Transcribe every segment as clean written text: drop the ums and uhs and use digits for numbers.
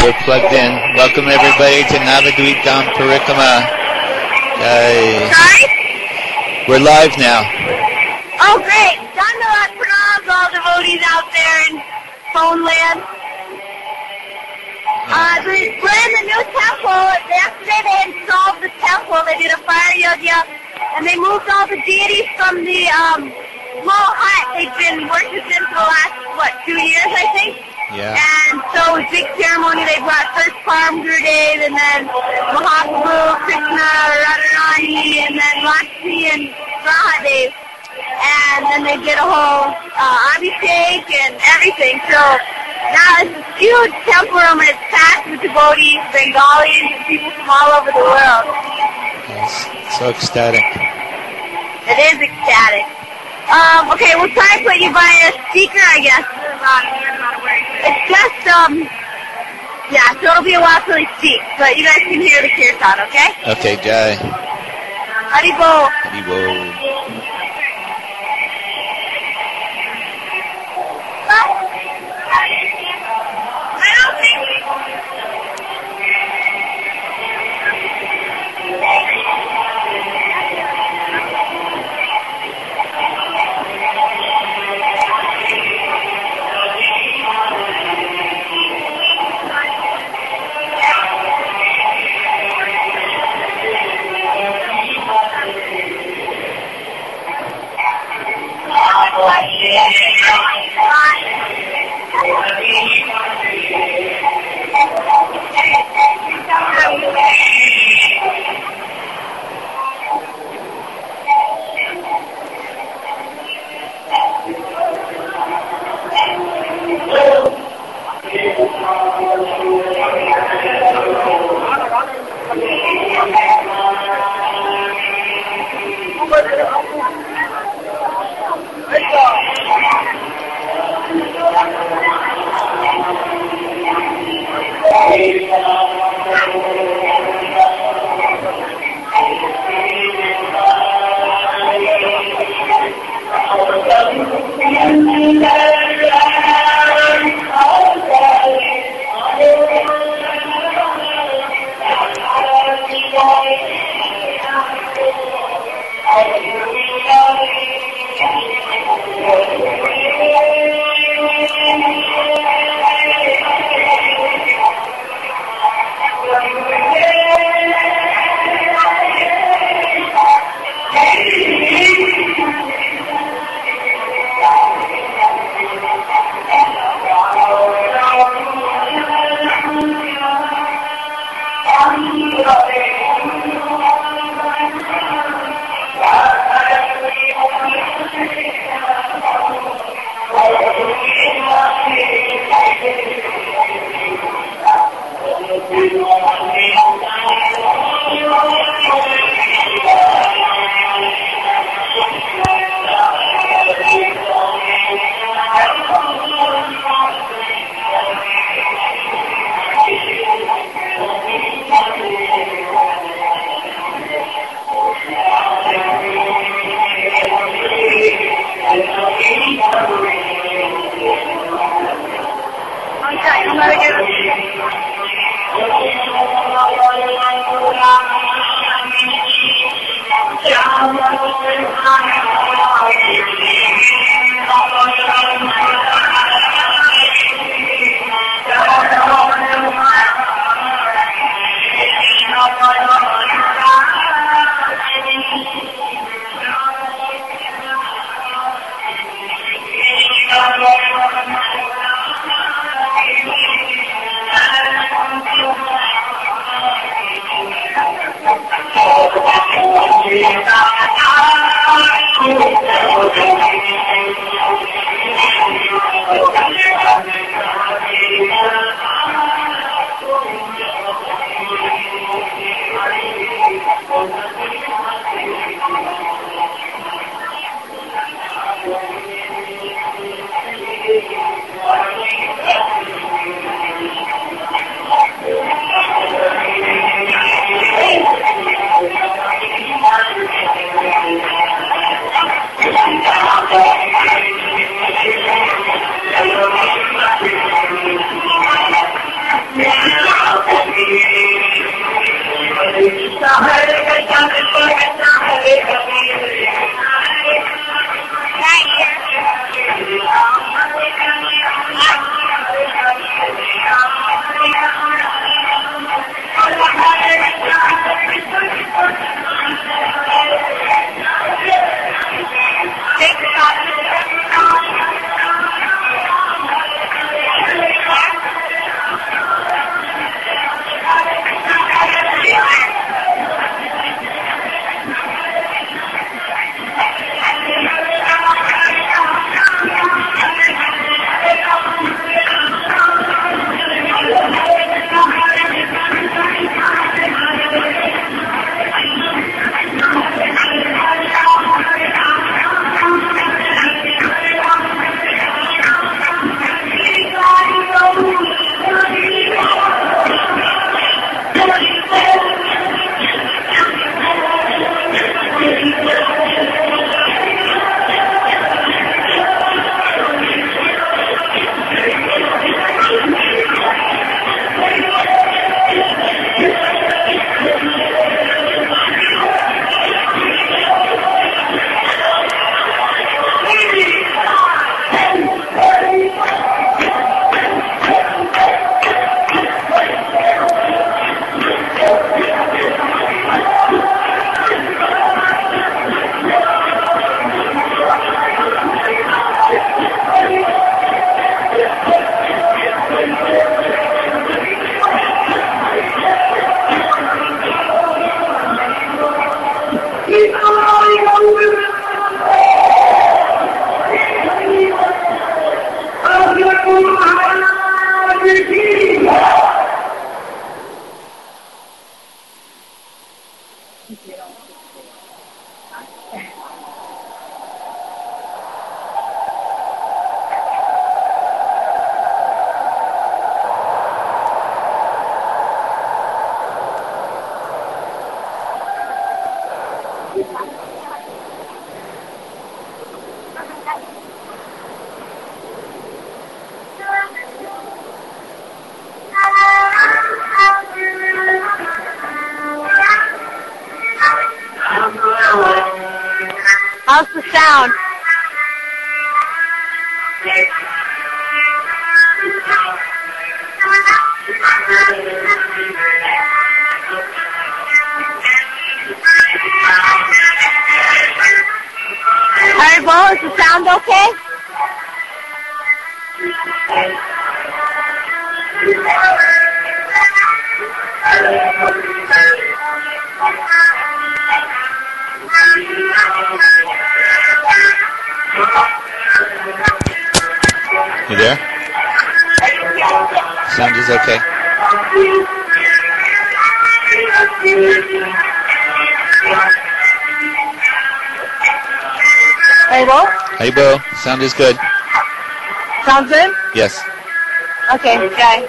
We're plugged in. Welcome everybody to Navadvip Dham Parikrama. Sorry? We're live now. Oh, great. Dandavat pranams, all devotees out there in phone land. We're in the new temple. Yesterday they installed the temple. They did a fire yajna, and they moved all the deities from the small hut they've been worshiping for the last, 2 years, I think? Yeah. And so it was a big ceremony. They brought first Param Gurudev, and then Mahaprabhu, Krishna, Radharani, and then Lakshmi and Rahadev. And then they did a whole Abhishek and everything. So now it's a huge temple room, and it's packed with devotees, Bengalis, and people from all over the world. Yes. So ecstatic. It is ecstatic. Okay, we'll try to put you by a speaker, I guess. It's just, so it'll be a while till he speaks, but you guys can hear the kirtan, okay? Okay, Jai. Haribol. Haribol. I don't think... how's the sound? Alright, Bo, is the sound okay? You there? Sound is okay. Hey, Bo? Hey, Bo. Sound is good. Sounds good? Yes. Okay, okay.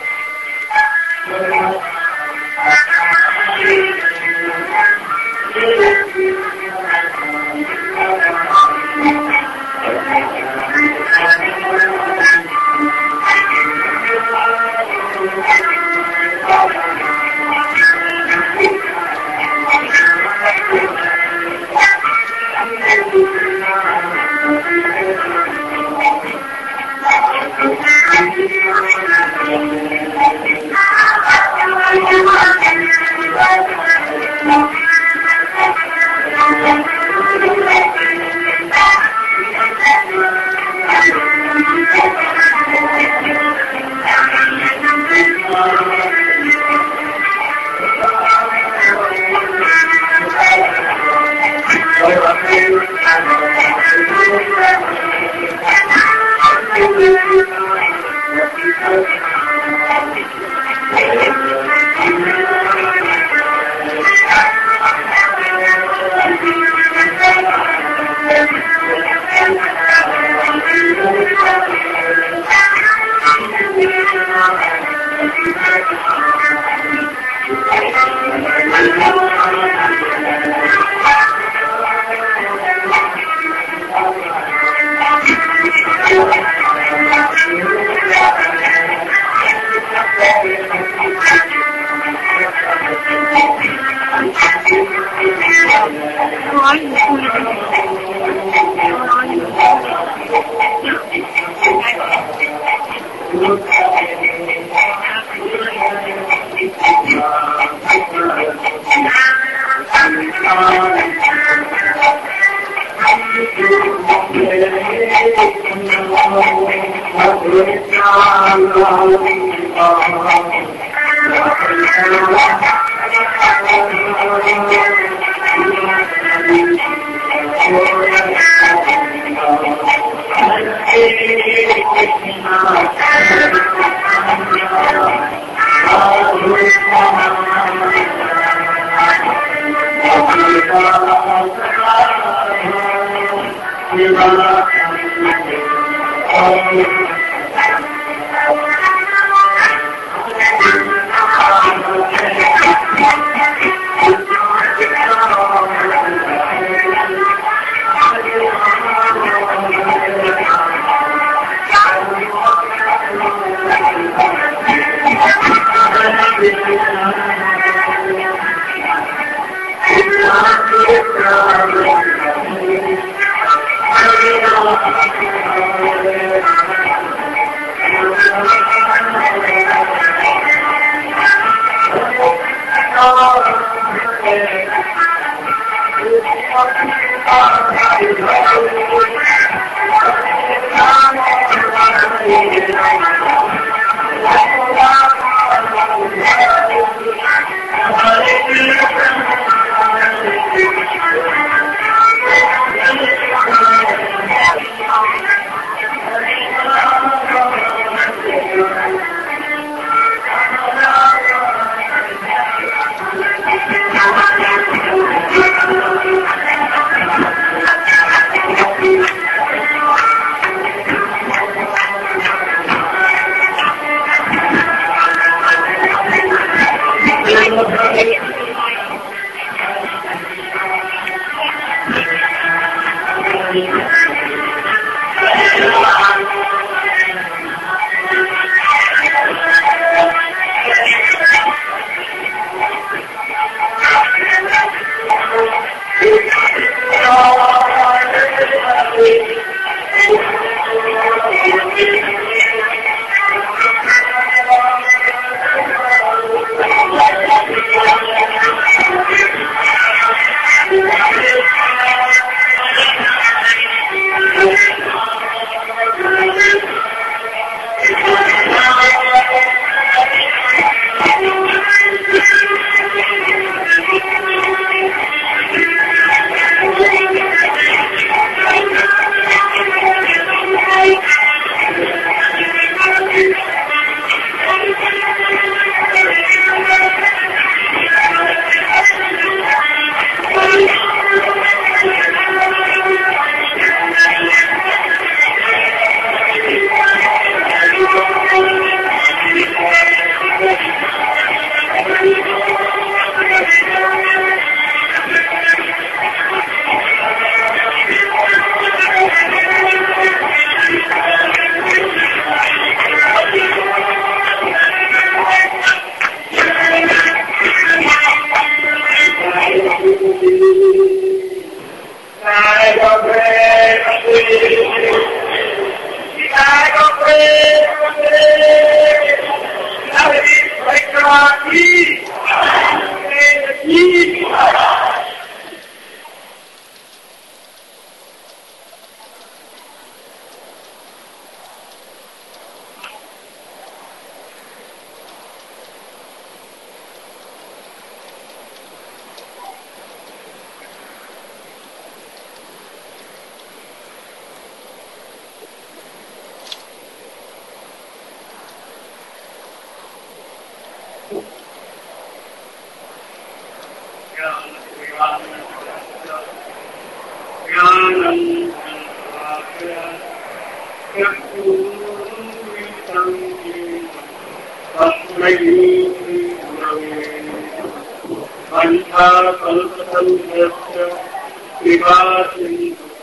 वंशा कल्पतरुभ्यश्च कृपासिन्धुभ्यैव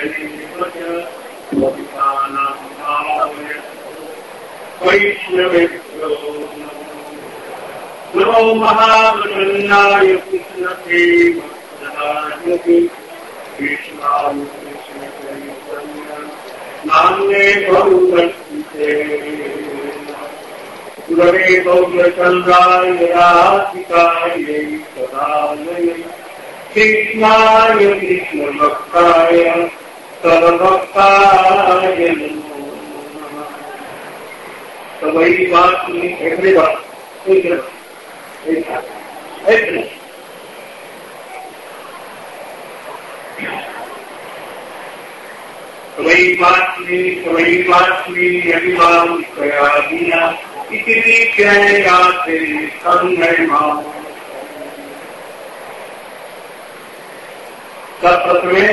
वैष्णवेभ्यो नमो महावदन्नाय कृष्णदेवदाय कृष्णाय कृष्णचैतन्य नाम्ने गौरक्षिते गुरवे गौरचन्द्राय राधिकाय सदाय कृष्णाय कृष्णभक्ताय सर्वभक्ताय नमो नमः। तो वही बात एक बात वही बात अभिमान कया दिया इतनी कहते संगय मां प्रथमे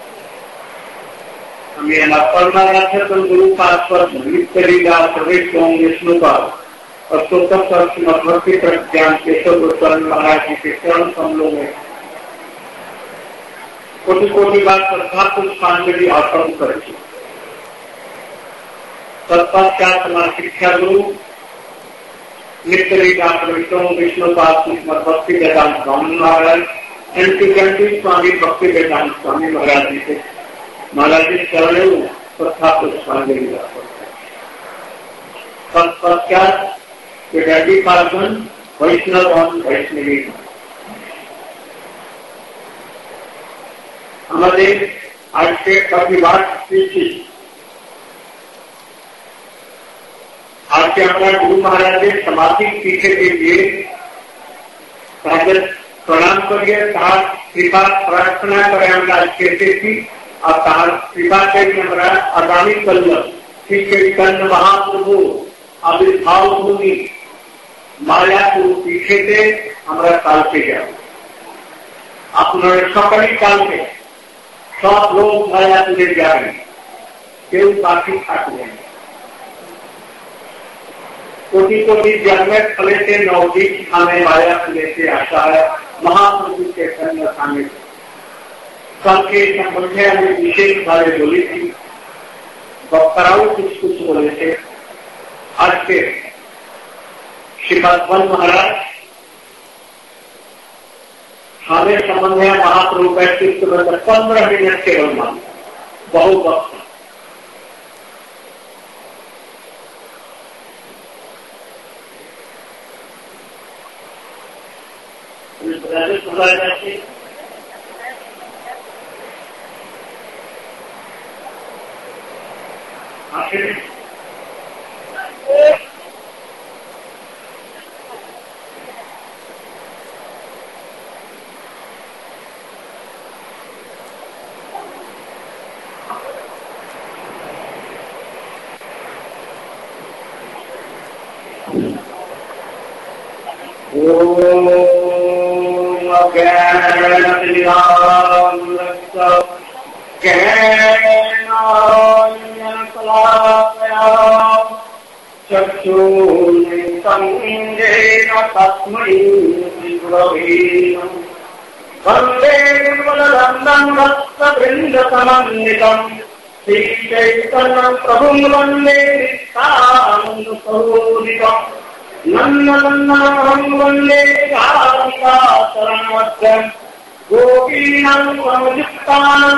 हम ये पढ़ना है तो गुरु पास पर करेगा प्रवेश होंगे श्लोका और सोतम भक्ति प्रज्ञान केशव गोस्वामी महाराज जी के चरण कमलों में कोटि कोटि बार श्रद्धा पुष्पांजलि अर्पण करेगी। तत्पश्चात हमारा शिक्षा गुरु नित्य लीला विष्णुपाद भक्ति वेदांत स्वामी महाराज एनटी स्वामी भक्ति वेदांत स्वामी महाराज जी से महाराज जी चरण श्रद्धा पुष्पांजलि अर्पण तत्पश्चात डैडी पार्वन वैष्णव और वैष्णवी हमारे आज के अभिवाद आज के हमारा गुरु महाराज ने समाधि सीखे के लिए प्रणाम करिए कहा कृपा प्रार्थना करें हमारा कहते थी और कहा कृपा के हमारा आगामी कल श्री चैतन्य महाप्रभु आविर्भाव भूमि माया को पीछे थे हमारा काल के जाओ अपने सकली काल में सब लोग माया को ले जा रहे केवल बाकी खाट रहे कोटि कोटि जन्मे फले से नवदीप खाने माया को लेते आशा है महाप्रभु के कन्या खाने कल के संबंध में विशेष बातें बोली थी वक्ताओं कुछ बोले थे। आज के श्रीमद महाराज हमें संबंध है महाप्रभु व्यक्तित्व में 15 मिनट केवल मान बहुत वक्त वंदे निर्मलनन्दनं भक्तवृन्दसमन्वितं श्रीचैतन्यं प्रभुं वन्दे नित्यानन्दस्वरूपितं नन्दनन्दनं वन्दे राधिकाचरणमध्यं गोपीनां प्रमुदितानां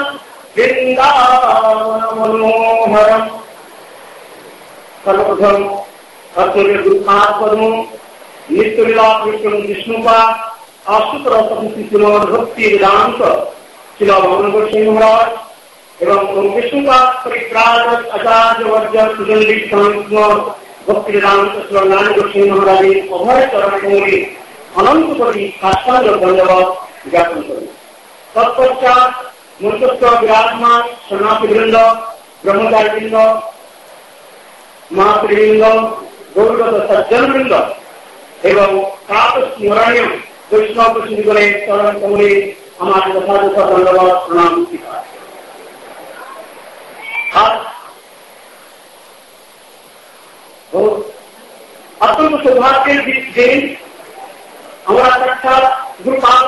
वृन्दावनमनोहरम् सर्वप्रथम अतुल्य गुरुपादपद्मों नित्य लीला विष्णुपा आशुतर भक्ति वेदांत शिला भवन गोस्वामी महाराज एवं विष्णुपाद परित्राजक आचार्य वर्जन सुगंधित भक्ति वेदांत शिवनारायण गोस्वामी महाराज अभय चरण मोरी अनंत कोटि साष्टांग धन्यवाद ज्ञापन करें। तत्पश्चात मूर्तस्थ विराजमान सन्यासी वृंद ब्रह्मचारी वृंद महापुरी वृंद गौरव सज्जन वृंद एवं प्रात स्मरणीय वैष्णव प्रसिद्ध करे चरण कमले हमारे यथायथ धन्यवाद प्रणाम स्वीकार। अत्यंत सौभाग्य दिन हमारा साक्षात गुरुपाद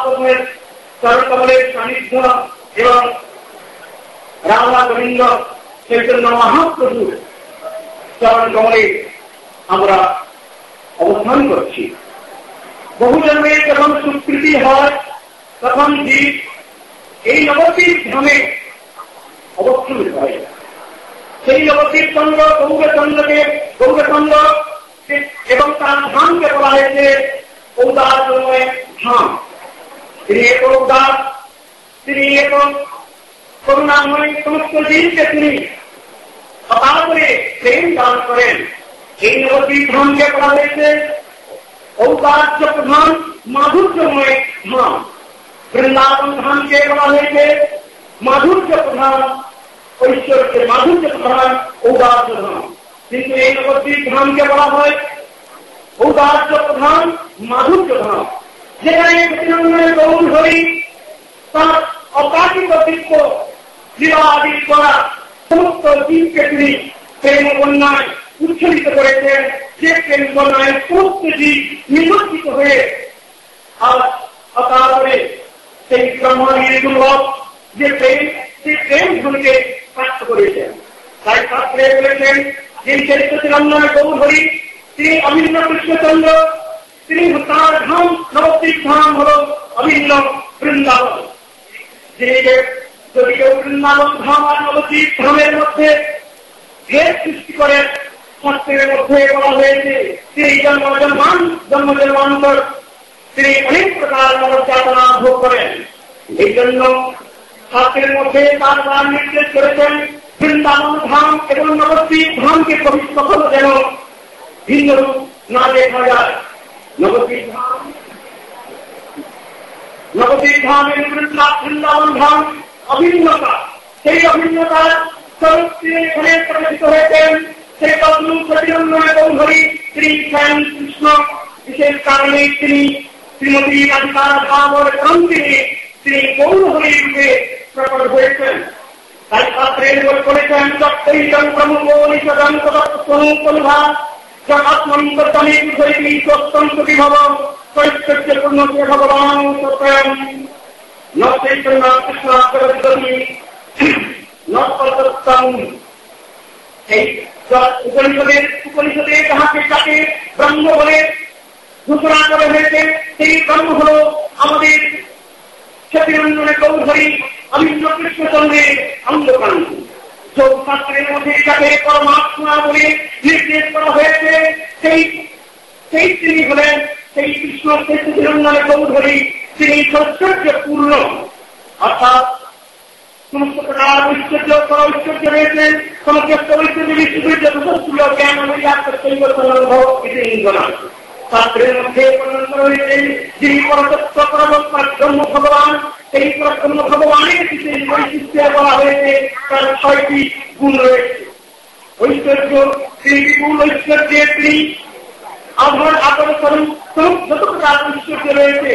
মহাপ্রভুর চরণকমলের সান্নিধ্য এবং রাধা গোবিন্দ চৈতন্য মহাপ্রভু চরণকমলে আমরা অবস্থান করছি। বহু জন্মে যখন সুকৃতি হয় তখন জীব এই নবদ্বীপ ধামে অবস্থান হয়। সেই নবদ্বীপ চন্দ্র গৌরচন্দ্রকে গৌরচন্দ্র এবং তার ধামকে বলা হয়েছে ঔদার্যময় ধাম। তিনি এক উদার, তিনি এক করুণাময়, সমস্ত জীবকে তিনি অপার করে প্রেম দান করেন। এই নবদ্বীপ ধামকে বলা হয়েছে ঔদার্য প্রধান মাধুর্যময় ধাম। বৃন্দাবন ধামকে বলা হয়েছে মাধুর্য প্রধান ঐশ্বর্য, মাধুর্য প্রধান ঔদার্য ধাম। কিন্তু এই নবদ্বীপ ধামকে বলা হয় ঔদার্য প্রধান মাধুর্য ধাম, যেখানে গৌর হরি তার অপ্রাকৃত দিব্য লীলা আদি করা সমস্ত জীবকে তিনি প্রেম বন্যায় উচ্ছ্বলিত করেছেন। যে প্রেম বন্যায় সমস্ত জীব নিমজ্জিত হয়ে আর অকালে সেই ব্রহ্মাণ্ডের দুর্লভ যে প্রেম, সেই প্রেম ধনকে প্রাপ্ত করেছেন। তাই শাস্ত্রে বলেছেন যিনি চরিত্র চিরঞ্জয় গৌর হরি, তিনি অভিন্ন কৃষ্ণচন্দ্র, তিনি তাঁর ধাম নবদ্বীপ ধাম হল অভিন্ন বৃন্দাবন। যিনি যদি কেউ বৃন্দাবন ধাম আর নবদ্বীপ ধামের মধ্যে ভেদ সৃষ্টি করেন, শাস্ত্রের মধ্যে বলা হয়েছে তিনি জন্মান্তর তিনি অনেক প্রকার নরযাতনা ভোগ করেন। এই জন্য শাস্ত্রের মধ্যে তার নির্দেশ করেছেন বৃন্দাবন ধাম এবং নবদ্বীপ ধামকে কখনো যেন ভিন্ন রূপ না দেখা যায়। নবদ্বীপ ধাম এবং বৃন্দাবন ধাম অভিন্নতা, সেই অভিন্নতার চরিত্রে এখানে প্রকাশিত হয়েছেন। সেই গৌরহরি তিনি স্বয়ং কৃষ্ণ, বিশেষ কারণে তিনি শ্রীমতী রাধিকার ভাবর ক্রান্তি তিনি গৌরহরি রূপে প্রকট হয়েছেন। তাই শাস্ত্রের করেছেন চৈতন প্রমুখ নিষদন তদুপলভা জগাত্মন্তর্তমে ধরিতি সত্যন্ত বিভব চৈতন্যপূর্ণ ভগবান সত্যম ন চৈতন্য কৃষ্ণাগতি নৎপদত্তম। এই উপনিষদে যাহাকে তাকে ব্রহ্ম বলে ঘোষণা করা হয়েছে, সেই ব্রহ্ম হল আমাদের সতীরঞ্জনে গৌরহরি অভিন্ন কৃষ্ণচন্দ্রের অঙ্গকান্ত। শাস্ত্রের মধ্যে যাকে পরমাত্মা বলে নির্দেশ করা হয়েছে, সেই তিনি হলেন সেই কৃষ্ণ সতীরঞ্জনে গৌরহরি। তিনি ঐশ্বর্যপূর্ণ, অর্থাৎ সমস্ত প্রকার ঐশ্বর্য ঐশ্বর্য রয়েছে, সমস্ত ঐশ্বর্য বিশ্ববীর্য জ্ঞান শাস্ত্রের মধ্যে বর্ণনা করা হয়েছে যিনি পরতত্ত্ব ব্রহ্ম ভগবান, সেই ব্রহ্ম ভগবানের কিছু বৈশিষ্ট্য বলা হয়েছে তার 6টি গুণ রয়েছে। ঐশ্বর্য, তিনি বিপুল ঐশ্বর্যের তিনি আধার আদর স্বরূপ যত প্রকার ঐশ্বর্য রয়েছে।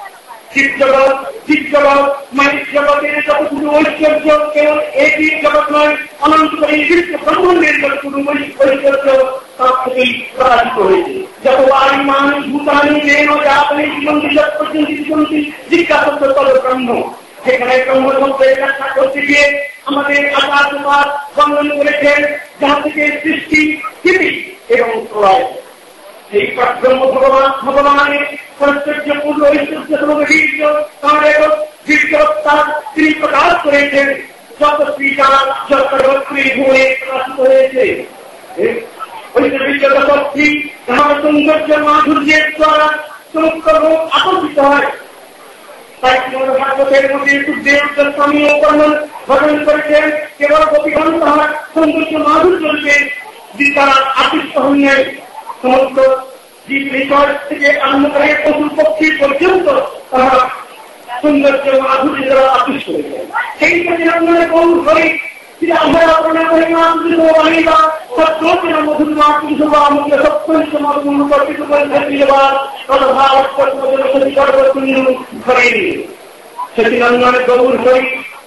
জীবজগৎ মানব জগতের যতটুকু ঐশ্বর্য কেবল একই জগৎ নয়, অনন্ত বিশ্ব ব্রহ্মাণ্ডের যতটুকু ঐশ্বর্য তার থেকেই প্রকাশিত হয়েছে। যত আরিমান ভূতানি দেহ জাতনি জীবন্তী যত পর্যন্ত জীবন্তী জিজ্ঞাসা তল ব্রহ্ম। সেখানে ব্রহ্ম শব্দের ব্যাখ্যা করতে গিয়ে আমাদের আচার্যপাদ বর্ণন করেছেন যাহা থেকে সৃষ্টি, স্থিতি এবং প্রলয়। সেই ব্রহ্ম ভগবানের ঐশ্বর্যপূর্ণ ঐশ্বর্য বীর্য তাঁর এক বীর্যতা তিনি প্রকাশ করেছেন। যত শ্রীকার যত ভুয়ে প্রকাশিত হয়েছে ঐশ্বর্য শক্তি তাহার সৌন্দর্য মাধুর্যের দ্বারা সমস্ত লোক আকর্ষিত হয়। তাই ভাগবতের মধ্যে সুখদেব স্বামীও বর্ণন করেছেন কেবল গোপীগণ তাহার সৌন্দর্য মাধুর্য রূপে তারা আকৃষ্ট হন নাই। সমস্ত জীব নিকট থেকে আরম্ভ করে পশু পক্ষী পর্যন্ত তাহার সৌন্দর্য মাধুর্য দ্বারা আকৃষ্ট হয়েছে। সেই জন্য গৌর হরি সচিনন্দন গৌর হরি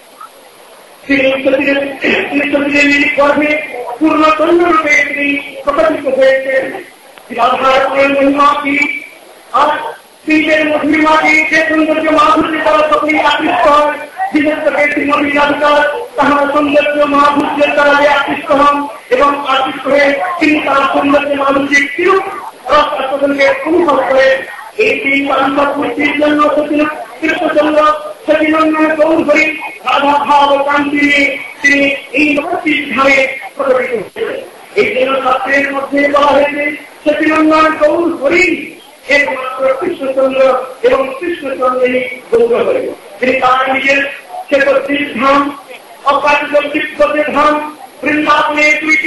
গর্ভে পূর্ণ চন্দ্ররূপে তিনি প্রকাশিত হয়েছেন। রাধার মহিমা কি আর তিনটের মধুর মাঝে যে সৌন্দর্য মাধুর্য তারা সকলেই আকৃষ্ট হয়, বিশেষ করে মহিলাধিকার তাহার সৌন্দর্য মাধুর্যের দ্বারা আকৃষ্ট হন এবং আকৃষ্ট হয়ে তিনি তার সৌন্দর্য মাধুর্যের কিরূপ রস আস্বাদনকে অনুভব করেন। এই তিন পারম্পরিক মূর্তির জন্য কৃষ্ণচন্দ্র সচিনন্দন গৌর হরি রাধা ভাব কান্তি নিয়ে তিনি এই নবদ্বীপ ধামে প্রকটিত হয়েছেন। এই জন্য শাস্ত্রের মধ্যে বলা হয়েছে সচিনন্দন গৌর হরি একমাত্র কৃষ্ণচন্দ্র এবং কৃষ্ণচন্দ্রী গৌর হরি। তিনি তার নিজের সেবদ্বীপ ধাম অকার্যকর তিব্বতের ধাম বৃন্দাবনে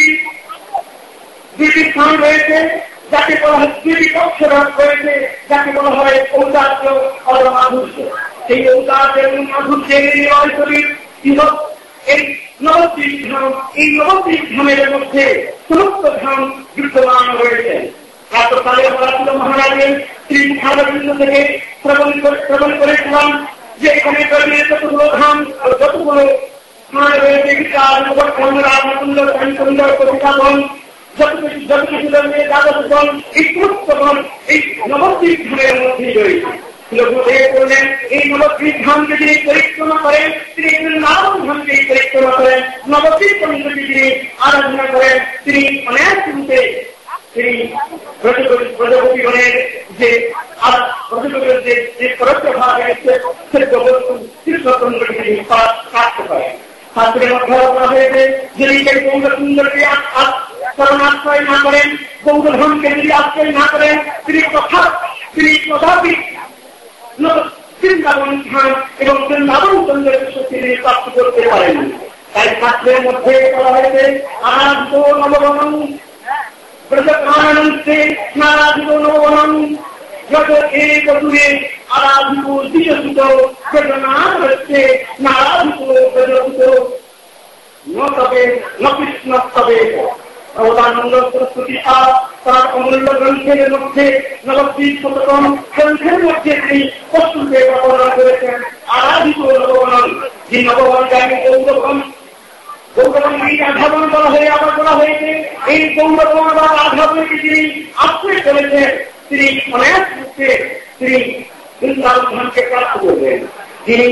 দুইটি স্থান রয়েছে, যাকে বলা হয় দুইটি অক্ষরাট রয়েছে, যাকে বলা হয় ঔদার্য ও মাধুর্য। সেই ঔদার্য এবং মাধুর্যের নিরয়শরীর এই নবদ্বীপ ধাম, এই নবদ্বীপ ধামের মধ্যে সমস্ত ধাম বিদ্যমান রয়েছে। রাত্রকালে আমরা ছিল মহারাজের শ্রী ভারবিন্দ থেকে শ্রবণ করেছিলাম যে এখানে যতগুলো ধাম যতগুলো স্থান রয়েছে বিকাশ রামকুণ্ড কাঞ্চন্দ কবিতাবন যত কিছু রয়েছে দ্বাদশগণ এই সমস্তগণ এই নবদ্বীপ ধামের মধ্যেই রয়েছে। করলেন এই নবদ্বীপ ধামকে যিনি পরিক্রমা করেন তিনি নারদ ধামকে পরিক্রমা করেন, নবদ্বীপ পর্যন্তকে যিনি আরাধনা করেন তিনি অনেক রূপে তিনি প্রজাপতিগণের যে পরোক্ষ ভাগ রয়েছে কৃষ্ণচন্দ্রকে তিনি কাটতে পারেন। শাস্ত্রের মধ্যে বলা হয়েছে যিনি সেই গৌর সুন্দরকে শরণাশ্রয় না করেন, গৌরধনকে যদি আশ্রয় না করেন তিনি তথাপি বৃন্দাবন ধাম এবং বৃন্দাবন চন্দ্রের তিনি প্রাপ্ত করতে পারেন। তাই শাস্ত্রের মধ্যে বলা হয়েছে আরাধ্য নববনম ব্রজপ্রাণন্তে নারাধিত নববনম যত এক দূরে আরাধিত দ্বিজসুত ব্রজনাথ হচ্ছে নারাধিত ব্রজসুত নবে নকৃষ্ণ তবে অবদানন্দ সরস্বতী তার অমূল্য গ্রন্থের মধ্যে নবদ্বীপ শতকম গ্রন্থের মধ্যে তিনি প্রস্তুতে বর্ণনা করেছেন আরাধিত নববনম। যে নববনগামী গৌরবন এই রাধাবন বলা হয়ে আবার বলা হয়েছে এই গৌরবন বা রাধাবনকে তিনি আশ্রয় করেছেন তিনি অনেক রূপে তিনি বৃন্দাবন ধামকে প্রাপ্ত করবেন। তিনি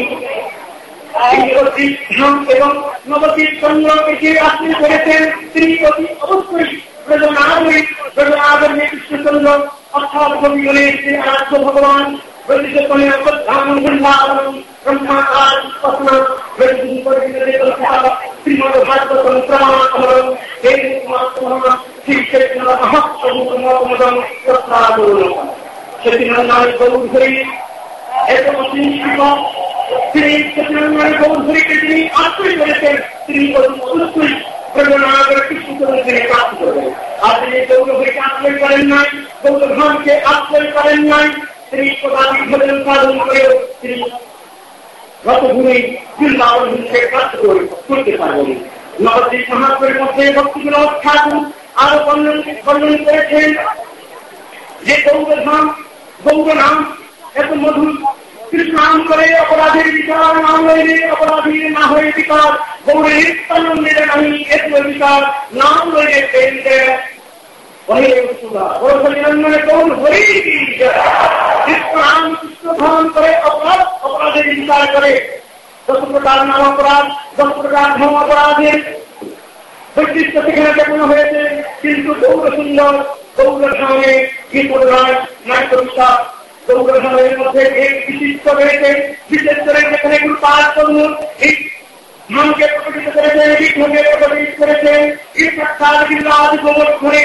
ধাম এবং নবদ্বীপ চন্দ্রকে যে আশ্রয় করেছেন তিনি অবশ্যই ব্রজনাগরী কৃষ্ণচন্দ্র অর্থাৎ কবিগণের যে আরাধ্য ভগবান শ্রীমদ ভাগবত প্রমাণ গৌর হরি এরকম তিনি গৌর হরিকে তিনি আশ্রয় করেছেন তিনি অবশ্যই ব্রজনাগর কৃষ্ণচন্দ্র তিনি প্রাপ্ত করবেন। আর তিনি গৌর হরিকে আশ্রয় করেন নাই, গৌরধামকে আশ্রয় করেন নাই, তিনি কদাচিৎ ভজন সাধন করেও তিনি রথভূমি বৃন্দাবনকে প্রাপ্ত করতে পারবেন। নবদ্বীপ মহাত্মের মধ্যে ভক্তিগুলো ঠাকুর আরো বর্ণন করেছেন যে গৌরধাম গৌর নাম এত মধুর, কৃষ্ণ নাম করে অপরাধের বিচার নাম লইলে অপরাধীর না হয়ে বিচার, গৌরের নিত্যানন্দের নামী এত বিচার নাম লইলে অপরাধের বিচার করে 10 প্রকার নাম অপরাধ 10 প্রকার ধর্ম অপরাধের বৈশিষ্ট্য সেখানে দেখানো হয়েছে। কিন্তু গৌর সুন্দর গৌরধামে কি করলাম নাই কবিতা গৌরধামের মধ্যে এক বিশিষ্ট রয়েছে, বিশেষ করে যেখানে পাঠ করুন এই ধামকে প্রকটিত করেছেন, বিঘ্নকে প্রকটিত করেছেন গোবর্ধনের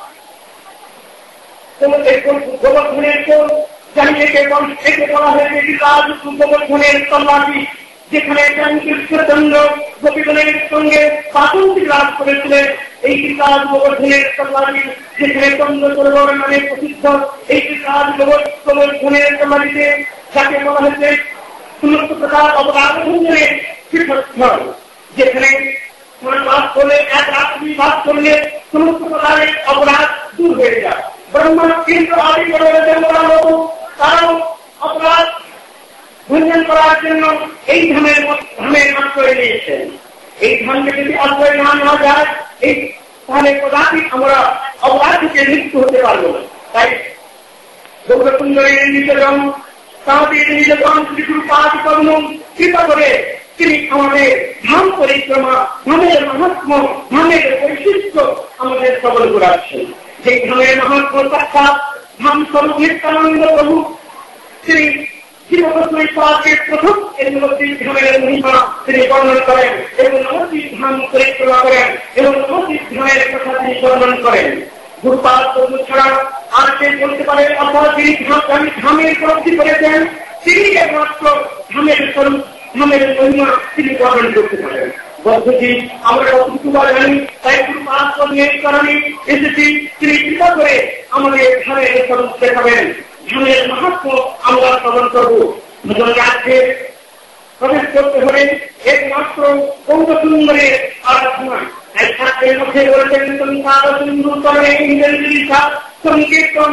বলা হয়েছে গোবর্ধনের তল্লাশি, যেখানে কৃষ্ণচন্দ্র গোপীগণের সঙ্গে বাসন্তী লাভ করেছিলেন। এই কৃষ্ণ গোবর্ধনের তল্লাশি যেখানে চন্দ্র সরোবর নামে প্রসিদ্ধ, এই কৃষ্ণ গোবর্ধনের তল্লাশিতে যাকে বলা হয়েছে সমস্ত প্রকার অপরাধ ভঞ্জনের তীর্থস্থল, যেখানে বাস করলে এক রাত্রি বাস করলে সমস্ত প্রকারের অপরাধ দূর হয়ে যায়। ব্রহ্মা কিন্তু আদি লোক তারাও অপরাধ ভঞ্জন করার জন্য এই ধামের আশ্রয় নিয়েছেন। এই ধামকে যদি আশ্রয় না নেওয়া যায় তাহলে কদাপি আমরা অপরাধ থেকে মুক্ত হতে পারবো না। তাই গৌরকুণ্ডের নিবেদন তাঁদের নিবেদন শ্রী গুরুপাদ কর্ম কৃপা করে তিনি আমাদের ধাম পরিক্রমা, ধামের মাহাত্ম্য, ধামের বৈশিষ্ট্য আমাদের সবল করাচ্ছেন। যে ধামের মাহাত্ম্য সাক্ষাৎ ধাম স্বরূপ নিত্যানন্দ প্রভু তিনি জীবনের প্রথম এই নবদ্বীপ ধামের মহিমা তিনি বর্ণন করেন এবং নবদ্বীপ ধাম পরিক্রমা করেন এবং নবদ্বীপ ধামের কথা তিনি বর্ণন করেন। গুরুপাদ প্রভু ছাড়া আর কে বলতে পারে অর্থাৎ তিনি ধামের উপলব্ধি করেছেন, তিনি একমাত্র ধামের স্বরূপ, ধামের মহিমা তিনি বর্ণন করতে পারেন। বদ্ধজি আমরা কতটুকু জানি, তাই গুরুপাদ প্রভুর কারণে এসেছি তিনি কৃপা করে আমাদের ধামের স্বরূপ দেখাবেন, ধামের মাহাত্ম্য আমরা শ্রবণ করব। ভজন রাজ্যে প্রবেশ করতে হলে একমাত্র গৌরকুণ্ডের আরাধনা। তাই ছাত্রের মধ্যে বলেছেন সংসার সিন্ধু তরে ইন্দ্রিয়া সংকীর্তন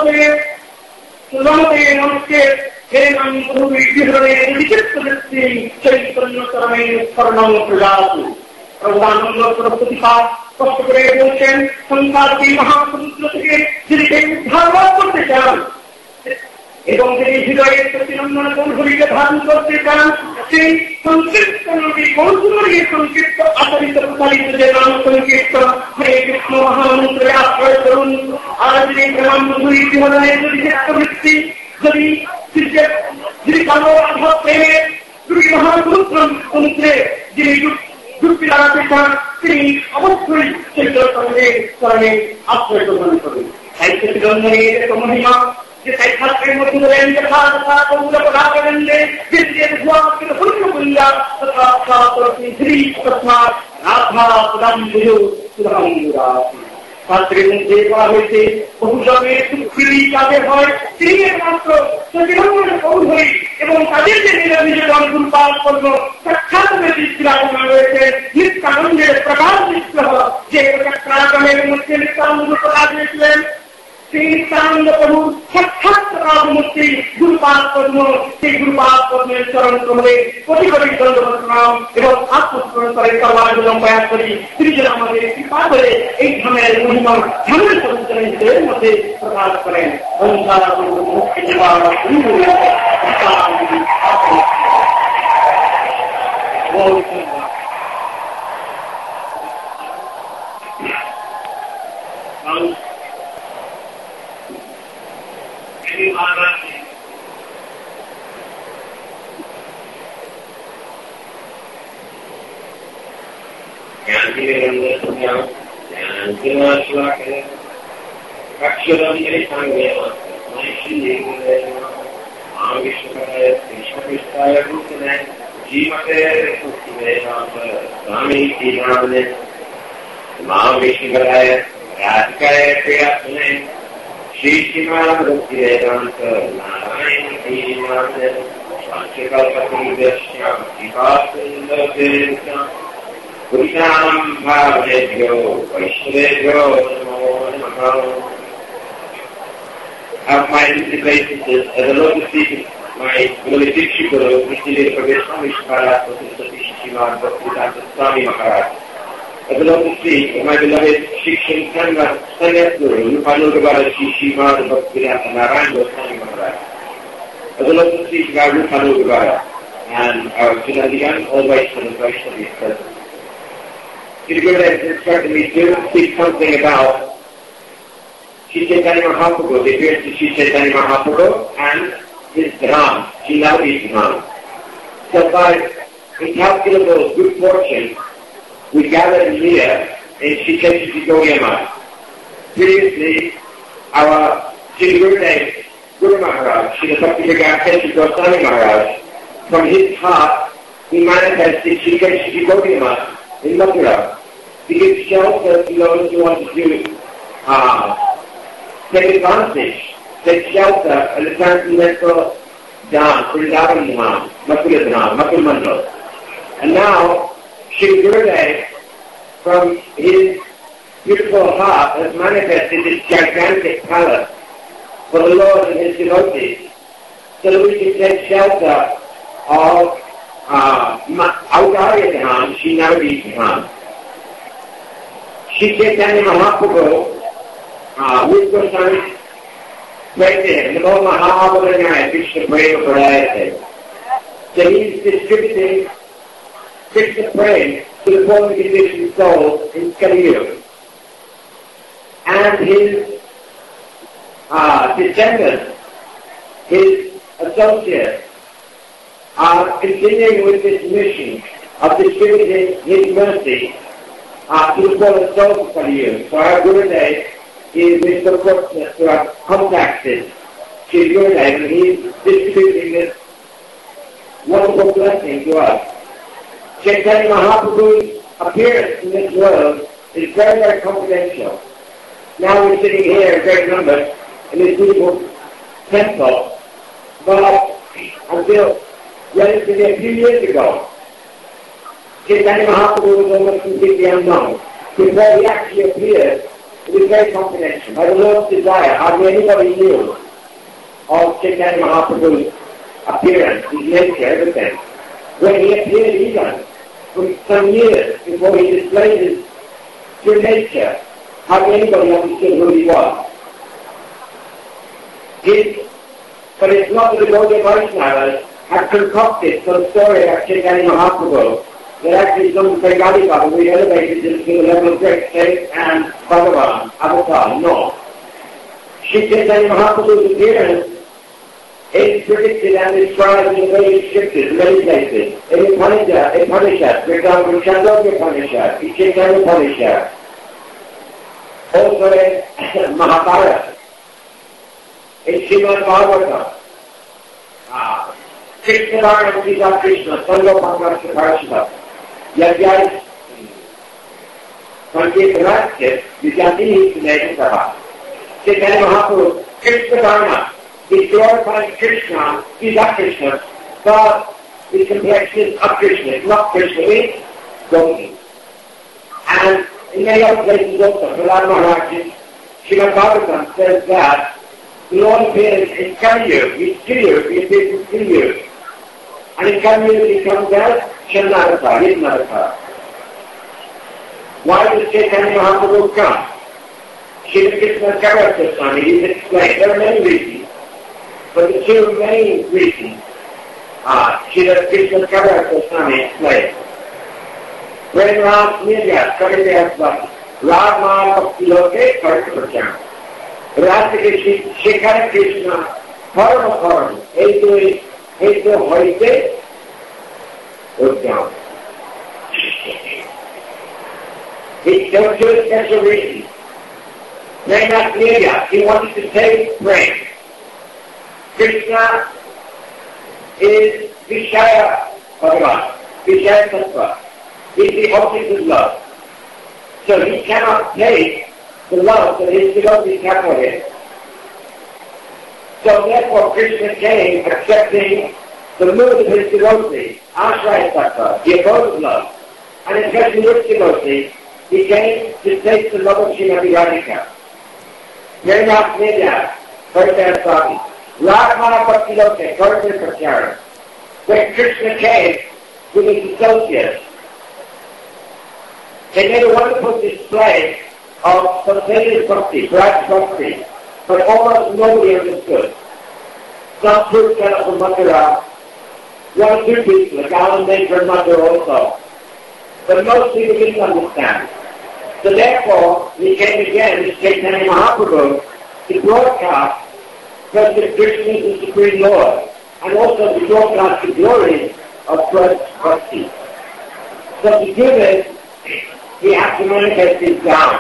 রমতে মানুষকে হে নাম প্রভু বিহরণের বিচিত্র ব্যক্তি চৈতন্যতরণে স্মরণম প্রজাতু। প্রভুদানন্দ প্রতিপাদ কষ্ট করে বলছেন সংসারটি মহাসমুদ্র থেকে যদি কেউ উদ্ধার করতে চান এবং তিনি হৃদয়ের প্রতিনন্দন গৌরহরিকে ধারণ করতে চান, সেই সংকীর্তনটি গৌরহরিকে সংকীর্ত আচরিত প্রচারিত যে নাম সংকীর্তন হরে কৃষ্ণ মহামন্ত্রে আশ্রয় করুন। আর যদি নাম মধুরী জীবনের যদি চিত্তবৃত্তি যদি কালো রাধা প্রেমের দুই মহামন্ত্রে যিনি যুক্তি দাঁড়াতে চান তিনি অবশ্যই সেই চরণে আশ্রয় গ্রহণ করবেন। সাহিত্য চিরঞ্জনের এক মহিমা যে ছাত্রের মধ্যে বলেন যথা যথা কৌল প্রধান যে ভুয়াকে হরিণ বলিয়া তথা শ্রী তস্মাৎ রাধা প্রদান শাস্ত্রের মধ্যে বলা হয়েছে বহুজনের সুখী যাদের হয় তিনি একমাত্র সচিরঞ্জনের কৌধরী এবং তাদের যে নিরঞ্জন গুরুপাদ কর্ম সাক্ষাৎ দৃষ্টিরাখনা রয়েছে নিত্যানন্দের প্রকাশ বিগ্রহ যে প্রকাশের মধ্যে নিত্যানন্দ প্রকাশ হয়েছিলেন সেই নিত্যানন্দ প্রভু সাক্ষাৎ প্রকাশমূর্তি গুরুপাদ কর্ম, সেই গুরুপাদ কর্মের চরণ ক্রমে কোটি কোটি দণ্ডবত নাম এবং আত্মস্মরণ করে সর্বানুলম প্রয়াস করি তিনি যেন আমাদের কৃপা করে এই ধামের মহিমা ধামের সঞ্চালনের মধ্যে প্রকাশ করেন। My integration is as a local speaker, my relative Shikoro, which is a Swami Maharaj, Srimad Bhaktivedanta Swami Maharaj. As a local speaker, my beloved Shikshan Sanyasguru, Rupanugavara Srimad Bhaktivedanta Narayana Swami Maharaj. As a local speaker, Rupanugavara, and our Chinadigan, all Vaishnavas, Vaishnavis present. Shri Guru has instructed me to speak something about Sri Chaitanya Mahaprabhu, the appearance of Sri Chaitanya Mahaprabhu and his Dham, Sri Navadvip Dham. So by incalculable good fortune, we gathered here in Sri Chaitanya Gaudiya Math. Previously, our Sri Gurudev Guru Maharaj, Sri Bhaktivedanta Goswami Maharaj, from his heart, he manifested Sri Chaitanya Gaudiya Math in Mathura to give shelter to those who want to do take advantage, take shelter in the transcendental Dham, Vrindavan Dham, Mathura Dham, Mathura Mandal. And now, Sri Gurudev, from his beautiful heart, has manifested this gigantic palace for the Lord and his devotees, so that we can take shelter of Audarya Dham, Sri Navadvip Dham. Sri Chaitanya Mahaprabhu, with Goswami Right there, Namo Mahabharanya, Krishna Prema Pradayate. So he's distributing Krishna Prema to the poor and conditioned souls in Kali Yuga. And his descendants, his associates, are continuing with this mission of distributing his mercy to the poor and souls of Kali Yuga. So our Gurudev is so fortunate to have contacted Sri Gurudev, and he's distributing this wonderful blessing to us. Chaitanya Mahaprabhu's appearance in this world is very, very confidential. Now we're sitting here in great numbers in this beautiful temple, but until relatively a few years ago, Chaitanya Mahaprabhu was almost completely unknown. Before he actually appeared, it was very confidential. By the Lord's desire, hardly anybody knew of Chaitanya Mahaprabhu's appearance, his nature, everything. When he appeared even for some years before he displayed his true nature, hardly anybody understood who he was. But it's not that the Gaudiya Vaishnavas have concocted some story of Chaitanya Mahaprabhu that actually some Bengali Baba we elevated him to the level of great faith and Bhagavan, Avatar. No. Shri Chaitanya Mahaprabhu's appearance is predicted and described in the various scriptures, many places. In the Upanishad, for example, Chandogya Upanishad, Chaitanya Upanishad, also in Mahabharata, in Srimad Bhagavatam, Krishna Varnam Sita Krishna, Sangopangam Sakarshita, Yagyai, Sankirtanatya, Vijatihi Sunayataha. Chaitanya Mahaprabhu, Krishna Varnam, he's glorifying Krishna, he's not Krishna, but his complexion is of Krishna, it's not Krishna, it's Gopi. And in many other places also, Prahlad Maharaj, Srimad Bhagavatam says that the Lord appears in Kali Yuga, he's Kali-Yuga, he appears in Kali-Yuga. And in Kali Yuga he comes as Shanadata, his Nadata. Why does Chaitanya Mahaprabhu come? Shri Krishna Karata Swami, he's explained, there are many reasons. But the two main reasons Shri Krishna Karata Swami explained. When Ram Nirya, Karitya Swami, Rama Bhakti Loke, Karitya Rasa Shekara Krishna, Parama Parama, Eto Hoite, Uddham. There were two special reasons. Rama Nirya, he wanted to take praise. Krishna is Vishaya Bhagavan, Vishaya Tattva. He's the object of love. So he cannot take the love that his devotees have for him. So therefore Krishna came accepting the mood of his devotee, Ashraya Tattva, the abode of love. And especially with devotee, he came to take the love of Srimati Radhika. Nirnath Nidya, Karitya Swami. Radhamana Bhakti Loke, Karitya Pratyara. When Krishna came with his associates, they made a wonderful display of spontaneous bhakti, Raj Bhakti, but almost nobody understood. Some fruit came from Mathura, one or two people, like Alan Major and Mathura also. But most people didn't understand. So therefore, we came again to Chaitanya Mahaprabhu to broadcast that Krishna is the Supreme Lord, and also to broadcast the glory of Raj Bhakti. So to do this, we have to manifest his down.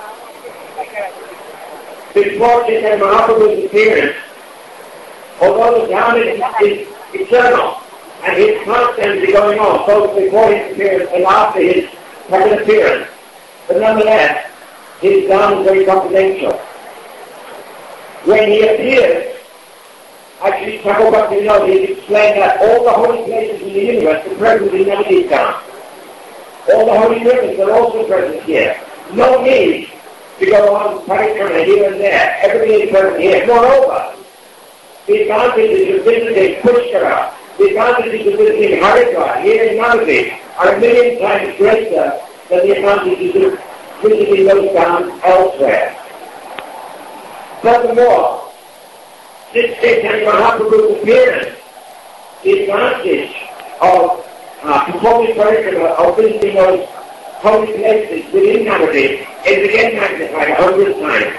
Before Chaitanya Mahaprabhu's appearance, although the down is eternal, and his constantly going on, both before his appearance and after his second appearance, but nonetheless, his down is very confidential. When he appears, actually Prabhupada he explained that all the holy places in the universe are present in Navadvip Dham. All the holy rivers are also present here. No need to go on parikrama here and there. Everything is present here. Moreover, the advantages of visiting Pushkara, the advantages of visiting Haridwar here in Navadvip are a million times greater than the advantages of visiting those towns elsewhere. Furthermore, this Chaitanya Mahaprabhu's appearance, the advantage of performing parikramā, of visiting those holy places within Navadvip, is again magnified 100 times.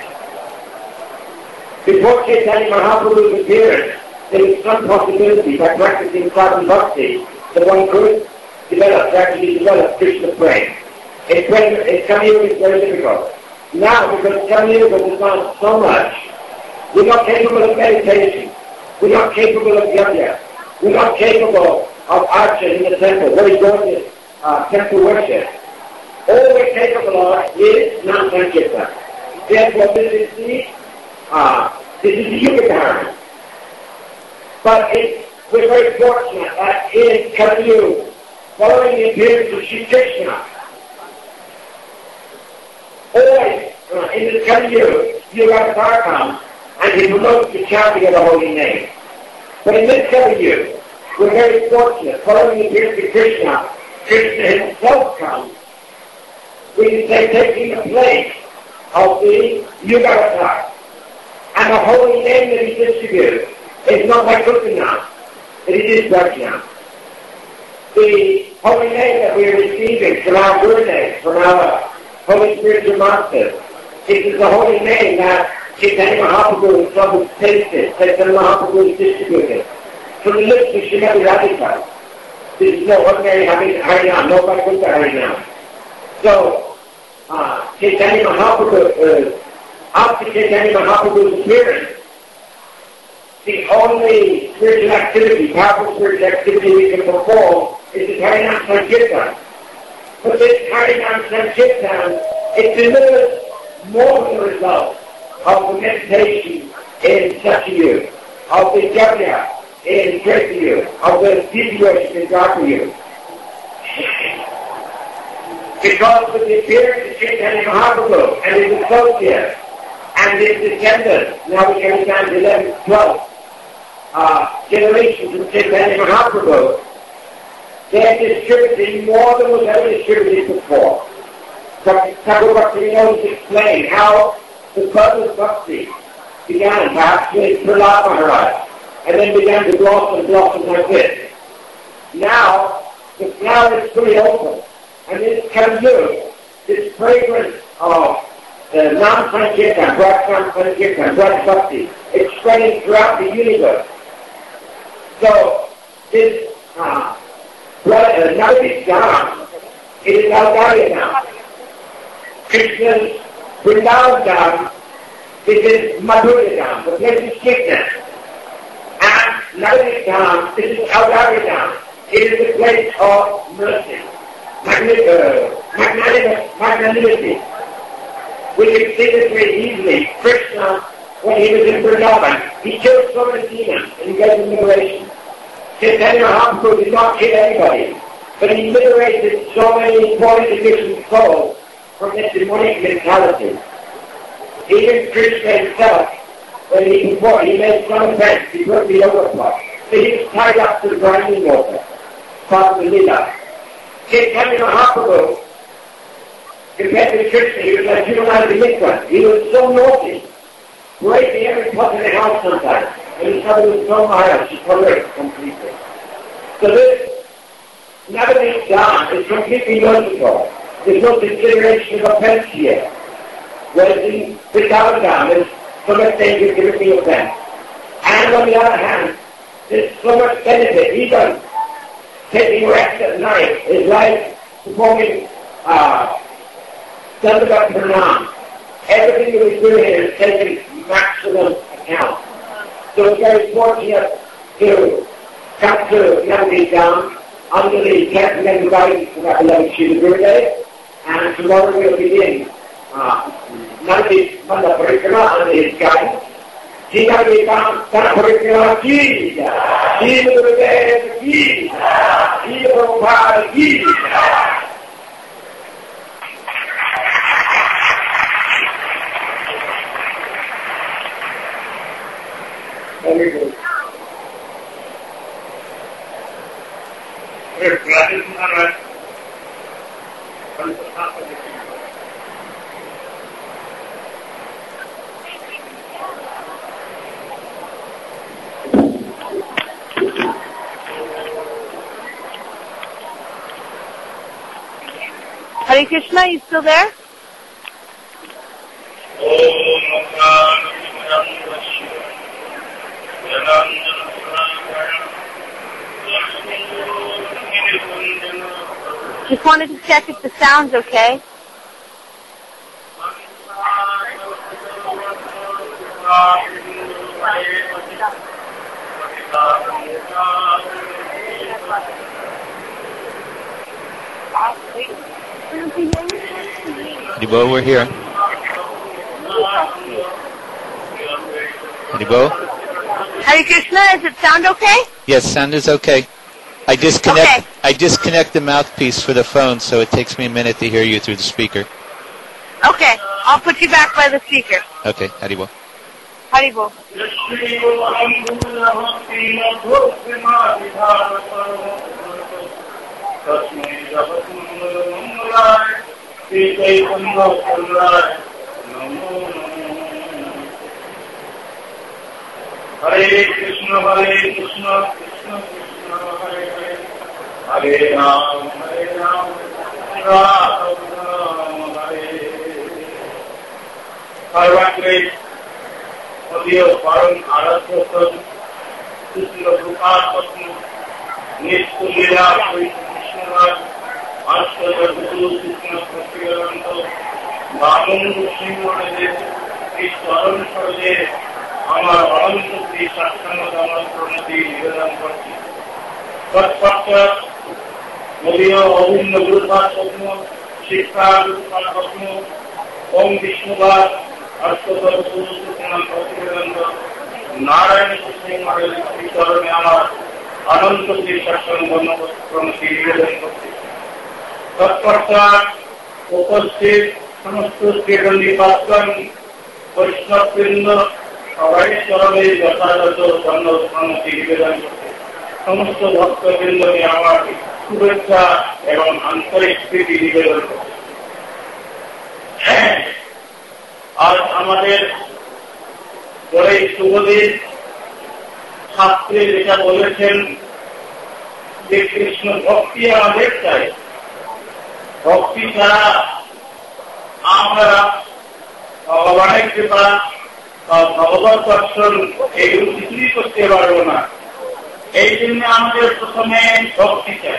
Before Chaitanya Mahaprabhu's appearance, there was some possibility by practicing sadhana bhakti that one could gradually develop Krishna prema. In Kali Yuga it's very difficult. Now, because Kali Yuga has advanced so much, we're not capable of meditation, we're not capable of yajna, we're not capable of archa in the temple, very gorgeous temple worship. All we're capable of is Nam-Sankirtan. Therefore, this is the Yuga Dharma. But we're very fortunate that in Kali Yuga, following the appearance of Shri Krishna, always in the Kali Yuga, Yuga comes and he promotes the chanting of the holy name. But in this Kali Yuga, we're very fortunate, following the appearance of Krishna, Krishna himself comes. We can say taking the place of the Yuga and the holy name that he distributes is not by Krishna, it is Bhajna. The holy name that we are receiving from our Gurudevs, from our Holy Spiritual Masters, is the holy name that Chaitanya Mahaprabhu himself has tasted, Chaitanya Mahaprabhu has distributed. From the lips of Srimati Radhika. This is no ordinary Harinam, no Vaikuntha Harinam. So, Chaitanya Mahaprabhu, after Chaitanya Mahaprabhu's appearance, the only spiritual activity, powerful spiritual activity we can perform is the Harinam Sankirtan. But this Harinam Sankirtan, it delivers more than the result of the meditation in Satya, of the Japa in Krishna, of the deity worship in Dharma. Because with the appearance of Chaitanya Mahaprabhu and his associates and his descendants, now we can understand 11, 12 generations of Chaitanya Mahaprabhu, they are distributing more than was ever distributed before. Thakur Bhaktivinoda explained how the birth of Bhakti began perhaps with Prahlad Maharaj and then began to blossom like this. Now, the flower is fully open and this Kali Yuga, this fragrance of Nam Sankirtan, Braj Sankirtan, Braj Bhakti, it's spreading throughout the universe. So, this Navadvip Dham, it is Algarya Dham. Krishna's Vrindavan Dham, this is Madhurya Dham, the place of sweetness. And Navadvip Dham, this is Algarya Dham, it is the place of mercy, magnanimity. We can see this very easily. Krishna, when he was in Vrindavan, he killed so many demons and he gave them liberation. Chaitanya Mahaprabhu did not kill anybody, but he liberated so many poorly conditioned souls from this demonic mentality. Even Krishna himself, when he made some offense, he broke the yoga pot. So he was tied up to the grinding water, part of the lila. Chaitanya Mahaprabhu, compared to Krishna, he was like Juvenile delinquent. He was so naughty, breaking every pot in the house sometimes. And his mother was so mild, she tolerated completely. So this Navadvip Dham is completely merciful. There's no consideration of offense here. Whereas in Vrindavan Dham, there's so much danger of committing offense. And on the other hand, there's so much benefit. Even taking rest at night is like performing Dandavat Pranam. Everything that we do here is taken maximum account. So it's very fortunate to come to Navadvip Dham under the careful and guidance of our beloved Srila Gurudev, and tomorrow we'll begin Navadvip Manda Parikrama under his guidance. Shri Navadvip Dham Sana Parikrama ki, Srila Gurudev ki, Srila Prabhupada ki. Very good. Hare Krishna, you still there? Just wanted to check if the sound's okay. Haribo, we're here. Haribo? Hare Krishna, does it sound okay? Yes, sound is okay. I disconnect the mouthpiece for the phone, so it takes me a minute to hear you through the speaker. Okay, I'll put you back by the speaker. Okay, Haribo. Haribo. Hare Krishna, Krishna Krishna, Hare Hare, Hare Ram, Ram Ram, Hare. Sarvatre, Odyo Param Arastham, Krishna Prabhupada, Nishkulila, Krishna, Ashta Guru, Krishna Prabhupada, Bhavan Krishna, Ishwaran Sarje, আমার অনন্ত শ্রী সাক্ষাৎ আমার প্রণতি নিবেদন করছি। তৎপশ্চাৎ নবীয় অভিন্ন গুরুপাদ স্বপ্ন, শিক্ষা গুরুপাদ স্বপ্ন, ওম বিষ্ণুবাদ, অষ্টদল প্রতিবেদন নারায়ণ কৃষ্ণ চরণে আমার অনন্ত শ্রী সাক্ষাৎ প্রণতি নিবেদন করছি। তৎপশ্চাৎ উপস্থিত সমস্ত শ্রীগন্ধী পাত্রন বৈষ্ণববৃন্দ সবাই চরণে যথাযথ ধন্যবাদ নিবেদন করতে সমস্ত ভক্তবৃন্দকে আমার শুভেচ্ছা এবং আন্তরিক প্রীতি নিবেদন করতে। আজ আমাদের বড়ই শুভদিন। শাস্ত্রে যেটা বলেছেন যে কৃষ্ণ ভক্তি আমাদের চাই, ভক্তি ছাড়া আমরা ভগবানের কৃপা ভগবত দর্শন এগুলো কিছুই করতে পারবো না। এই জন্য আমাদের প্রথমে ভক্তি চাই।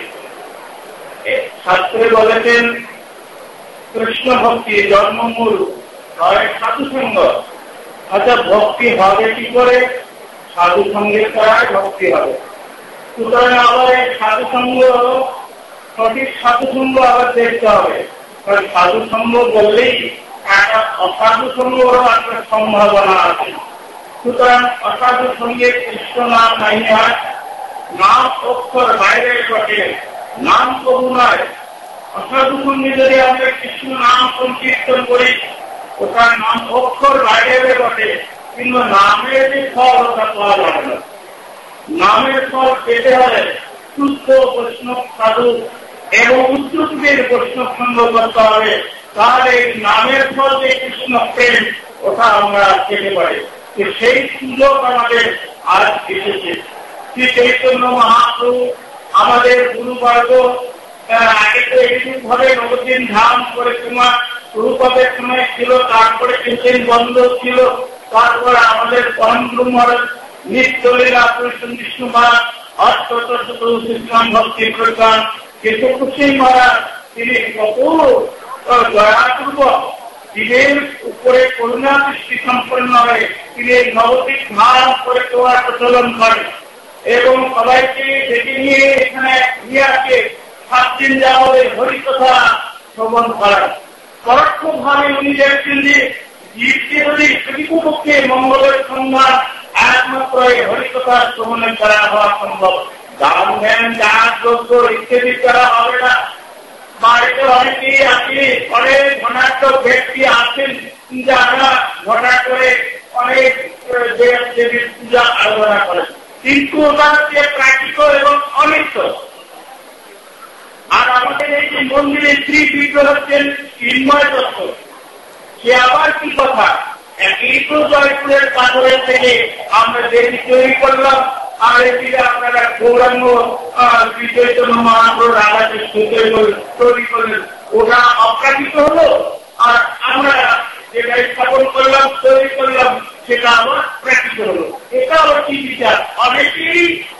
শাস্ত্রে বলেছেন কৃষ্ণ ভক্তি জন্মমূল হয় সাধু সঙ্গ। আচ্ছা, ভক্তি হবে কি করে? সাধু সঙ্গের দ্বারাই ভক্তি হবে। সুতরাং আবার এই সাধু সঙ্গ, সঠিক সাধু সঙ্গ আবার দেখতে হবে। কারণ সাধু সঙ্গ বললেই একটা অসাধু সঙ্গেরও একটা সম্ভাবনা আছে। সুতরাং অসাধু সঙ্গে কৃষ্ণ নাম নাই হয়, নাম অক্ষর বাইরে ঘটে, নাম প্রভু নয়। অসাধু সঙ্গে যদি আমরা কৃষ্ণ নাম সংকীর্তন করি, ওটার নাম অক্ষর বাইরে ঘটে, কিন্তু নামের যে ফল ওটা পাওয়া যাবে না। নামের ফল পেতে হলে শুদ্ধ বৈষ্ণব সাধু এবং উচ্চযুগের বৈষ্ণব সঙ্গ করতে হবে। তাহলে এই নামের ফল যে কৃষ্ণ প্রেম, ওটা আমরা পেতে পারি। সেই সুযোগ আমাদের আজ এসেছে। শ্রী চৈতন্য মহাপ্রভু আমাদের গুরুবর্গ আগে তো এইরূপ ভাবে নবদিন ধাম করে তোমার রূপদের সময় ছিল, তারপরে কিছুদিন বন্ধ ছিল, তারপরে আমাদের পরম গুরু মহারাজ নিত্যলীলা কৃষ্ণ বিষ্ণু মহারাজ অষ্টম ভক্তি প্রধান কেশব কুসিং মহারাজ, তিনি কত দয়াপূর্বক জীবের উপরে করুণা দৃষ্টি সম্পন্ন হয়ে তিনি এই নবদ্বীপ ধাম করে তোমার প্রচলন করেন এবং সবাইকে ডেকে নিয়ে এখানে নিয়ে আসে 7 দিন যাবত হরিকথা শ্রবণ করেন। পরোক্ষভাবে উনি দেখছেন যে জীবকে যদি প্রকৃতপক্ষে মঙ্গলের সম্মান একমাত্র এই হরিকথা শ্রবণের দ্বারা হওয়া সম্ভব। দান ধ্যান দান যজ্ঞ ইত্যাদি দ্বারা হবে না। বাড়িতে অনেকেই আছে, অনেক ধনাত্মক ব্যক্তি আছেন যারা ঘটা করে অনেক দেব দেবীর পূজা আরাধনা করেন, কিন্তু ওটা হচ্ছে প্রাকৃতিক এবং অনিত্য। আর আমাদের এই যে মন্দিরে শ্রী বিগ্রহ হচ্ছেন চিন্ময় তত্ত্ব, সে আবার কি কথা? একই তো জয়পুরের পাথরের থেকে আমরা দেবী তৈরি করলাম, আর এদিকে আপনারা গৌরাঙ্গ শ্রী চৈতন্য মহাপ্রভু রাধাকে তৈরি করলেন। ওটা অপ্রাকৃত হলো, আর আমরা যেটা স্থাপন করলাম, তৈরি করলাম, সেটা আবার প্রাকৃত হলো। এটা আবার কি বিচার? অনেকেই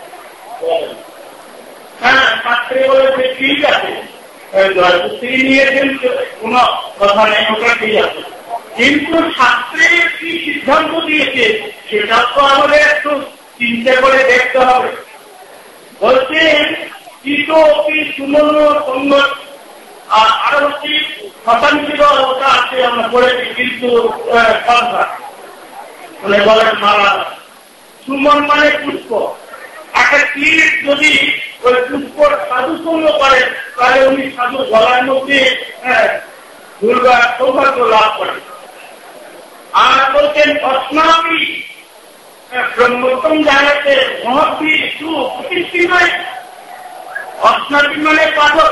হ্যাঁ শাস্ত্রে বলেছে ঠিক আছে, তিনি নিয়েছেন কোন কথা নেই, ওটা ঠিক আছে, কিন্তু শাস্ত্রে কি সিদ্ধান্ত দিয়েছে সেটা তো আমাদের একটু চিন্তা করে দেখতে হবে। বলছেন চিতো কি সুমন সঙ্গত, আর আরো হচ্ছে শতাংশিক ওটা আছে আমরা পড়েছি, কিন্তু মানে বলেন মালা সুমন মানে পুষ্প। একটা তীর যদি ওই পুষ্পর সাধু সঙ্গ করে তাহলে উনি সাধু গলার মধ্যে দুর্গা সৌভাগ্য লাভ করেন। আর বলছেন অস্নাপি ব্রহ্মোত্তম জানাতে মহৎি সুপ্রতিষ্ঠিত নয়। অস্নাপি মানে পাথর,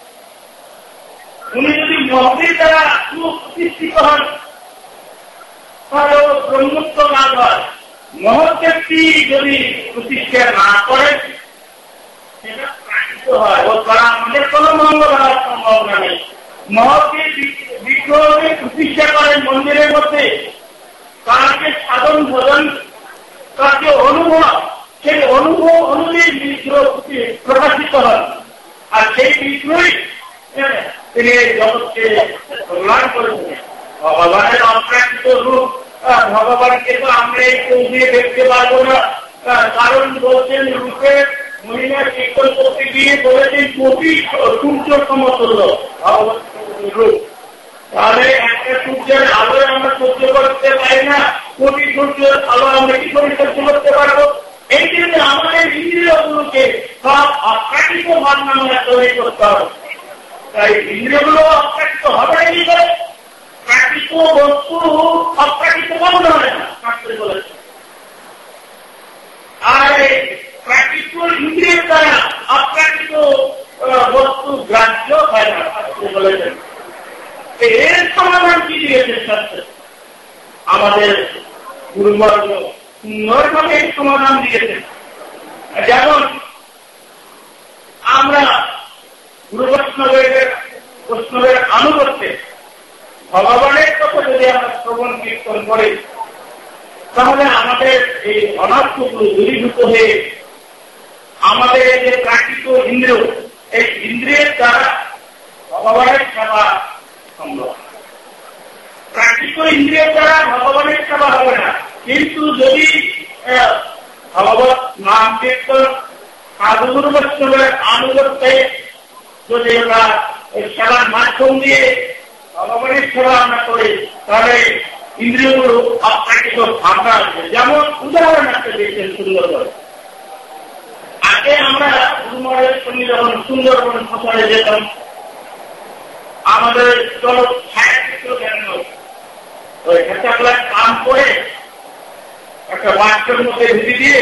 উনি যদি মহতির দ্বারা সুপ্রতিষ্ঠিত হন তাহলে ব্রহ্মত্ব লাভ হয়। মহৎ ব্যক্তি যদি প্রতিষ্ঠা না করে সেটা প্রাকৃত হয়, ও দ্বারা আমাদের কোন মঙ্গল হওয়ার সম্ভাবনা নেই। মহৎকে বিগ্রহে প্রতিষ্ঠা করেন মন্দিরের মধ্যে, তাকে সাধন ভোজন, তাকে অনুভব, সেই অনুভব অনুযায়ী বিগ্রহ প্রকাশিত হন, আর সেই বিগ্রহই তিনি এই জগৎকে কল্যাণ করেছেন। ভগবানের অপ্রাকৃত রূপ ভগবানকে তো আমরা এই চোখে দেখতে পারবো না, কারণ বলছেন রূপে মহিলা কীর্তন করতে গিয়ে বলেছেন কোটি সূর্য সমতুল্য রূপ। তাহলে একটা সূর্যের আলোয় আমরা সহ্য করতে পারি না, কোটি সূর্যের আলো আমরা কি করে সহ্য করতে পারবো? এই জন্য আমাদের ইন্দ্রিয়গুলোকে সব অপ্রাকৃত ভাবনা আমরা তৈরি করতে হবে। তাই ইন্দ্রিয়গুলো অপ্রাকৃত হবে কি করে? প্রাকৃত বস্তু অপ্রাকৃত কখনো হয় না, শাস্ত্রে বলেছে। আর প্রাকৃত ইন্দ্রিয়ের দ্বারা অপ্রাকৃত বস্তু গ্রাহ্য হয় না, শাস্ত্রে বলেছেন। এর সমাধান কি দিয়েছে শাস্ত্রে? আমাদের গুরুবর্গ সুন্দরভাবে এই সমাধান দিয়েছে। যেমন আমরা গুরু বৈষ্ণবের আনুগত্যে ভগবানের কথা যদি আমরা শ্রবণ কীর্তন করি তাহলে আমাদের এই অনার্থগুলো দূরীভূত হয়ে আমাদের এই যে প্রাকৃত ইন্দ্রিয়, এই ইন্দ্রিয়ের দ্বারা ভগবানের সেবা সম্ভব। প্রাকৃত ইন্দ্রিয়ের দ্বারা ভগবানের সেবা হবে না, কিন্তু যদি ভগবত নাম কীর্তন সাধুগুরু বৈষ্ণবের আনুগত্যে যদি আমরা সেবার মাধ্যম দিয়ে ভগবানের সেবা আমরা করি তাহলে ইন্দ্রিয়গুলো অপ্রাকৃত ভাবনা আসবে। যেমন উদাহরণ একটা দিয়েছেন সুন্দর করে। আগে আমরা গুরুমহারাজের সঙ্গে যখন সুন্দরবন সফরে যেতাম, আমাদের চলো ছায়াচিত্র জ্ঞান ওই হেঁচাগুলার কাম করে একটা বাক্সের মধ্যে ঢুকি দিয়ে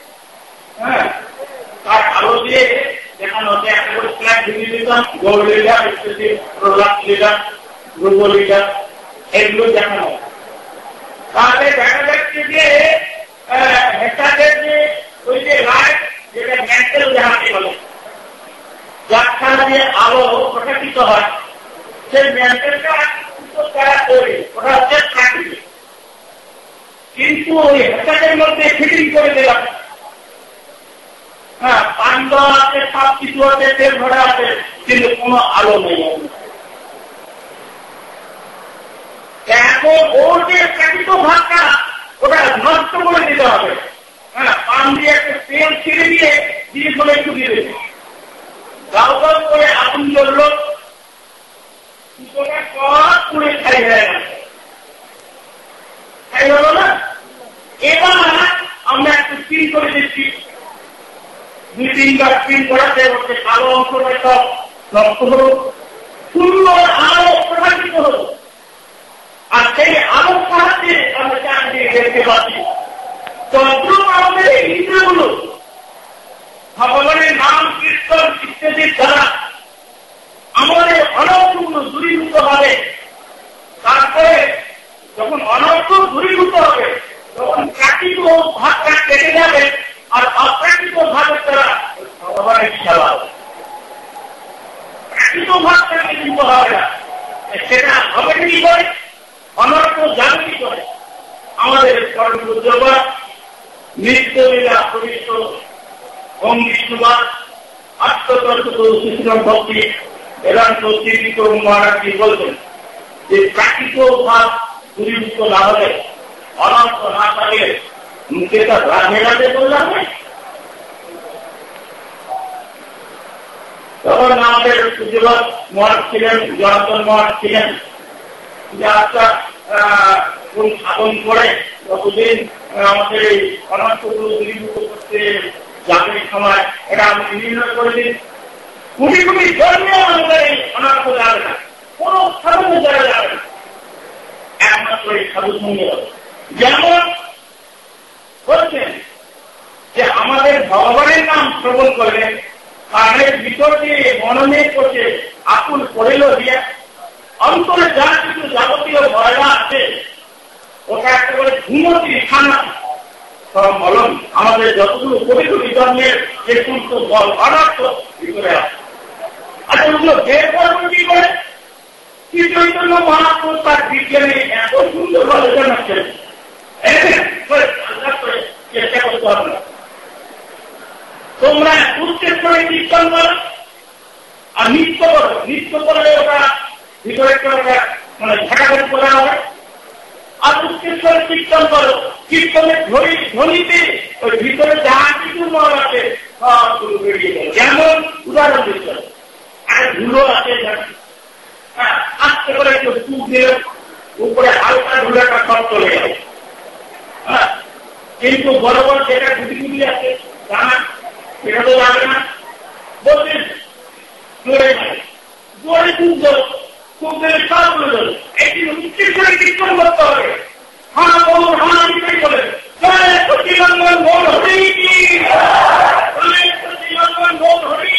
তার আলো দিয়ে দেখানো হচ্ছে, একটা করে ফ্ল্যাট ঢুকিয়ে দিতাম, গৌর লীলা, প্রহ্লাদ লীলা, ধ্রুব লীলা, এগুলো দেখানো। তাহলে দেখা যাচ্ছে যে হেঁচাদের যে ওই যে লাইট, যেটা ম্যান্টেল দেখাতে বলে, যার ছাড়া দিয়ে আলো প্রকাশিত হয়, সেই ম্যান্টেলটা তারা তৈরি, ওটা হচ্ছে প্রাকৃতিক। কিন্তু ওই হেঁচাদের মধ্যে ফিটিং করে দিলাম, হ্যাঁ পান দেওয়া আছে, সব কিছু আছে, তেল ভরা আছে, কিন্তু কোনো আলো নেই। এখন ওর যে প্রাকৃত ভাবটা ওটা নষ্ট করে দিতে হবে। হ্যাঁ পান দিয়ে একটা তেল ছেড়ে দিয়ে দিয়ে বলে একটু দিয়ে দেবে, গাও গাও করে আগুন জ্বলল, সব পুড়ে ছাই হয়ে গেল, ছাই হলো না। এবার আমরা একটা স্ক্রিন করে দিচ্ছি, 2-3বার স্ক্রিন করাতে হচ্ছে কালো অংশটা সব নষ্ট হলো, সুন্দর আলো প্রকাশিত হলো। আর সেই আলোর সাহায্যে আমরা চারদিকে দেখতে পাচ্ছি। তদ্রুপ আমাদের এই ইন্দ্রিয়গুলো ভগবানের নাম কীর্তন ইত্যাদির দ্বারা আমাদের অনর্থগুলো দূরীভূত হবে। তারপরে যখন অনর্থ দূরীভূত হবে তখন প্রাকৃত ভাবটা কেটে যাবে, আর অপ্রাকৃত ভাবের দ্বারা ভগবানের সেবা হবে। প্রাকৃত ভাবটা কিন্তু হবে না, আমাদের কর্মযোগা নিত্যলীলা প্রবিষ্ট ওম বিষ্ণুবাদ আত্মতর্ক শিশুরাম ভক্তি বেদান্ত চিন্তিত মহারাজজি বলছেন যে প্রাকৃত ভাব দূরীভূত না হলে অনন্ত না থাকলে মুখে তার রাধে রাধে বললাম হয়। তখন আমাদের পূজ্যবাদ মহারাজ ছিলেন, জনার্দন মহারাজ ছিলেন, যাত্রা কোন সাধন করে ততদিন আমাদের এই অনন্তগুলো দূরীভূত করতে যাবে সময় এটা আমি নির্ণয় করে দিন। কুড়ি কুড়ি জন্মে আমাদের এই অনন্ত যাবে না, কোন সাধনে যারা যাবে না, একমাত্র এই সাধু সঙ্গে হবে। যেমন বলছেন যে আমাদের ভগবানের নাম শ্রবণ করলেন, কানের ভিতর দিয়ে মননে করছে আকুল করিল দিয়ে অন্তরে যা কিছু যাবতীয় ময়লা আছে ওটা একেবারে ঘুমতি খানা সব মলম আমাদের যতগুলো পবিত্র জন্মের যে সমস্ত বল অনার্থ ভিতরে আছে। আচ্ছা ওগুলো বের করবো কি করে? কি চৈতন্য মহাপুর তার বিজ্ঞানে এত সুন্দর ভাবে জানাচ্ছেন, চেষ্টা করতে হবে না। তোমরা উচ্চের করে কীর্তন করো আর নৃত্য করো, নৃত্য করলে ওটা ভিতরে মানে ঝাঁকাঘাটি করা হবে। আর উচ্চের করে কীর্তন করো, কীর্তনের ধ্বনিতে ওই ভিতরে যা কিছু মন আছে সবগুলো বেরিয়ে যাবে। যেমন উদাহরণ দিতে আর ধুলো আছে, আস্তে করে একটু সুখ দিলে উপরে হালকা ধুলাটা সব চলে যাবে। হ্যাঁ, কিন্তু বড় বড় যেটা গুটি গুটি আছে জানা সেটা তো যাবে না। বলছেন জোরে জোরে খুব জল খুব দিলে সবগুলো জল একটি উচ্চের করে কীর্তন করতে হবে। হ্যাঁ বলুন, হ্যাঁ এটাই বলে সচিবন্ধন মন হরেই সচিবন্ধন মন হরেই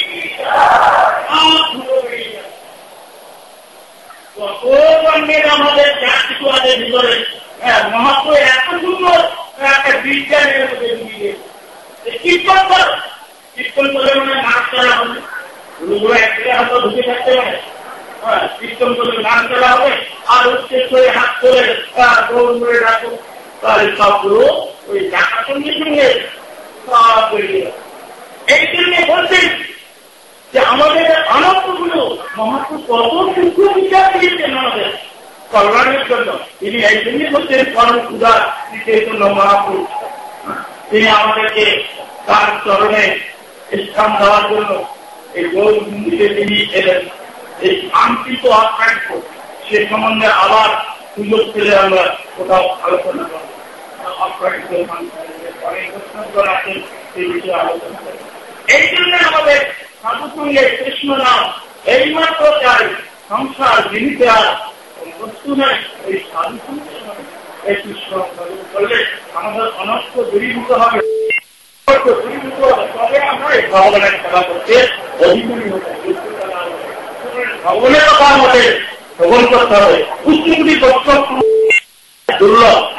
আমাদের যা কিছু আছে ভিতরে মহাত্ম এত সুন্দর একটা বিজ্ঞানের মধ্যে দিয়ে কীর্তন কর, কীর্তন করলে মানে নাচ চলা হবে, গুরুগুলো একসাথে হয়তো ঢুকে থাকতে পারে, কীর্তন করলে নাচ চলা হবে। আর উচ্চের করে হাত করে দৌড় করে রাখো, তাহলে সবগুলো ওই ডাকার সঙ্গে সঙ্গে সব বেরিয়ে যাবে। এই জন্য বলছেন যে আমাদের অনন্তগুলো মহাত্ম কত সূক্ষ্ম বিচার দিয়েছেন আমাদের কল্যাণের জন্য। তিনি এই জন্যই বলছেন পরম উদার চৈতন্য মহাপুরুষ। তিনি আমাদেরকে তার চরণে স্থান দেওয়ার জন্য এই গৌর মন্দিরে তিনি এলেন। এই শান্তিত আকাঙ্ক্ষ সে সম্বন্ধে আবার সুযোগ পেলে আমরা কোথাও আলোচনা করব। অপ্রাকৃত অনেক আছেন সেই বিষয়ে আলোচনা করব। এই জন্য আমাদের সাধুসঙ্গে কৃষ্ণ নাম এইমাত্র চাই, সংসার জিনিতে আর বস্তু নেই। এই সাধুসঙ্গে এই কৃষ্ণ করলে আমাদের অনর্থ দূরীভূত হবে, দূরীভূত হবে, তবে আমরা এই ভগবানের সেবা করতে অভিমানী হতে ভগবানের কথা আমাদের গ্রহণ করতে হবে। পুষ্টিগুলি দুর্লভ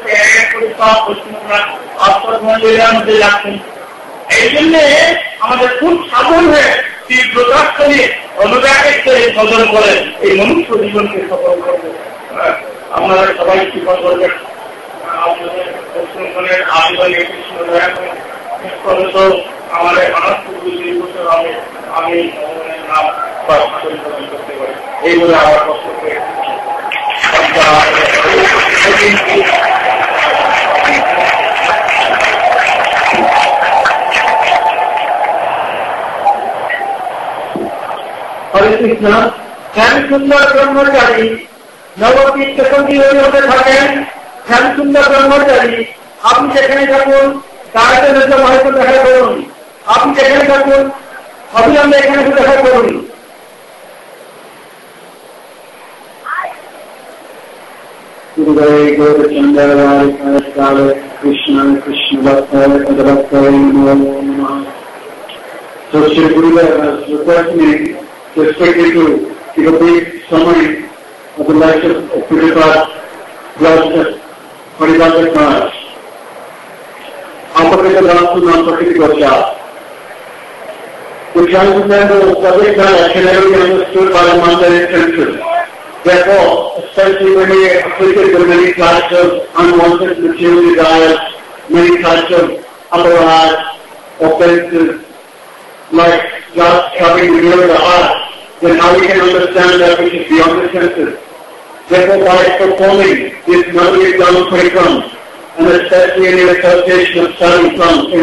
মধ্যে যাচ্ছেন। এই জন্য আমাদের খুব সাবধান হয়ে তীব্রতার্থ নিয়ে অনুরাগের সদন করে এই মনুষ্য জীবনকে সফল করবে। আপনারা সবাই কৃপা করবেন, আপনাদের পশ্চিমবঙ্গের আদিবাসী কৃষ্ণ দয়া তো আমাদের অনন্তগুলি বছর হবে আমি ভগবানের নাম প্রদান করতে পারি। এই বলে আমার কষ্ট করে হরে কৃষ্ণ। শ্যামসুন্দর ব্রহ্মচারী নবদ্বীপ সেখানে হতে থাকেন। শ্যামসুন্দর ব্রহ্মচারী আপনি সেখানে থাকুন, তাড়াতাড়ি হয়তো দেখা করুন। আপনি সেখানে থাকুন, অবিলম্বে এখানে দেখা করুন। Krishna Krishna So Sri Gurudev has requested me to expect you to give a brief summary of the life of Prabhupada Blessed Haridasan Maharaj. आपके तो नाम प्रकृति को क्या the subject matter actually understood by the Mandalay Central. Therefore, especially when we are afflicted with many types of unwanted material desires, many types of aparad, offenses, like lust covering the mirror of the heart, then how we can understand that which is beyond the senses. Therefore, by performing this Navadvitam Parikram, and especially in the association of sadhu,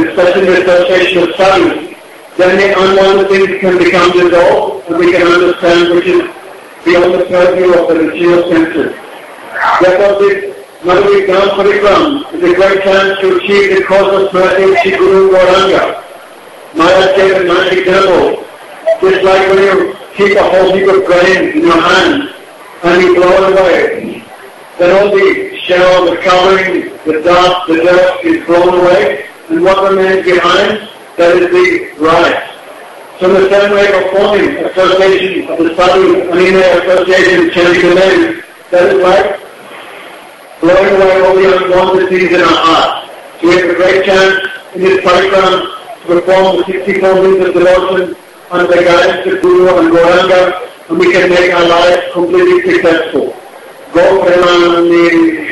then the unwanted things can become dissolved, and we can understand which is beyond the purview of the material senses. Therefore, this Navadvitam Parikram is a great chance to achieve the cause of mercy, Shri Guru Gauranga. Maharaj gave a nice example. Just like when you keep a whole heap of grain in your hand and you blow it away, then all the shell, the covering, the dust, the dirt is blown away, and what remains behind, that is the rice. So in the same way of forming association of the sadhu, and in their association chanting the name, that is like blowing away all the unwanted things in our heart. So we have a great chance in this parikram to perform the 64 means of devotion under the guidance of Guru and Gauranga, and we can make our lives completely successful. Go Premanandi.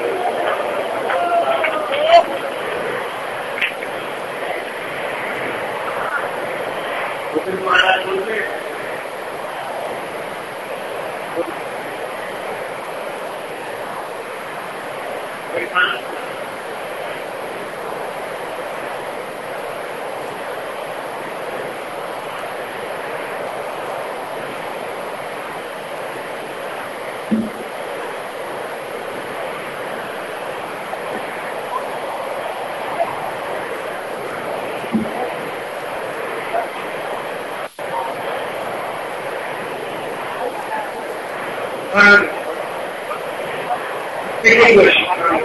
Speak English.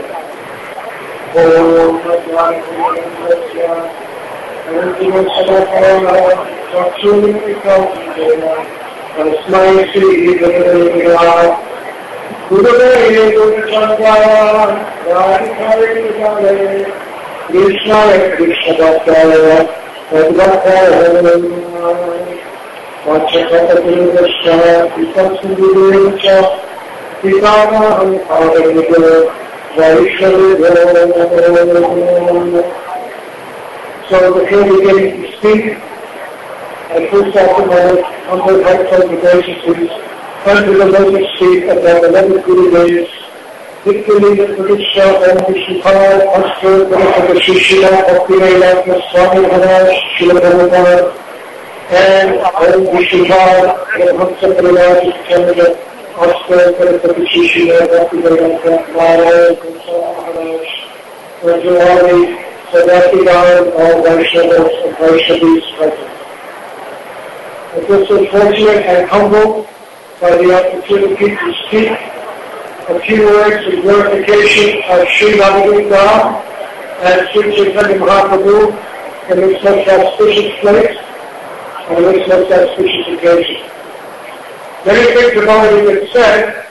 So before we begin to speak, I first offer my humble heartfelt obeisances unto the lotus feet of our beloved Guru Dev, Victory Pradisha Om Vishnupada, Pastor Pradisha Shishila, Bhakti Swami Maharaj, Srila Prabhupada, and Om Vishnupada, Hamsa Pradisha Canada, Pastor Pradisha Shishila, Bhakti Maharaj, Maharaj, Rajawali, Sadatigar, all Vaishnavas and Vaishnavis present. I feel so fortunate and humbled by the opportunity to speak a few words of glorification of Sri Bhagavad and Sri Chaitanya Mahaprabhu in this most auspicious place and this most auspicious occasion. Many things have already been said,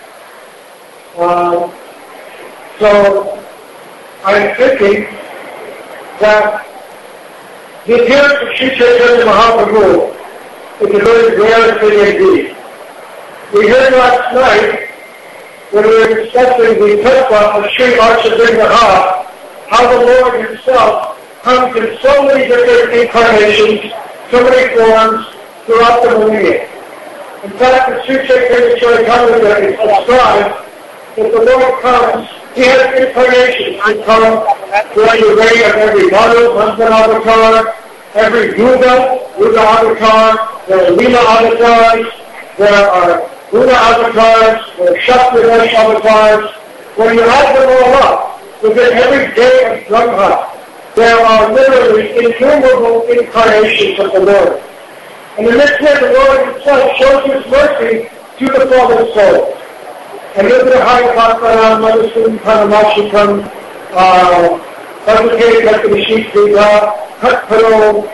so I'm thinking that the appearance of Sri Chaitanya Mahaprabhu is a very rare thing indeed. We heard last night, when we were discussing the tattva of Sri Archadringaha, how the Lord Himself comes in so many different incarnations, so many forms throughout the millennia. In fact, the Sri Chaitanya Charitamrita is described that the Lord comes, He has incarnations. He comes during the reign of every Madhu, Mantan avatar, every Yuga avatar, there are Lila avatars, there are Guna avatars, there are Shakti avatars. When you add them all up, within every day of Brahma, there are literally innumerable incarnations of the Lord. And in this way, the Lord Himself shows His mercy to the fallen soul. And Nidrahaya Bhaktaram, Madhusudan Paramashikam, Bhagavate Bhakti Shikriga, Katparo,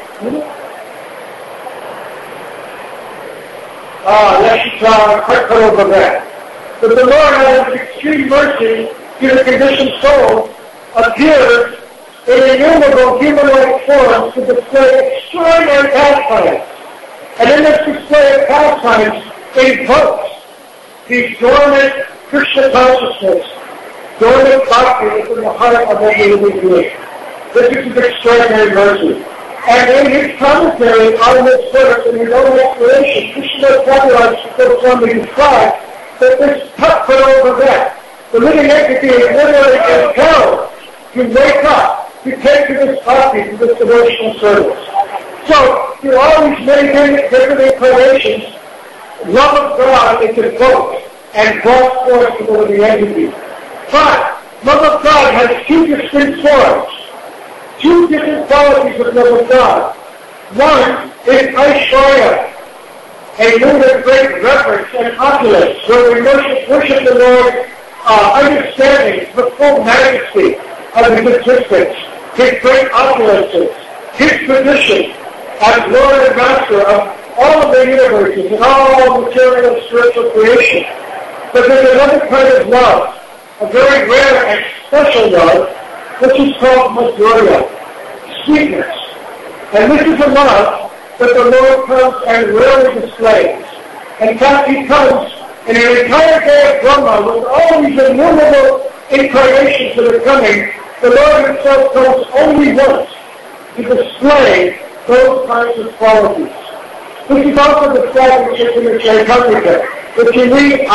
Lashita, Katparo Bhagat. But the Lord has extreme mercy to the conditioned soul, appears in innumerable humanoid forms to display extraordinary pastimes. And in this display of pastimes, invokes the dormant Krishna consciousness, dormant bhakti within the heart of every living being. This is an extraordinary mercy. And in his commentary on this verse, in his own explanation, Krishna Prabhupada goes on to describe that this cup put over that. The living entity is literally impelled to wake up, to take to this bhakti, to this devotional service. So, through all these many different incarnations, love of God is invoked and brought forth to the living entity. But love of God has two distinct forms, two different qualities of love of God. One is Aishwarya, a mood of great reverence and opulence, where we worship the Lord, understanding the full majesty of his existence, his great opulences, his position as Lord and Master of all of the universes and all material and spiritual creation. But there's another kind of love, a very rare and special love, which is called Madhurya, sweetness. And this is a love that the Lord comes and rarely displays. In fact, he comes in an entire day of Brahma with all these innumerable incarnations that are coming. The Lord himself comes only once to display those kinds of qualities. This is also described in Chaitanya Charitamrita. If you read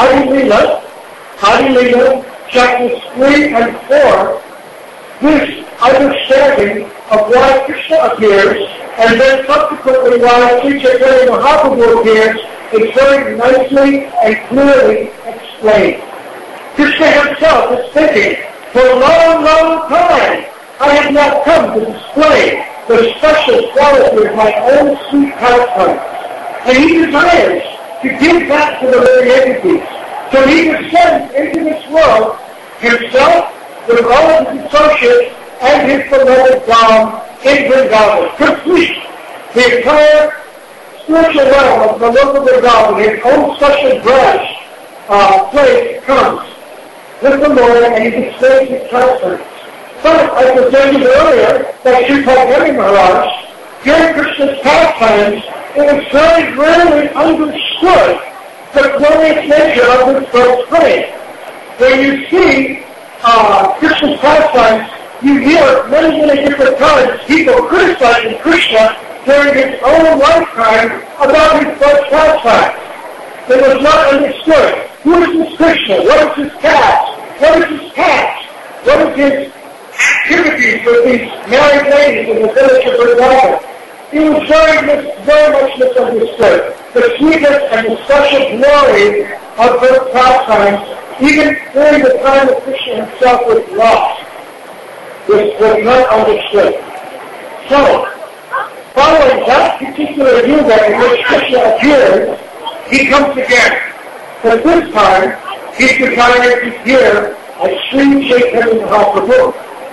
Adi Lila, chapters 3 and 4, this understanding of why Krishna appears, and then subsequently why Sri Chaitanya Mahaprabhu appears, is very nicely and clearly explained. Krishna himself is thinking, for a long, long time, I have not come to display the special quality of my own sweet pastimes. And he desires to give that to the living entities. So he descends into this world himself, with all of his associates, and his beloved Dham in Vrindavan. Complete the entire spiritual realm of the local Vrindavan, his own special branch place comes with the Lord, and he displays his pastimes. But, as was mentioned earlier, that Sri Chaitanya Maharaj, during Krishna's pastimes, it was very rarely understood the glorious nature of this first praise. When you see Krishna's pastimes, you hear many, many different times people criticizing Krishna during his own lifetime about his first pastimes. It was not understood. Who is this Krishna? What is his caste? What is his caste? What is his activities with these married ladies in the village of Vrindavan? It was very much misunderstood. The sweetness and the special glory of her pastimes, even during the time of Krishna himself was lost, was not understood. So, following that particular yuga in which Krishna appeared, he comes again. But this time, he's desiring to appear as Sri Chaitanya Mahaprabhu.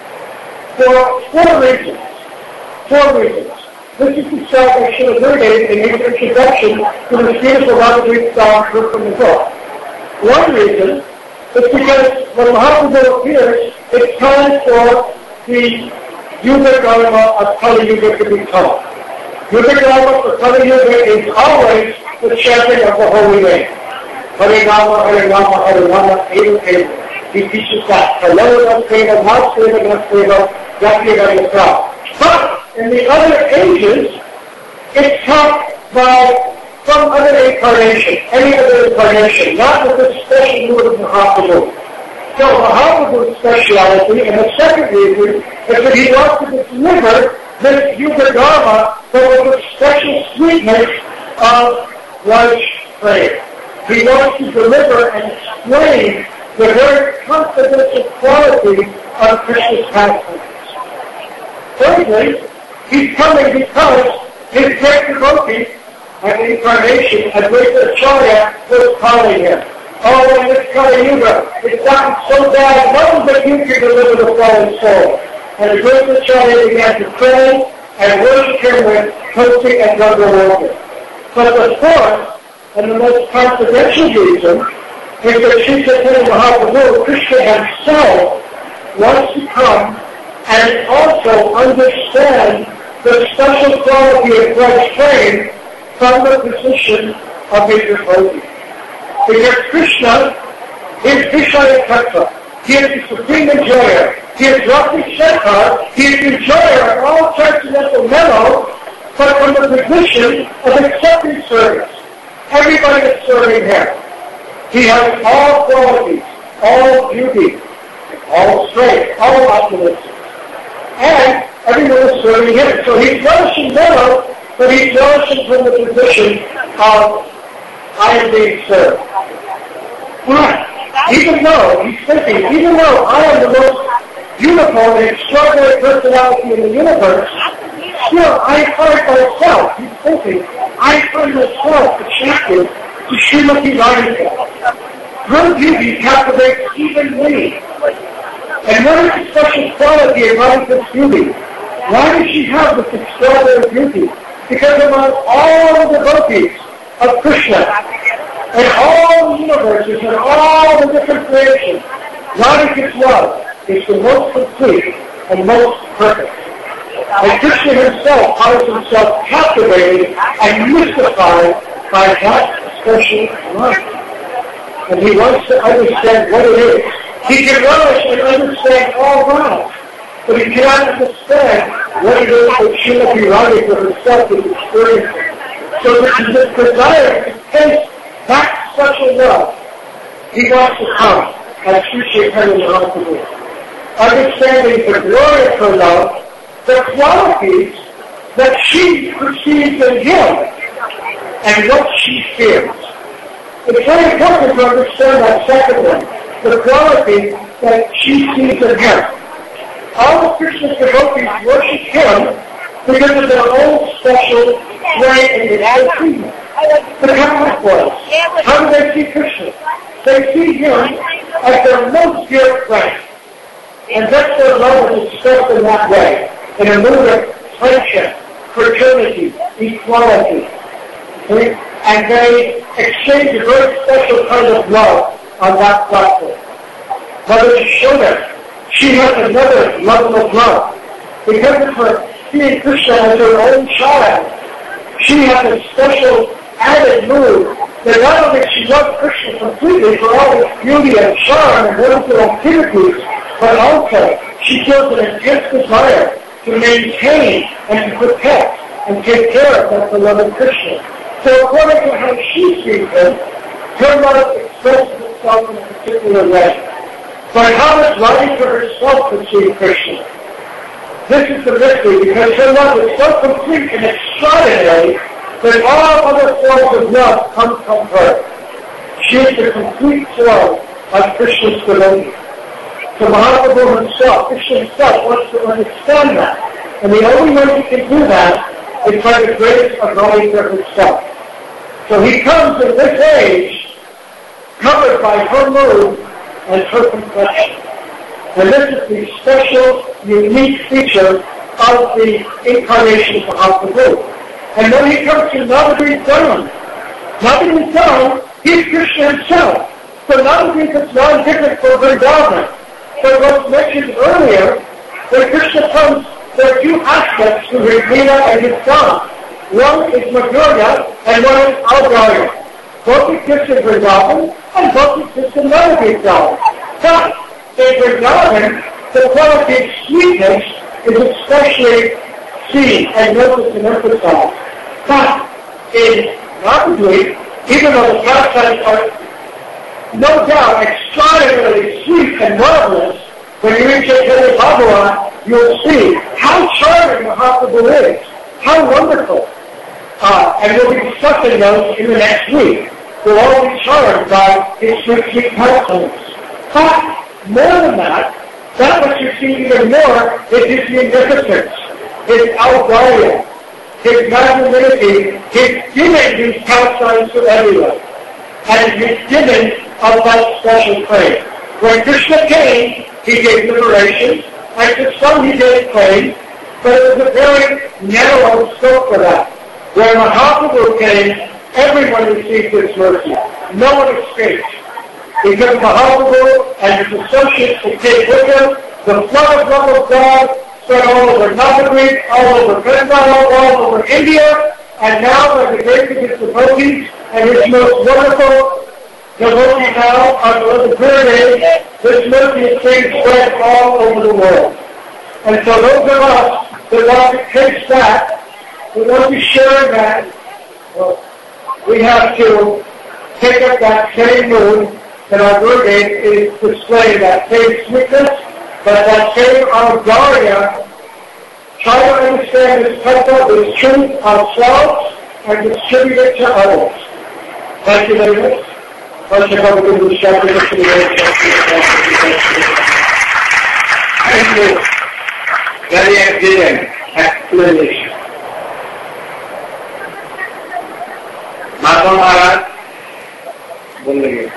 For four reasons. This is described by Srila Gurudev in his introduction to the beautiful Bhagavad Gita from the book. One reason is because when Mahaprabhu appears, it's time for the Yuga Dharma of Kali Yuga to be taught. Yuga Dharma for Kali Yuga is always the chanting of the holy name. Hare Rama, Hare Rama, Hare Rama, Eva, Eva. He teaches that. Halava, Seva, Masseva, Seva, Yati, Yati, But in the other ages, it's taught by some other incarnation, any other incarnation, not with the special mood of Mahaprabhu. So Mahaprabhu's speciality, and the second reason, is that he wants to deliver this Yuga Dharma with the special sweetness of Raj prayer. He wants to deliver and explain the very confidential quality of Krishna's pastimes. Thirdly, he's coming because his great devotee and incarnation, Advaita Acharya, was calling him. Oh, in this Kali Yuga, it's gotten so bad, none but you can deliver the fallen soul. And Advaita Acharya began to pray and worship him with Tulsi and Ganga. But the fourth and the most confidential reason is that Sri Chaitanya Mahaprabhu, Krishna himself, wants to come and also understand the special quality of Christ's praying from the position of his devotee. Because Krishna is Vishaya Tattva. He is the supreme enjoyer. He is Rati Shekhar. He is the enjoyer of all transcendental mellow, but from the position of accepting service. Everybody is serving him. He has all qualities, all beauty, all strength, all optimism. And everyone is serving him. So he's relishing mellow, but he's relishing from the position of I am being served. Right. Even though he's thinking, even though I am the most uniform and extraordinary personality in the universe, still I find myself, he's thinking, I find myself attracted to Srimati Radhika. Her beauty captivates even me. And what is the special quality of Radhika's beauty? Why does she have this extraordinary beauty? Because among all the devotees of Krishna, and all the universes and all the different creations, Radhika's love is the most complete and most perfect. And Krishna himself finds himself captivated and mystified by that special love. And he wants to understand what it is. He can relish and understand all that, but he cannot understand what it is that Srimati Radhika herself is experiencing. So the desire to taste that special love, he wants to come as Sri Chaitanya Mahaprabhu. Understanding the glory of her love, the qualities that she perceives in him, and what she fears. It's very important to understand that second one, the quality that she sees in him. All the Krishna devotees worship him because of their own special way in the attitude. The Catholic ones, how do they see Krishna? They see him as their most dear friend. And that's their love is expressed in that way, in a mood of friendship, fraternity, equality. Okay? And they exchange a very special kind of love on that platform. Mother Yashoda, she has another level of love. Because of her seeing Krishna as her own child, she has a special added mood that not only she loves Krishna completely for all his beauty and charm and wonderful activities, but also she feels an intense desire to maintain and to protect and take care of that beloved Krishna. So according to how she sees him, her love expresses itself in a particular way. But how does Radhika herself perceive Krishna? This is the mystery, because her love is so complete and extraordinary that all other forms of love come from her. She is the complete form of Krishna's devotee. So Mahaprabhu himself, Krishna himself, wants to understand that. And the only way he can do that is by the grace of Radhika herself. So he comes in this age covered by her mood and her complexion. And this is the special, unique feature of the incarnation of Mahaprabhu. And when he comes to Navadvip Dham, he's Krishna himself. So Navadvip is non-different from Vrindavan. So what's mentioned earlier, when Krishna comes, there are two aspects to his Leela and his Dham. One is Madhurya and one is Audrya. Both exist in Vrindavan and both exist in Navadvip Dham. But in Vrindavan, the quality of sweetness is especially seen and noticed and emphasized. But in Navadvip, even though the pastimes are no doubt extraordinarily sweet and marvelous, when you reach Chaitanya Bhagavan, you'll see how charming Mahaprabhu is, how wonderful. And we'll be discussing those in the next week. We'll all be charmed by his sweet pastimes. But more than that what you see even more is his magnificence, his audarya, his magnanimity, his giving these pastimes to everyone, and his giving of that special praise. When Krishna came, he gave liberation, and to some he gave praise, but it was a very narrow scope for that. When Mahaprabhu came, everyone received his mercy. No one escaped. Because Mahaprabhu and his associates who came with him, the flood of love of God spread all over Navadvip, all over Vrindavan, all over India, and now by the grace of his devotees and his most wonderful the holy now on the third day, this mercy is being spread all over the world. And so those of us that want to taste that, we want to share that, we have to take up that same mood that our brigade is displaying, that same sweetness, but that same Anugarya, try to understand this tattva, this truth ourselves, and distribute it to others. Thank you very much. Thank you. Very excellent explanation. Madhva Maharaj, बोलिए.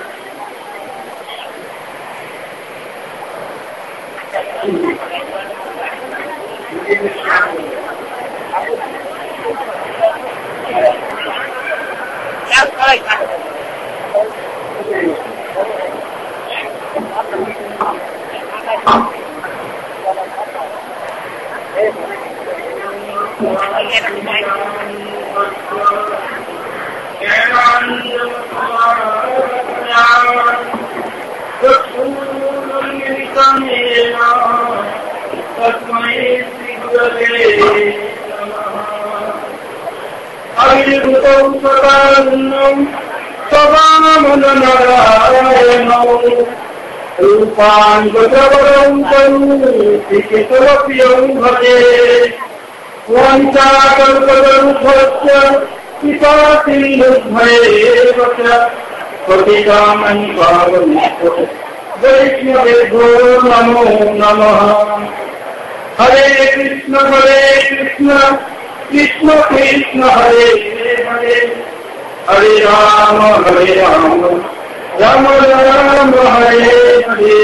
रूपान् गतवरं तनुपितरप्यं भजे वाञ्छाकल्पतरुभ्यश्च कृपासिन्धुभ्येव च पतितामनि पावनेभ्यो वैष्णवेभ्यो नमो नमः. हरे कृष्ण कृष्ण कृष्ण हरे हरे, हरे राम राम राम हरे हरे.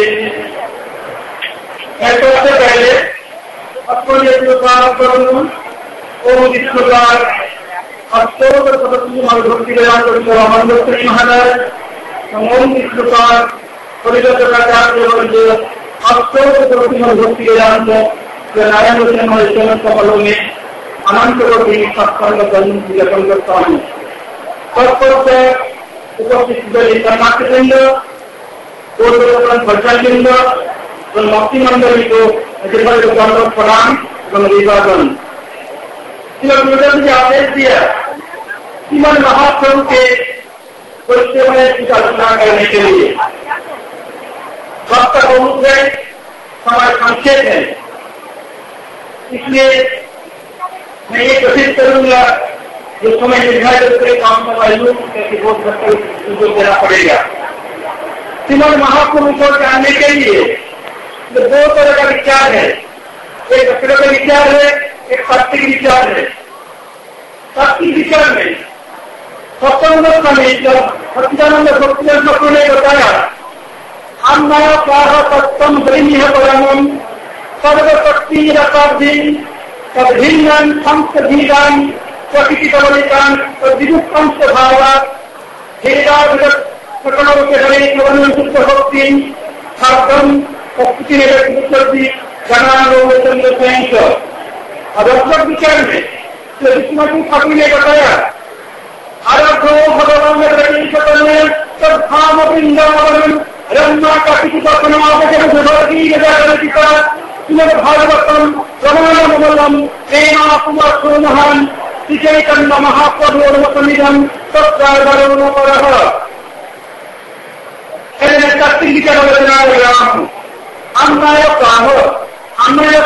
ऐसा से पहले आपको ये प्रकार करूँ ओम इस प्रकार अष्टोत्तर सप्तशती भक्ति महाराज ओम इस प्रकार परिवर्तनाचार्य वर्ग अष्टोत्तर सप्तशती भक्ति नारायण गोस्वामी कमलों में अनंत कोटि सत्संग करता हूँ. उपस्थित कर्नाटकवृंद भट्टावृंद भक्ति मंडली को प्रणाम अभिवादन. श्री आदेश दिया श्रीमद महाप्रभु के परिचय में कुछ आलोचना करने के लिए. वक्त बहुत है, समय संक्षेप है, इसलिए मैं ये कोशिश करूंगा जो समय निर्धारित करे काम का वायु कैसे बहुत सुझाव देना पड़ेगा. श्रीमद महाप्रभु को जानने के लिए दो तरह का विचार है. एक अक्षर का विचार है, एक तात्विक विचार है. तात्विक विचार में सत्संग समय जब सच्चिदानंद भक्ति ने बताया अन्ना प्राह तत्तम ब्रह्म परमम सर्वशक्ति रसाधि तद्भिन्नं संस्थीदान प्रकृति कवलिकान तद्विमुक्तं स्वभावा भेदाविगत प्रकरणों के हरे कवन शुद्ध भक्ति साधन प्रकृति ने गणानोचंद्र स्वयं. अब अक्षर विचार में विष्णु ठाकुर ने बताया आराधो भगवान तद्धाम वृंदावन रम्मा कापिता भागवतम रमानमलम प्रेमा कुमार महान श्रीचैतन्य महाप्रभुर्वतमिदं तत्कारणपरः. तात्विक विचार रचना कर रहा हूँ. अन्नाय प्राह, अन्नाय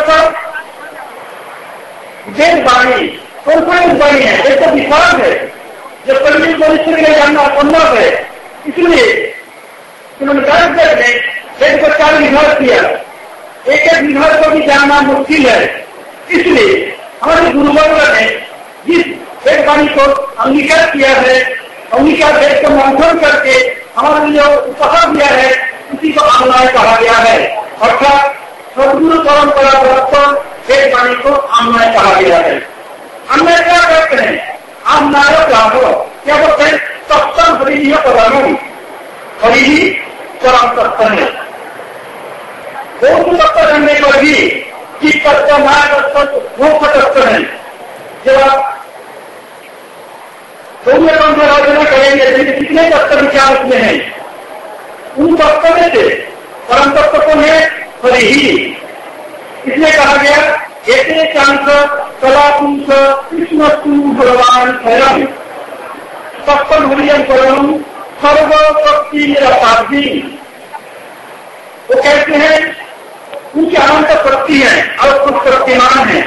वेद वाणी कौन सा वाणी है? एक तो विश्वास है जब परिचय परिश्रम के लिए जानना संभव है. इसलिए उन्होंने वेद को 4 विभाग किया. एक एक विभाग को भी जानना मुश्किल है. इसलिए हमारे गुरुवर्ग ने जिस वेद वाणी को अंगीकार किया है, अंगीकार वेद को मंथन करके हमारे लिए उपहार दिया है, उसी को अन्याय कहा गया है. अर्थात सदगुरु परंपरा प्राप्त वेद वाणी को अन्याय कहा गया है. अन्याय क्या कहते हैं? अन्याय प्राहो क्या बोलते हैं? सप्तम हरि परम, हरि ही परम सत्य है. बहुत तत्व जानने पर भी कि तत्व मार्ग मोक्ष तत्व है. जब आप आलोचना करेंगे कितने तत्व विचार उसमें है, उन तत्व में से परम तत्व को है हरि ही। इसलिए कहा गया एक अंश कलापुंस कृष्णस्तु भगवान स्वयं सप्तम हरियम परम सर्वशक्ति निरपाधि। वो कहते हैं उनकी अनंत शक्ति है और कुछ शक्तिमान है।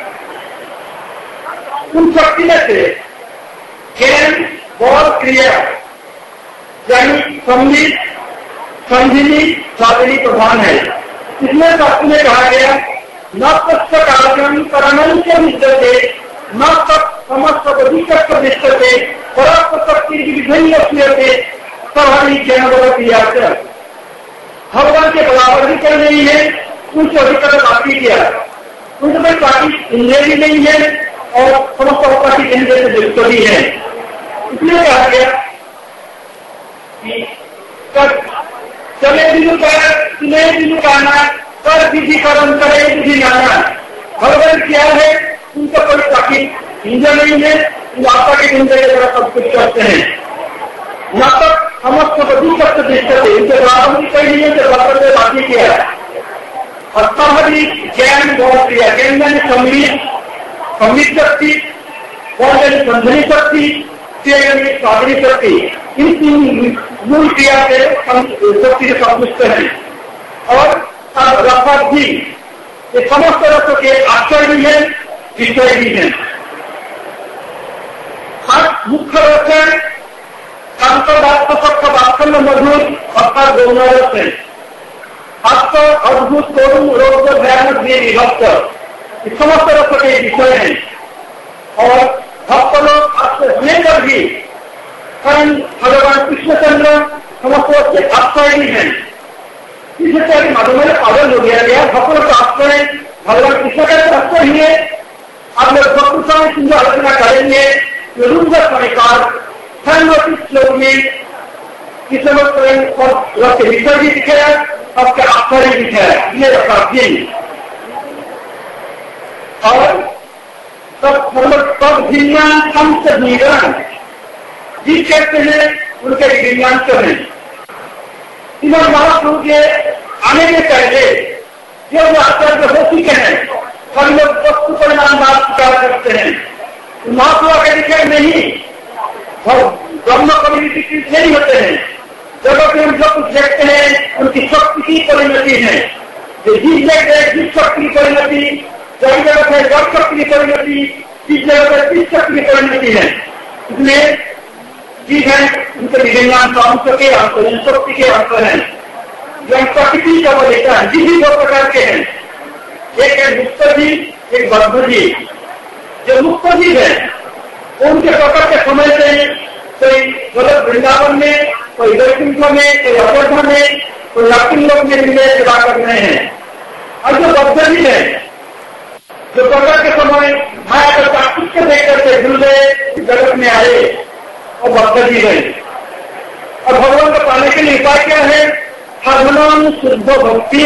उन शक्ति में से ज्ञान और क्रिया यानी संगीत संधिनी स्वादिनी प्रधान है। इसमें शास्त्र में कहा गया न तत्व कार्यक्रम करणं च विद्यते न तत् समस्त अधिकत्व विद्यते परात्म शक्ति विभिन्न क्रियते सभी ज्ञान क्रिया। भगवान के बराबर भी कर नहीं है, कुछ अधिकतर बाकी किया, उनमें बाकी इंद्रिय भी नहीं है और समस्त अवता की इंद्रिय से युक्त भी है। इसलिए कहा गया कि चले बिनु कर सुने बिनु गाना कर विधि कर्म करे विधि नाना। भगवान क्या है, उनका कोई बाकी इंद्रिय नहीं है, आत्मा के इंद्रिय के द्वारा सब कुछ करते हैं। न तक समस्त बधी सत्य दिखते इनके बराबर भी कहीं नहीं है, जो बराबर में बाकी किया है। और सभी ज्ञान बहुत किया, ज्ञान यानी संगीत शक्ति, बहुत यानी संधनी शक्ति, यानी स्वादिनी शक्ति। इन तीन मूल क्रिया से शक्ति से संतुष्ट है। और रफत भी ये समस्त रसों के आश्रय भी है, विषय भी है। मुख्य रस है वात्सल्य मधुर अर्थात गौणरस है। अस्त अद्भुत करुण रोग भयानक विभक्त समस्त रस के विषय है। और भक्त लोग अस्त होने पर भी स्वयं भगवान कृष्णचंद्र समस्त के आश्रय भी है। इससे मधुमेह पागल हो गया भक्त का आश्रय भगवान कृष्ण का आश्रय ही है। आप लोग भक्त सुंदर आलोचना करेंगे श्लोक में किस लोग विषय भी दिखे सबके आश्चर्य भी है, ये रखाती। और सब विज्ञान अंश विवरण जी कहते हैं उनके विज्ञान हैं। इन्होंने महाप्रभु के आने के पहले जो आचार्य हो चुके हैं हम लोग वस्तु परिणाम बात स्वीकार करते हैं। महाप्रभु के लिखे नहीं ब्रह्म कम्युनिटी नहीं होते हैं। जब हम जो कुछ देखते हैं उनकी शक्ति की परिणति है। जिस जगह जिस शक्ति की परिणति, जब जगह है जब शक्ति की परिणति, जिस जगह है जिस शक्ति की परिणति है। इसलिए चीज है उनके विज्ञान का अंश के अंश शक्ति के अंश है। जो प्रकृति का वो लेता है जिस दो प्रकार के हैं, एक है मुक्त जी, एक बद्ध जी। जो मुक्त जी है उनके प्रकार के समय से कोई गलत वृंदावन में, कोई वैकुंठ में, कोई अयोध्या में, कोई लक्ष्मी लोक में मिलने सेवा कर रहे हैं। और जो बद्ध जी है जो प्रकार के समय माया का चाकुष्य देख करके भूल गए जगत में आए और बद्ध जी गए। और भगवान को पाने के लिए उपाय क्या है? साधनाम शुद्ध भक्ति।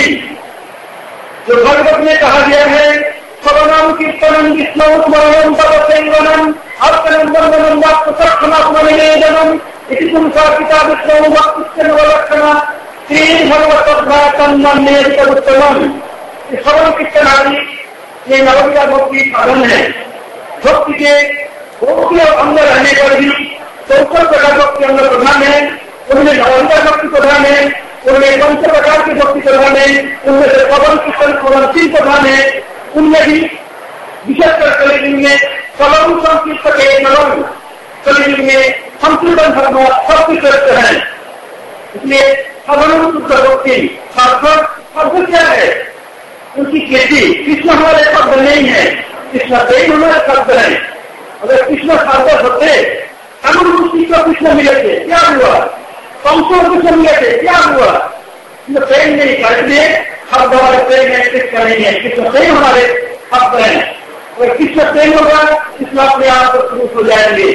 जो भगवत में कहा गया है सर्वनाम कीर्तनम विष्णु स्मरणम तपसेवनम अर्पणम वंदनम वाक्सक्षणात्मनिवेदनम इति पुंसार्पिता विष्णु भक्तिश्च नवलक्षणा श्री भगवतोद्धातम उत्तमम। श्रवण कीर्तन आदि ये नवविधा भक्ति साधन है। भक्ति के भक्ति और अंग रहने पर भी 64 प्रकार भक्ति अंग प्रधान है। उनमें नवविधा भक्ति प्रधान है, उनमें 5 प्रकार की भक्ति प्रधान है, उनमें से श्रवण कीर्तन प्रधान प्रधान है। उनमें भी विशेषकर कलियुग में कलम संकीर्त के नलम कलियुग में संकीर्तन धर्म सबसे श्रेष्ठ है। इसलिए साधारण शुद्ध भक्ति शब्द क्या है? उनकी खेती। कृष्ण हमारे शब्द नहीं है, कृष्ण देव हमारे शब्द है। अगर कृष्ण शब्द होते अनुरूपी को कृष्ण मिले थे क्या हुआ? कंसों कृष्ण मिले थे क्या हुआ? प्रेम नहीं करते शब्द हमारे प्रेम है, कृष्ण नहीं है। कृष्ण प्रेम हमारे शब्द है। अगर कृष्ण प्रेम होगा कृष्ण अपने आप शुरू हो जाएंगे।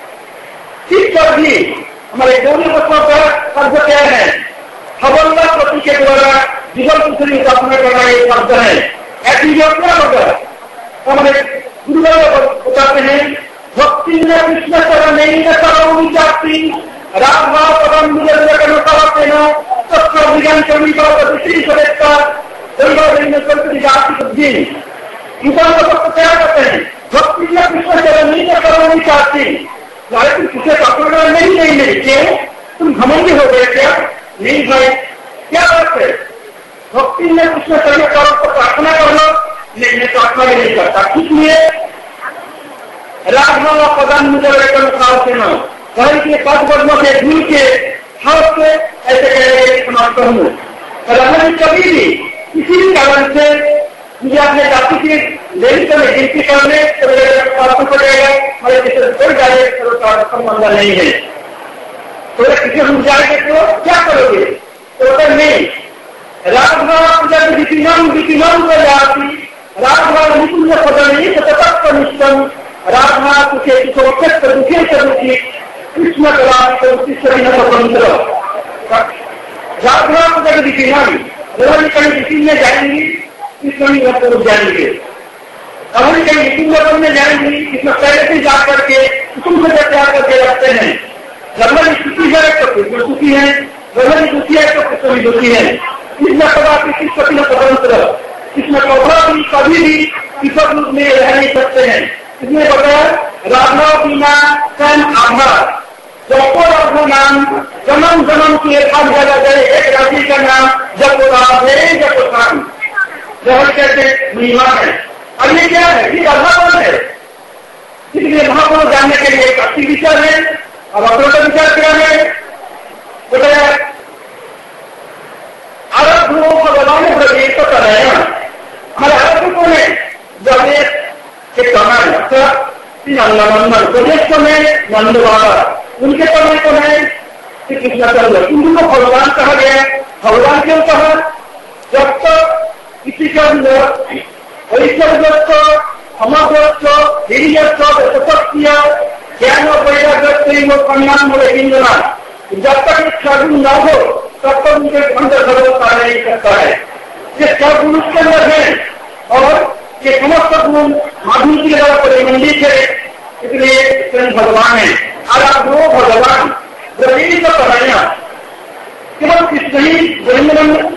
इस पर भी हमारे दोनों बच्चों का शब्द क्या है? हवल्ला पति के द्वारा जीवन दूसरी उपासना करना एक शब्द है। ऐसी जो क्या होगा? हमारे गुरुदेव बताते हैं भक्ति में कृष्ण करण नहीं न करो जाति राधा पदम निरंजन तत्व विज्ञान कर्मी का दूसरी सदस्यता बुद्धि इंसान को सब क्या करते हैं भक्ति या कृष्ण चरण नहीं करना नहीं चाहती चाहे तुम किसे पकड़ना नहीं क्यों तुम घमंडी हो गए क्या नहीं भाई क्या बात है भक्ति में कृष्ण चरण करो तो प्रार्थना कर लो नहीं मैं प्रार्थना भी नहीं करता इसलिए राघव पदान मुझे से न घर के पद पद्मों से भूल के हाथ से ऐसे कहेंगे समाप्त हूँ राघव कभी भी किसी भी कारण से मुझे अपने जाति की देवी में गिनती करने पड़ेगा मेरे किसी कोई डायरेक्ट संबंध नहीं है तो किसी हम जाएंगे तो क्या करोगे तो नहीं राघव विपिनाम को जाती राघव निपुण पदनी सतत निष्ठम राघव तुझे दुखे दुखी कृष्ण कला स्वतंत्र राघव जब विपिनाम कहीं मीटिंग में जाएंगी कृष्ण जाएंगे अभी कहीं मीटिंग में जाएंगी इसमें पहले से जा करके कुटुंब से तैयार करके रखते हैं रघुवरी सुखी है तो कृष्ण सुखी है रघुवरी दुखी है तो कृष्ण भी दुखी है इसमें सदा किसी पति स्वतंत्र इसमें कभी भी ईश्वर रूप में रह नहीं सकते हैं इसमें बताया राघव बिना स्वयं आभार जपो राघव नाम जन्म जन्म की एक एक राशि का नाम जब राधे जब राम जब कहते महिमा है अब ये क्या है ये राधावन है इसलिए महापुरुष जानने के लिए एक अच्छी विचार है अब अपनों का विचार क्या है बताया आराध्यों को बनाने प्रदेश तो कराया हमारे आराध्य कौन है जब के कमान नंदनंदन प्रदेश को है नंद बाबा उनके समय को है श्री कृष्णाचंद्र उनको भगवान कहा गया भगवान क्यों कहा जब तक किसी के अंदर ऐश्वर्यस्व समग्रस्व धीर्यस्व सत्य ज्ञान और वैराग्य वो सम्मान बोले हिंदना जब तक ये सगुण न हो तब तक उनके अंदर भगवत आ नहीं सकता है ये सगुण उसके अंदर है और ये समस्त गुण माधुरी के द्वारा परिमंडित है इसलिए स्वयं भगवान है और वो भगवान ब्रह्मी का पढ़ाया केवल कृष्ण ही वृंदावन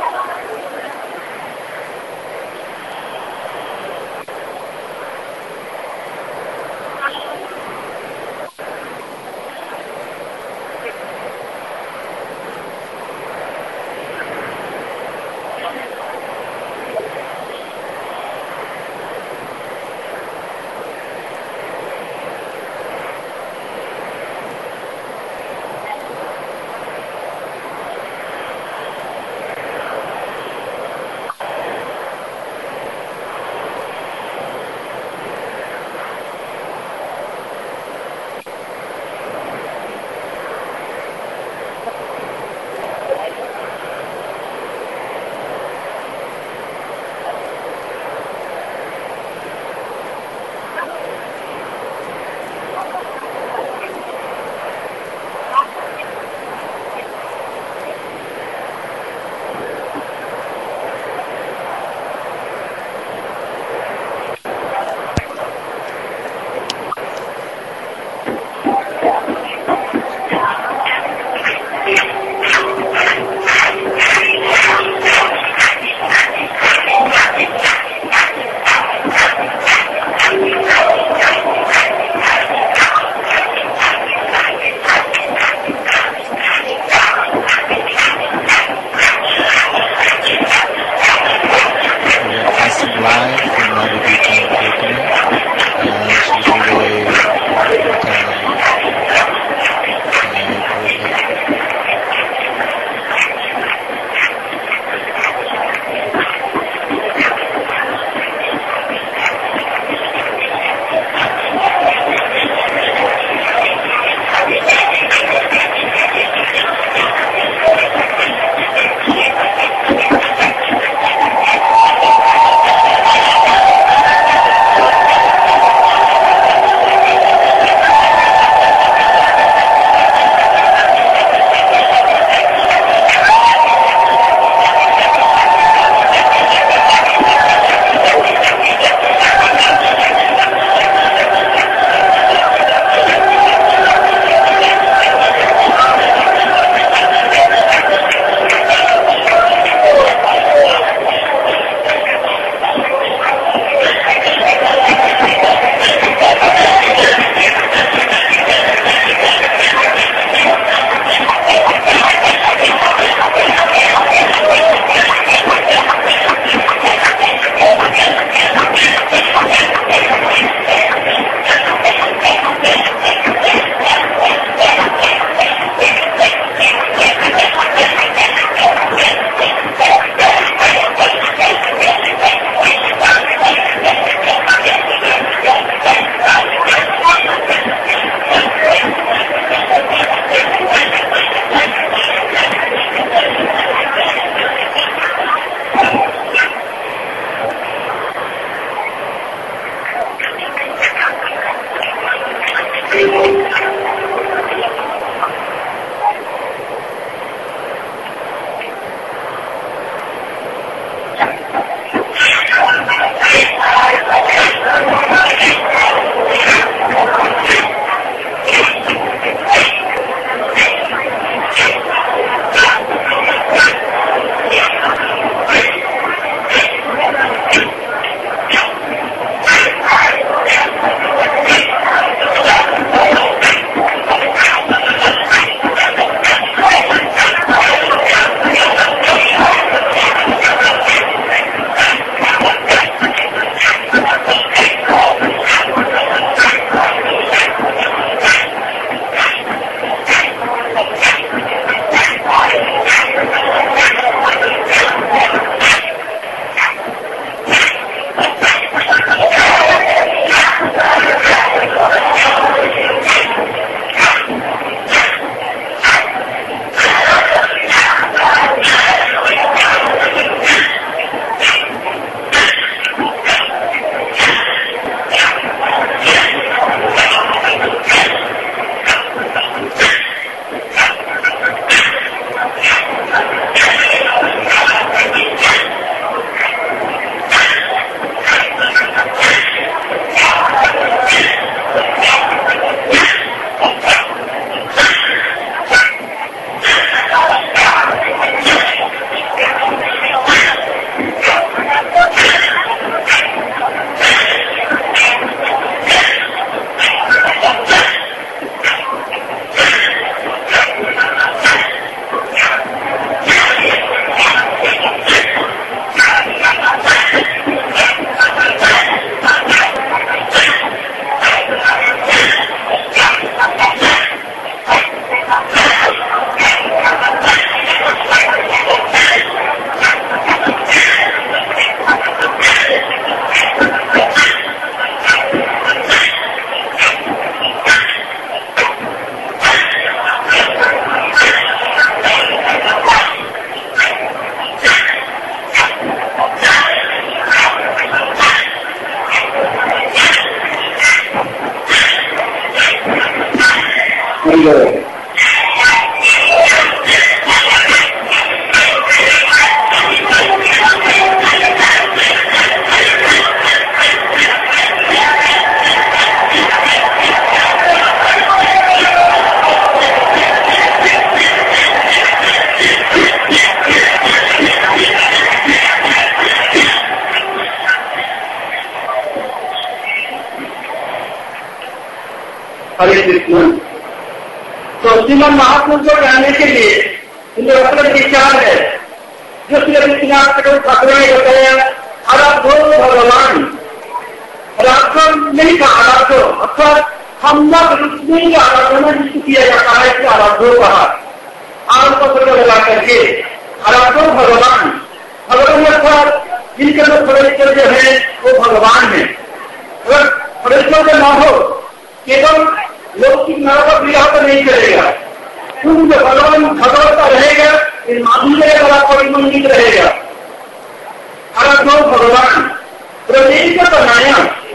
हरे कृष्ण। तो श्रीमद महापुरुष को जानने के लिए इनके मतलब विचार है जो श्री कृष्ण ठाकुर ने बताया आराधो भगवान। आराधो नहीं कहा आराधो अर्थात हम रुक्मिणी की आराधना जिसको किया जाता है इसको आराधो कहा। आम पत्र लगा करके आराधो भगवान। भगवान अर्थात जिनके अंदर परमेश्वर जो है वो भगवान है। अगर परमेश्वर का ना हो केवल लौकिक नाव का विवाह तो नहीं करेगा। तुम जो भगवान भगवता रहेगा इस माधुर्य का परिमंडित रहेगा। आराधो भगवान प्रदेश का बनाया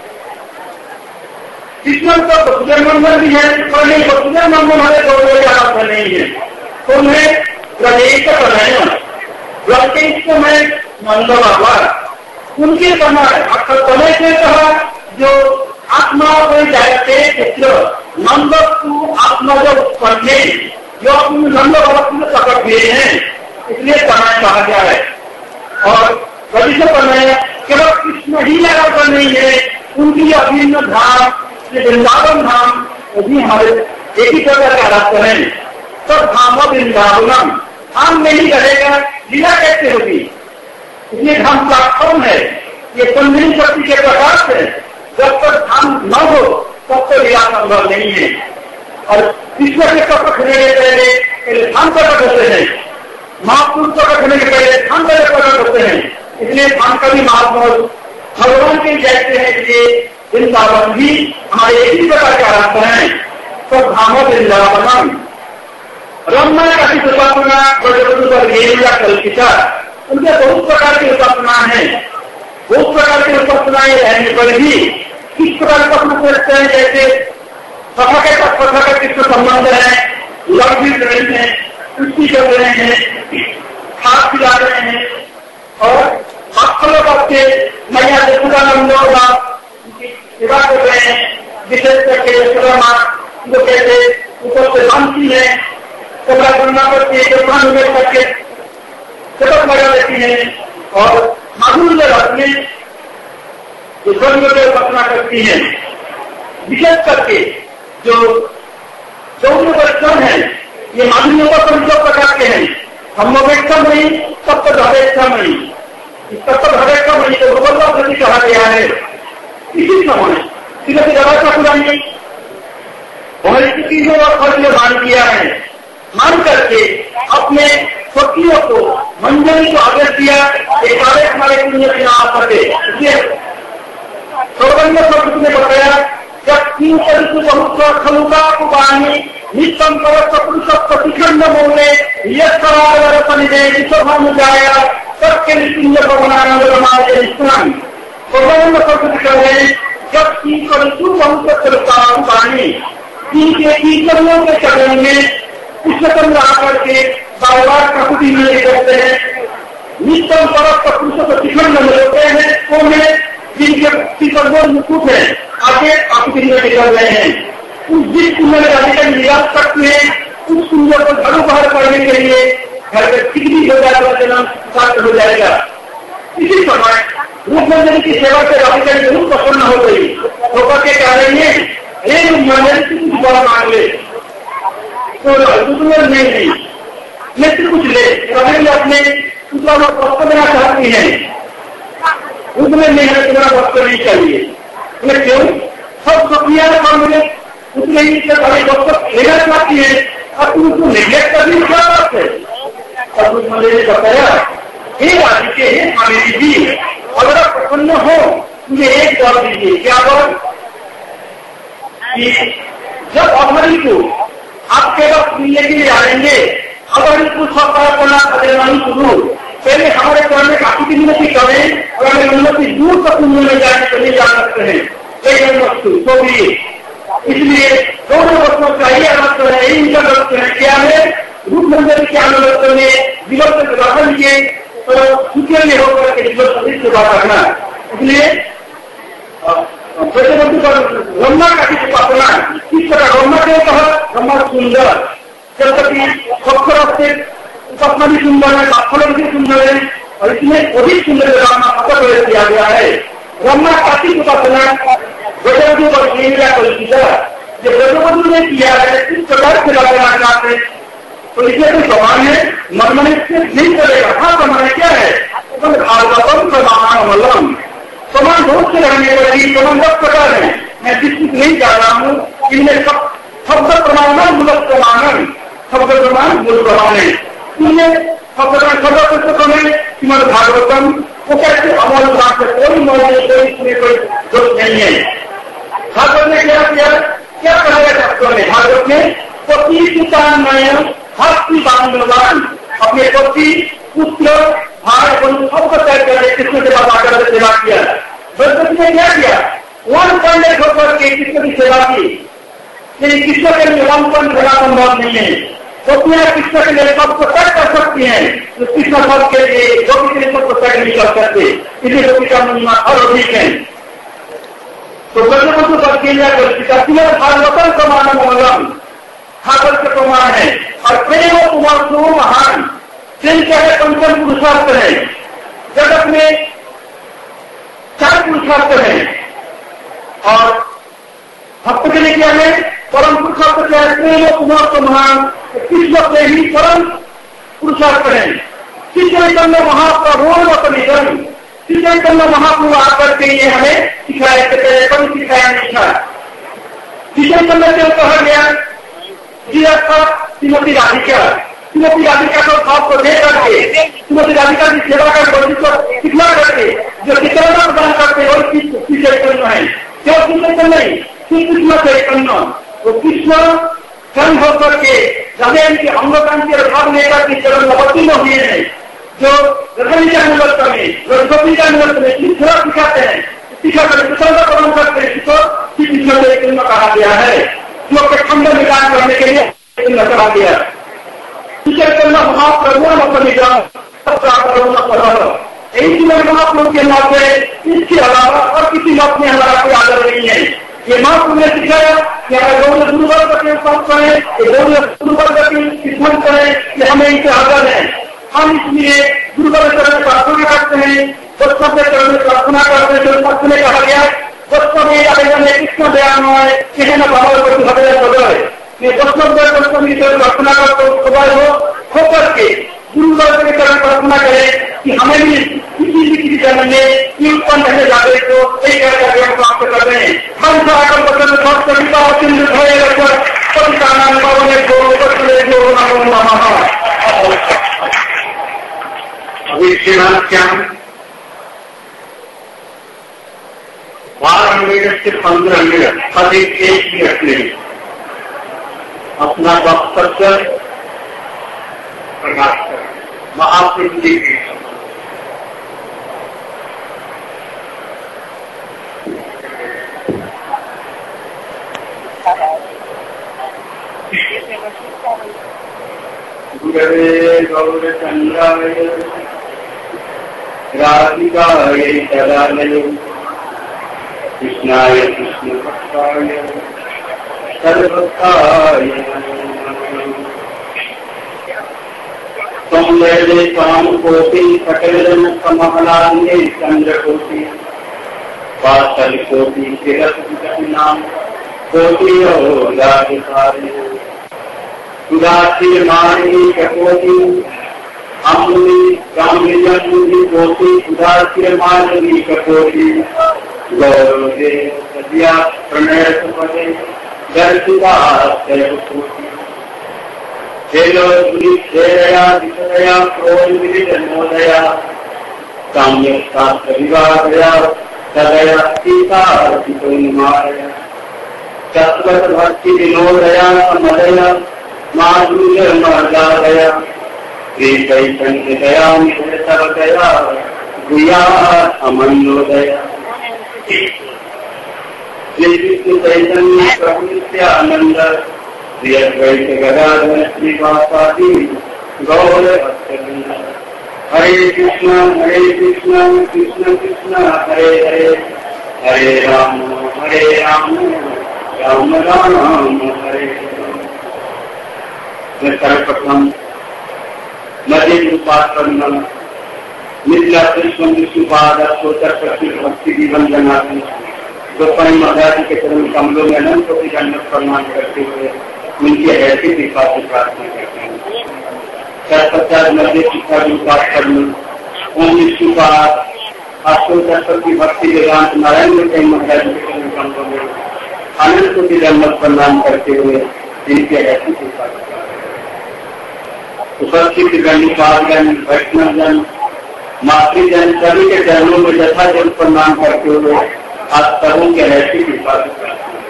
कृष्ण का वसुदेव मंडल भी है और नहीं वसुदेव मंडल हमारे गौरव की आराधना नहीं है। तो उन्हें प्रदेश का बनाया प्रदेश को मैं मंडल बाबा उनके बनाए अर्थात समय से कहा जो आत्मा को जाते चित्र नंद आत्मा जो पढ़े जो अपने नंद में प्रकट हुए हैं इसलिए समय कहा गया है। और कभी से बनाया केवल कृष्ण ही लगा नहीं है उनकी अभिन्न धाम वृंदावन धाम वो भी हमारे एक ही प्रकार का आराधना है। तो धाम वृंदावनम धाम नहीं रहेगा लीला कैसे होगी। इसलिए धाम प्लेटफॉर्म है ये संधि शक्ति के प्रकार से जब तक धाम न हो तब तक लीला संभव नहीं है। और कृष्ण के प्रकट होने के पहले धाम प्रकट होते हैं। महापुरुष प्रकट होने के पहले धाम पहले प्रकट होते हैं। इसलिए धाम का भी महात्मा भगवान के जैसे हैं। इसलिए वृंदावन भी हमारे एक ही प्रकार के आराधना है। तो धाम वृंदावन ब्रह्मा का भी उपासना या कल्पिता उनके बहुत प्रकार की उपासना है। बहुत प्रकार की उपासनाएं रहने पर भी किस प्रकार का उपासना करते हैं जैसे कथा के साथ कथा का किसका संबंध है लग भी रहे हैं कुश्ती कर रहे हैं खाद खिला रहे हैं और भक्तों के मैया देवदानंदों का सेवा कर रहे हैं। विशेष करके जो कहते ऊपर से शांति है कपड़ा बनना करके करके शपथ लगा देती है और माधुर्य रस में स्वर्ग की उपासना करती है। विशेष करके जो 14 वर्षम है ये माधुर्य का परिचय प्रकार के हैं। हम लोग नहीं तब तक हरेक्षम नहीं तब तक हरेक्षम नहीं तो भगवता प्रति कहा गया है। इसी समय सीधे जगह का पुरानी बहुत चीजों और खर्च मान किया है। मान करके अपने पत्नियों को मंजरी को आदेश दिया एक हमारे पुण्य के नाम पर इसलिए सौगंध शब्द ने बताया जब 3 बहुत खलुका को बानी नित्यम कवच पुरुष प्रतिखंड बोले ये सवाल में जाएगा सबके निश्चिंत भगवान इस्लाम सौगंध शब्द कर रहे हैं जब 3 बहुत खलुका को बानी 3 के कीर्तनियों के चरण में पुष्पतम आकर के बार बार प्रकृति में करते हैं। नित्यम परत का पुरुष प्रतिखंड मिलते हैं तो में जिनके मुकुट है आगे प्रकृति में निकल रहे हैं। उस जिस कुंड में जाने का निराश करते हैं उस कुंड को घर बाहर करने के लिए घर में कितनी हो जाएगा जन्म प्राप्त हो जाएगा। इसी समय रूप मंदिर की सेवा से राधिका जरूर प्रसन्न हो गई होकर के कह रही है एक मंदिर की कुछ बड़ा मांग ले तो नहीं लेकिन कुछ ले कभी अपने दूसरा लोग वस्त्र देना चाहती है उसमें नहीं है तुम्हारा वस्त्र नहीं चाहिए क्यों सब सब्जियां काम मिले उसमें ही वस्त्र लेना चाहती है और तुम उसको निगलेक्ट करने की क्या बात है। और उस मंदिर ने बताया हे राधिके हे स्वामी जी अगर आप प्रसन्न हो मुझे एक बात दीजिए क्या बात कि जब अभरी को आपके पास मिलने के लिए आएंगे अगर इसको सफलता नहीं शुरू पहले हमारे करने काफी की मिनती करें और हमें उन्नति दूर तक में जाने के लिए जा सकते हैं लेकिन वस्तु तो भी इसलिए दोनों वस्तुओं का ही अर्थ है जीवन से ग्रहण किए तो सुखेंगे होकर के जीवन सभी सेवा करना। इसलिए ब्रजबंधु पर ब्रह्मा का किस उपासना इस प्रकार ब्रह्मा के कहा ब्रह्मा सुंदर जबकि अक्षर से उपासना भी सुंदर है, अक्षर भी सुंदर है और इसमें अधिक सुंदर ब्रह्मा अपर किया गया है। ब्रह्मा का किस उपासना ब्रजबंधु पर जो ब्रजबंधु ने किया है इस प्रकार से लगाना चाहते तो इसमें कोई समान है मन से नहीं चलेगा। हाँ समान क्या है भागवतम प्रमाणम समान बहुत से रहने वाली समान 10 प्रकार है। मैं जिस नहीं जा रहा हूँ इनमें शब्द प्रमाण मूल प्रमाण शब्द प्रमाण मूल प्रमाण है। इनमें शब्द पुस्तकों में श्रीमद भागवतम वो कैसे अमल भाग से कोई मौजूद इसमें कोई दोष नहीं है। भागवत ने क्या किया क्या कहा गया शास्त्रों में भागवत में पति पितामय भक्ति बांधवान अपने पति पुत्र भाई बंधु सबको तय कर कृष्ण के पास आकर सेवा किया। भगवत ने क्या किया 1 पॉइंट होकर के कृष्ण की सेवा की। लेकिन कृष्ण के लिए 1 पॉइंट देना संभव नहीं है। पत्नियां कृष्ण के लिए सबको तय कर सकती हैं तो कृष्ण सब के लिए गोपी के लिए सबको तय नहीं कर सकते। इसलिए गोपी का महिमा और अधिक है। तो ब्रजबंधु पर भागवतम प्रमाण मंगलम भागवत के प्रमाण है। और प्रेम कुमार सो महान प्रेम क्या है पंचम पुरुषार्थ है। जगत में 4 पुरुषार्थ है और भक्त के लिए क्या है परम पुरुषार्थ क्या है प्रेम कुमार सो महान कृष्ण से ही परम पुरुषार्थ है। श्री चैतन्य महाप्रभु अपनिधन श्री चैतन्य महाप्रभु आकर के ये हमें सिखाया कभी सिखाया नहीं था। श्री चैतन्य से कहा गया श्रीमती राधिका को आपको दे करके श्रीमती राधिका की सेवा कर सिखला करके जो चित्रता प्रदान करते और श्री चैतन्य है क्यों श्री चैतन्य नहीं श्री कृष्ण चैतन्य वो कृष्ण स्वयं होकर के हृदय के अंगकांति और भाव लेकर के चरण अवतीर्ण हुए हैं जो रजनी का निवृत्त में गोपी का निवृत्त में सेवा सिखाते हैं शिक्षा कर चित्रता प्रदान करते हैं इसको श्री कृष्ण चैतन्य कहा गया है। जो खंड निदान करने के लिए कहा गया चैतन्य महाप्रभु महाप्रभु के नाते इसके अलावा और किसी मत में हमारा कोई आदर नहीं है। ये महाप्रभु ने सिखाया कि हमें गौर गुरुवर्ग के साथ करें गौर गुरुवर्ग की किस्मत करें कि हमें इनसे आदर है। हम इसलिए गुरुवर्ग चरण प्रार्थना करते हैं बच्चों के चरण में प्रार्थना करते हैं। जो शास्त्र में कहा गया बच्चों में आवेदन है कृष्ण दयान है किसी न भाव को हृदय बदले मैं बच्चों की प्रार्थना करते होकर के गुरुवर्ग के चरण प्रार्थना करें कि हमें भी किसी जन्म में उत्पन्न रहने जाते को सही करके हम प्राप्त कर रहे हैं। हम सागर बचन कविता चिन्ह भय अभी श्रीनाथ क्या 12 मिनट से 15 मिनट अधिक 1 मिनट नहीं अपना वक्तव्य प्रकाश कर महाप्रभु जी की गुरवे गौरचंद्राय राधिकाय तदालय कृष्णाय कृष्ण भक्ताय सर्वभक्ताय संवेदे काम कोटि सकलजन समहलान्ये चंद्रकोटि वात्सल कोटि शिरस्ति नाम कोटि राधिकाय सुदासी मानी ककोटि अम्बुली कामलिजन कोटि सुदासी मानी ककोटि गौरवे सद्या प्रणय सुपदे दर्शिता कोटि हेलो श्रेया दिशया क्रोध विनोदया काम्य शास्त्र विवादया सदया सीता माया तत्वत भक्ति विनोदया मदया माधुर्य मर्दादया श्री चैतन्य दया सर्वदया गुया अमन्योदया श्री कृष्ण चैतन्य प्रभु नित्यानंद श्री अद्वैत गदाधर श्रीवासादि गौर हरे कृष्ण कृष्ण कृष्ण हरे हरे, हरे राम राम राम हरे मैं सर्वप्रथम मध्य रूपात्म मिथिला कृष्ण विष्णुपाद सोचर प्रति भक्ति जीवन जनाती गोपाई महाराज के चरण कमलों में अनंत कोटि दंडवत प्रणाम करते हुए उनकी ऐसी कृपा से प्रार्थना करते हैं। तत्पश्चात मध्य शिक्षा रूपात्म ओम विष्णुपाद सोचर प्रति भक्ति वेदांत नारायण गोपाई महाराज के चरण कमलों में अनंत कोटि दंडवत प्रणाम करते हुए इनकी ऐसी कृपा उपस्थित गणिपादगण वैष्णवजन मातृजन सभी के चरणों में यथा जल प्रणाम करते हुए आज सबों के ऐसी कृपा से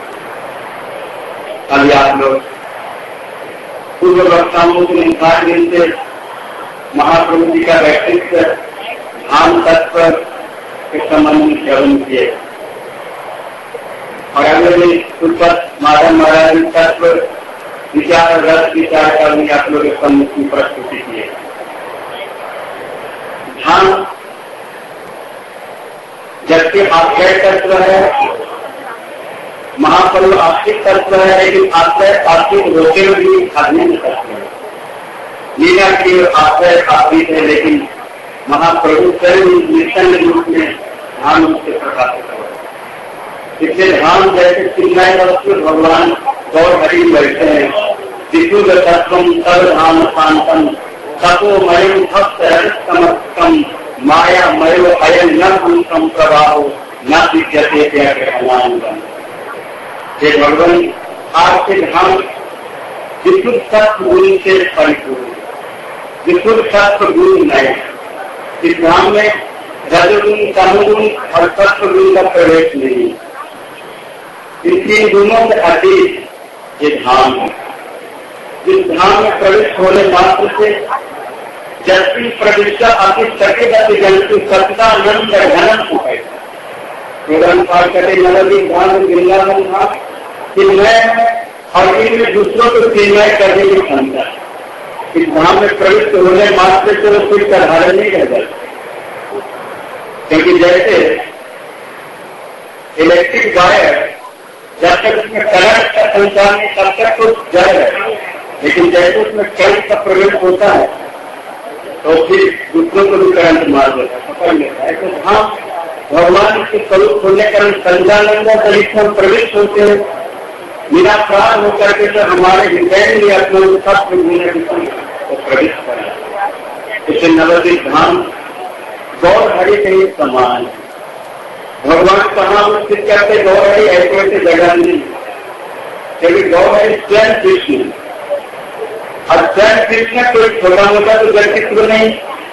अभी आप लोग पूर्व वक्ताओं के निकाल से महाप्रभु जी का व्यक्तित्व धाम तत्व के संबंध में श्रवण किए और अगले पुष्पत माधव महाराज तत्व विचार रस विचार करने आप लोग के सम्मुख में प्रस्तुति किए। ध्यान जबकि आश्रय तत्व है, महाप्रभु आश्रित तत्व है, लेकिन आश्रय आश्रित होते हुए भी आदमी में तत्व है। लीला की आश्रय आश्रित है, लेकिन महाप्रभु स्वयं निश्चल रूप में ध्यान उससे प्रकाशित हो। इसलिए ध्यान जैसे चिन्मय वस्तु भगवान गौर हरि बैठे हैं, विशुद्ध तत्वम सर्व धाम शांतम तपो मयम भक्त समस्तम माया मयो अयम न भूतम प्रभाव न विद्यते त्यागम। हे भगवान आपके धाम विशुद्ध तत्व गुण से परिपूर्ण, विशुद्ध तत्व गुण नहीं। इस धाम में रजगुण तमोगुण और तत्व गुण का प्रवेश नहीं। इन गुणों के अतीत ये धाम है। इस धाम में प्रवेश होने मात्र से जबकि प्रतिष्ठा अति सकेगी जंतु सत्ता नंद घनन उठे प्रोग्राम पाठ करते नदी धाम वृंदावन था कि मैं और इनमें दूसरों को चिन्मय करने की क्षमता। इस धाम में प्रविष्ट होने मात्र से वो फिर साधारण नहीं रह जाता, क्योंकि जैसे इलेक्ट्रिक वायर जब तक उसमें करंट का संचार नहीं तब तक कुछ जड़ है, लेकिन जैसे उसमें करंट का प्रवेश होता है तो फिर दूसरों को भी करंट मार देता है, पकड़ लेता है। तो हाँ, भगवान के स्वरूप होने कारण संचानंद तरीके प्रवेश होते हैं, निराकार होकर के तो हमारे हृदय में अपने तत्व को प्रवेश करें। इसे नवद्वीप धाम गौर हरि के ही समान है। भगवान कहाँ स्थित करते गौर हरि ऐसे वैसे जगह नहीं, क्योंकि गौर हरि स्वयं कृष्ण और स्वयं कृष्ण कोई छोटा मोटा तो व्यक्तित्व नहीं,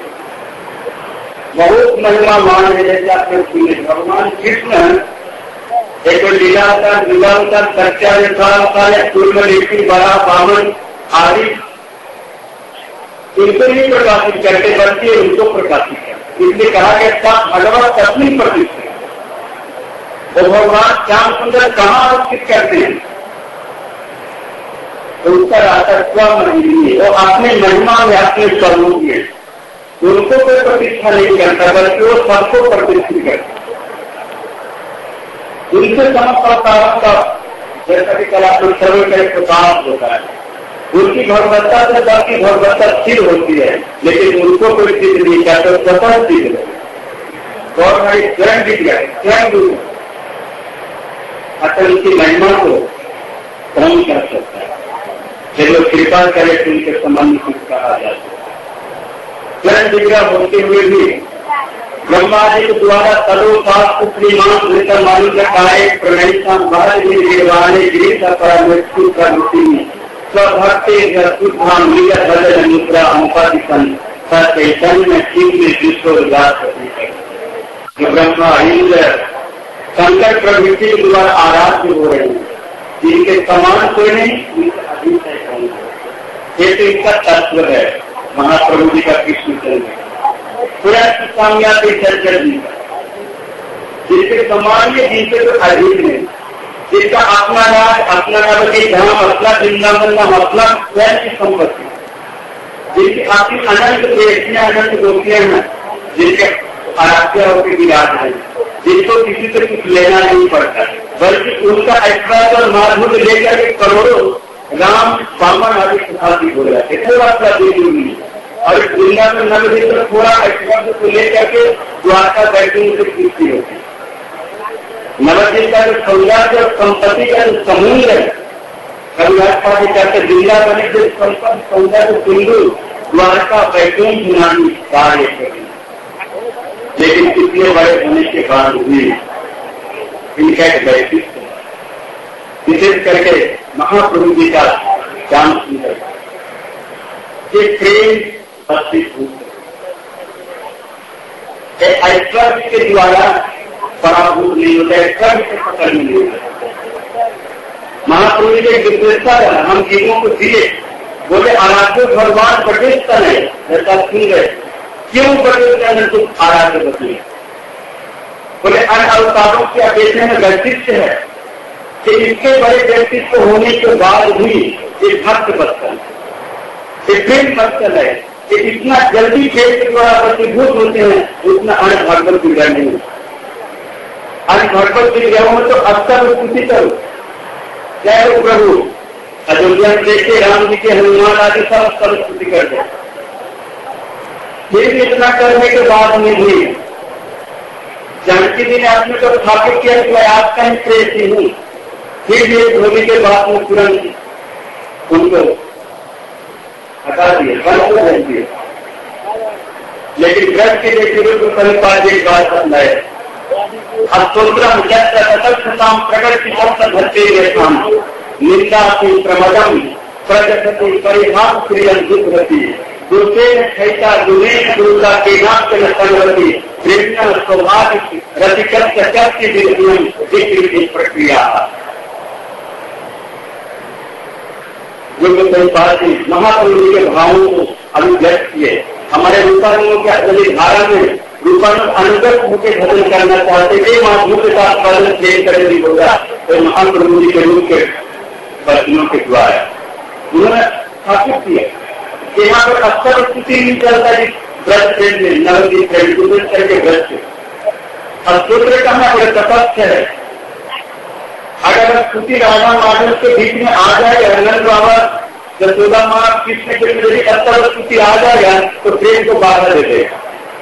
बहुत महिमा मान है। जैसे आपने सुने भगवान कृष्ण एक लीला अवतार विवाह अवतार सत्यावतार या पूर्व लेखी बड़ा बामन आदि इनको नहीं प्रकाशित करते बल्कि उनको प्रकाशित करते। इसलिए कहा गया भगवत तस्वीर प्रतिष्ठित वो भगवान श्याम सुंदर कहाँ अवस्थित करते हैं तो उत्तर आता स्वमहिमी, वो अपने महिमा में अपने स्वरूप में उनको कोई प्रतिष्ठा नहीं करता बल्कि वो सबको प्रतिष्ठित करता। उनसे समप्रसाद का जैसा कि कला तो सर्व का एक प्रकाश होता है, उनकी भगवत्ता से बाकी भगवत्ता स्थिर होती है, लेकिन उनको कोई सिद्ध नहीं करता, स्वतः सिद्ध है। और हमारी स्वयं दिख गए स्वयं अतः उनकी महिमा को कौन कर सकता है। जब लोग कृपा करे तो उनके संबंध कुछ कहा जाता है। स्वयं दिग्रह होते हुए भी ब्रह्मा जी के द्वारा सर्वोपास श्रीमान मानुषाए प्रणयिता निर्वाणे गिरीश मृत्यु का मुक्ति स्वभक्ति सुधाम भजन मुद्रा अनुपादिशन चैतन्य ठीक में विश्वोद्गार जो ब्रह्मा इंद्र शंकर प्रवृत्ति के द्वारा आराध्य हो रहे हैं, जिनके समान कोई नहीं, अधिक है कौन है। ये तो इसका तत्व है महाप्रभु जी का कृष्ण चंद्र पूरा साम्याति चर्चा जी का, जिसके समान ये जिनसे तो अधिक नहीं, जिसका अपना राज अपना नवद्वीप धाम अपना वृंदावन धाम अपना स्वयं की संपत्ति जिनकी आपकी अनंत प्रेषियां अनंत गोपियां हैं, जिनके आराध्य होकर विराज है, जिनको किसी से कुछ लेना नहीं पड़ता, बल्कि उनका ऐश्वर्य और माधुर्य लेकर के करोड़ों राम बामन आदि सुखाती हो जाते, थोड़ा सा दूरी और वृंदावन नगरी तो थोड़ा ऐश्वर्य को लेकर के द्वारका बैठने से सृष्टि होती है। नवद्वीप का जो सौंदर्य और संपत्ति का जो समुद्र है, कभी राजपाल कहते वृंदावन जो संपत्ति सौंदर्य सिंधु द्वारका बैठून सुनानी कार्य करें, लेकिन इतने बड़े होने के बाद भी इनका एक वैशिष्ट विशेष करके महाप्रभु जी का ध्यान सुंदर ये प्रेम ऐश्वर्य के द्वारा पराभूत नहीं होता, ऐश्वर्य से पकड़ नहीं होता। महाप्रभु जी एक विशेषता है, हम जीवों को दिए, बोले आराध्य भगवान बटेस्तन है, ऐसा सुन गए, क्यों बटेस्तन तुम आराध्य बदले? बोले अन्य अवतारों के अपेक्षा में वैशिष्ट है कि इसके बड़े व्यक्तित्व होने के बाद भी एक भक्त बचपन, एक प्रेम बचपन है कि इतना जल्दी प्रेम के द्वारा प्रतिभूत होते हैं, उतना अन्य भगवत विग्रह नहीं। अन्य भगवत विग्रहों में तो अक्सर स्तुति करो, जय हो प्रभु, अयोध्या देखे राम जी के हनुमान आदि सब स्तुति कर दे। फिर इतना करने के बाद में भी जानकी जी ने अपने को स्थापित किया कि मैं आपका ही प्रेसी हूँ, फिर भी धोनी के बाद में तुरंत उनको हटा दिए, बंद को भेज दिए। लेकिन ग्रह के देखिए तो कभी पास एक बात बनाए, अब सोत्रम जत्म प्रकट की औसत धरते रेखाम निंदा की प्रमदम प्रजति परिभाग क्रियन दुखती दूसरे खैता दुने दुर्गा के नाम के संगति प्रेरणा सौभाग्य रतिकत की प्रक्रिया महाप्रभु के भावों को अभिव्यक्त किए। हमारे रूपानुओं के अगली धारा में रूपानु अनुगत होकर भजन करना चाहते थे, माधु के साथ भजन प्रेम करने होगा तो महाप्रभु जी के रूप के वचनों के द्वारा उन्होंने स्थापित किया कि यहाँ पर अक्सर स्थिति नहीं चलता जिस व्रत प्रेम में नवदीप प्रेम करके व्रत से अब सूत्र कहना बड़े तपस्या है। अगर स्तुति राधा माधव के बीच में आ जाए, अनंत बाबा यशोदा माँ कृष्ण के यदि अत्तर स्तुति आ जाएगा तो प्रेम को बाधा दे देगा,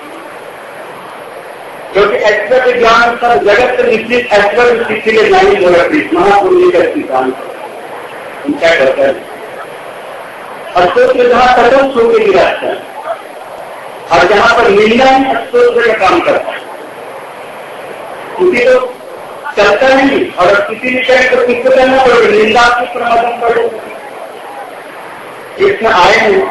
क्योंकि ऐश्वर्य ज्ञान सब जगत से निश्चित ऐश्वर्य स्थिति में नहीं होगा। कृष्ण महापुरुष जी का सिद्धांत क्या कहता है, अस्तोत्र जहाँ तटस्थ होकर गिराता है और जहाँ पर निंदा ही अस्तोत्र का काम करता है, क्योंकि तो चलता नहीं और किसी भी कहे तो किसको करना पड़ेगा, निंदा की प्रमादन पड़ेगा। इसमें आए हैं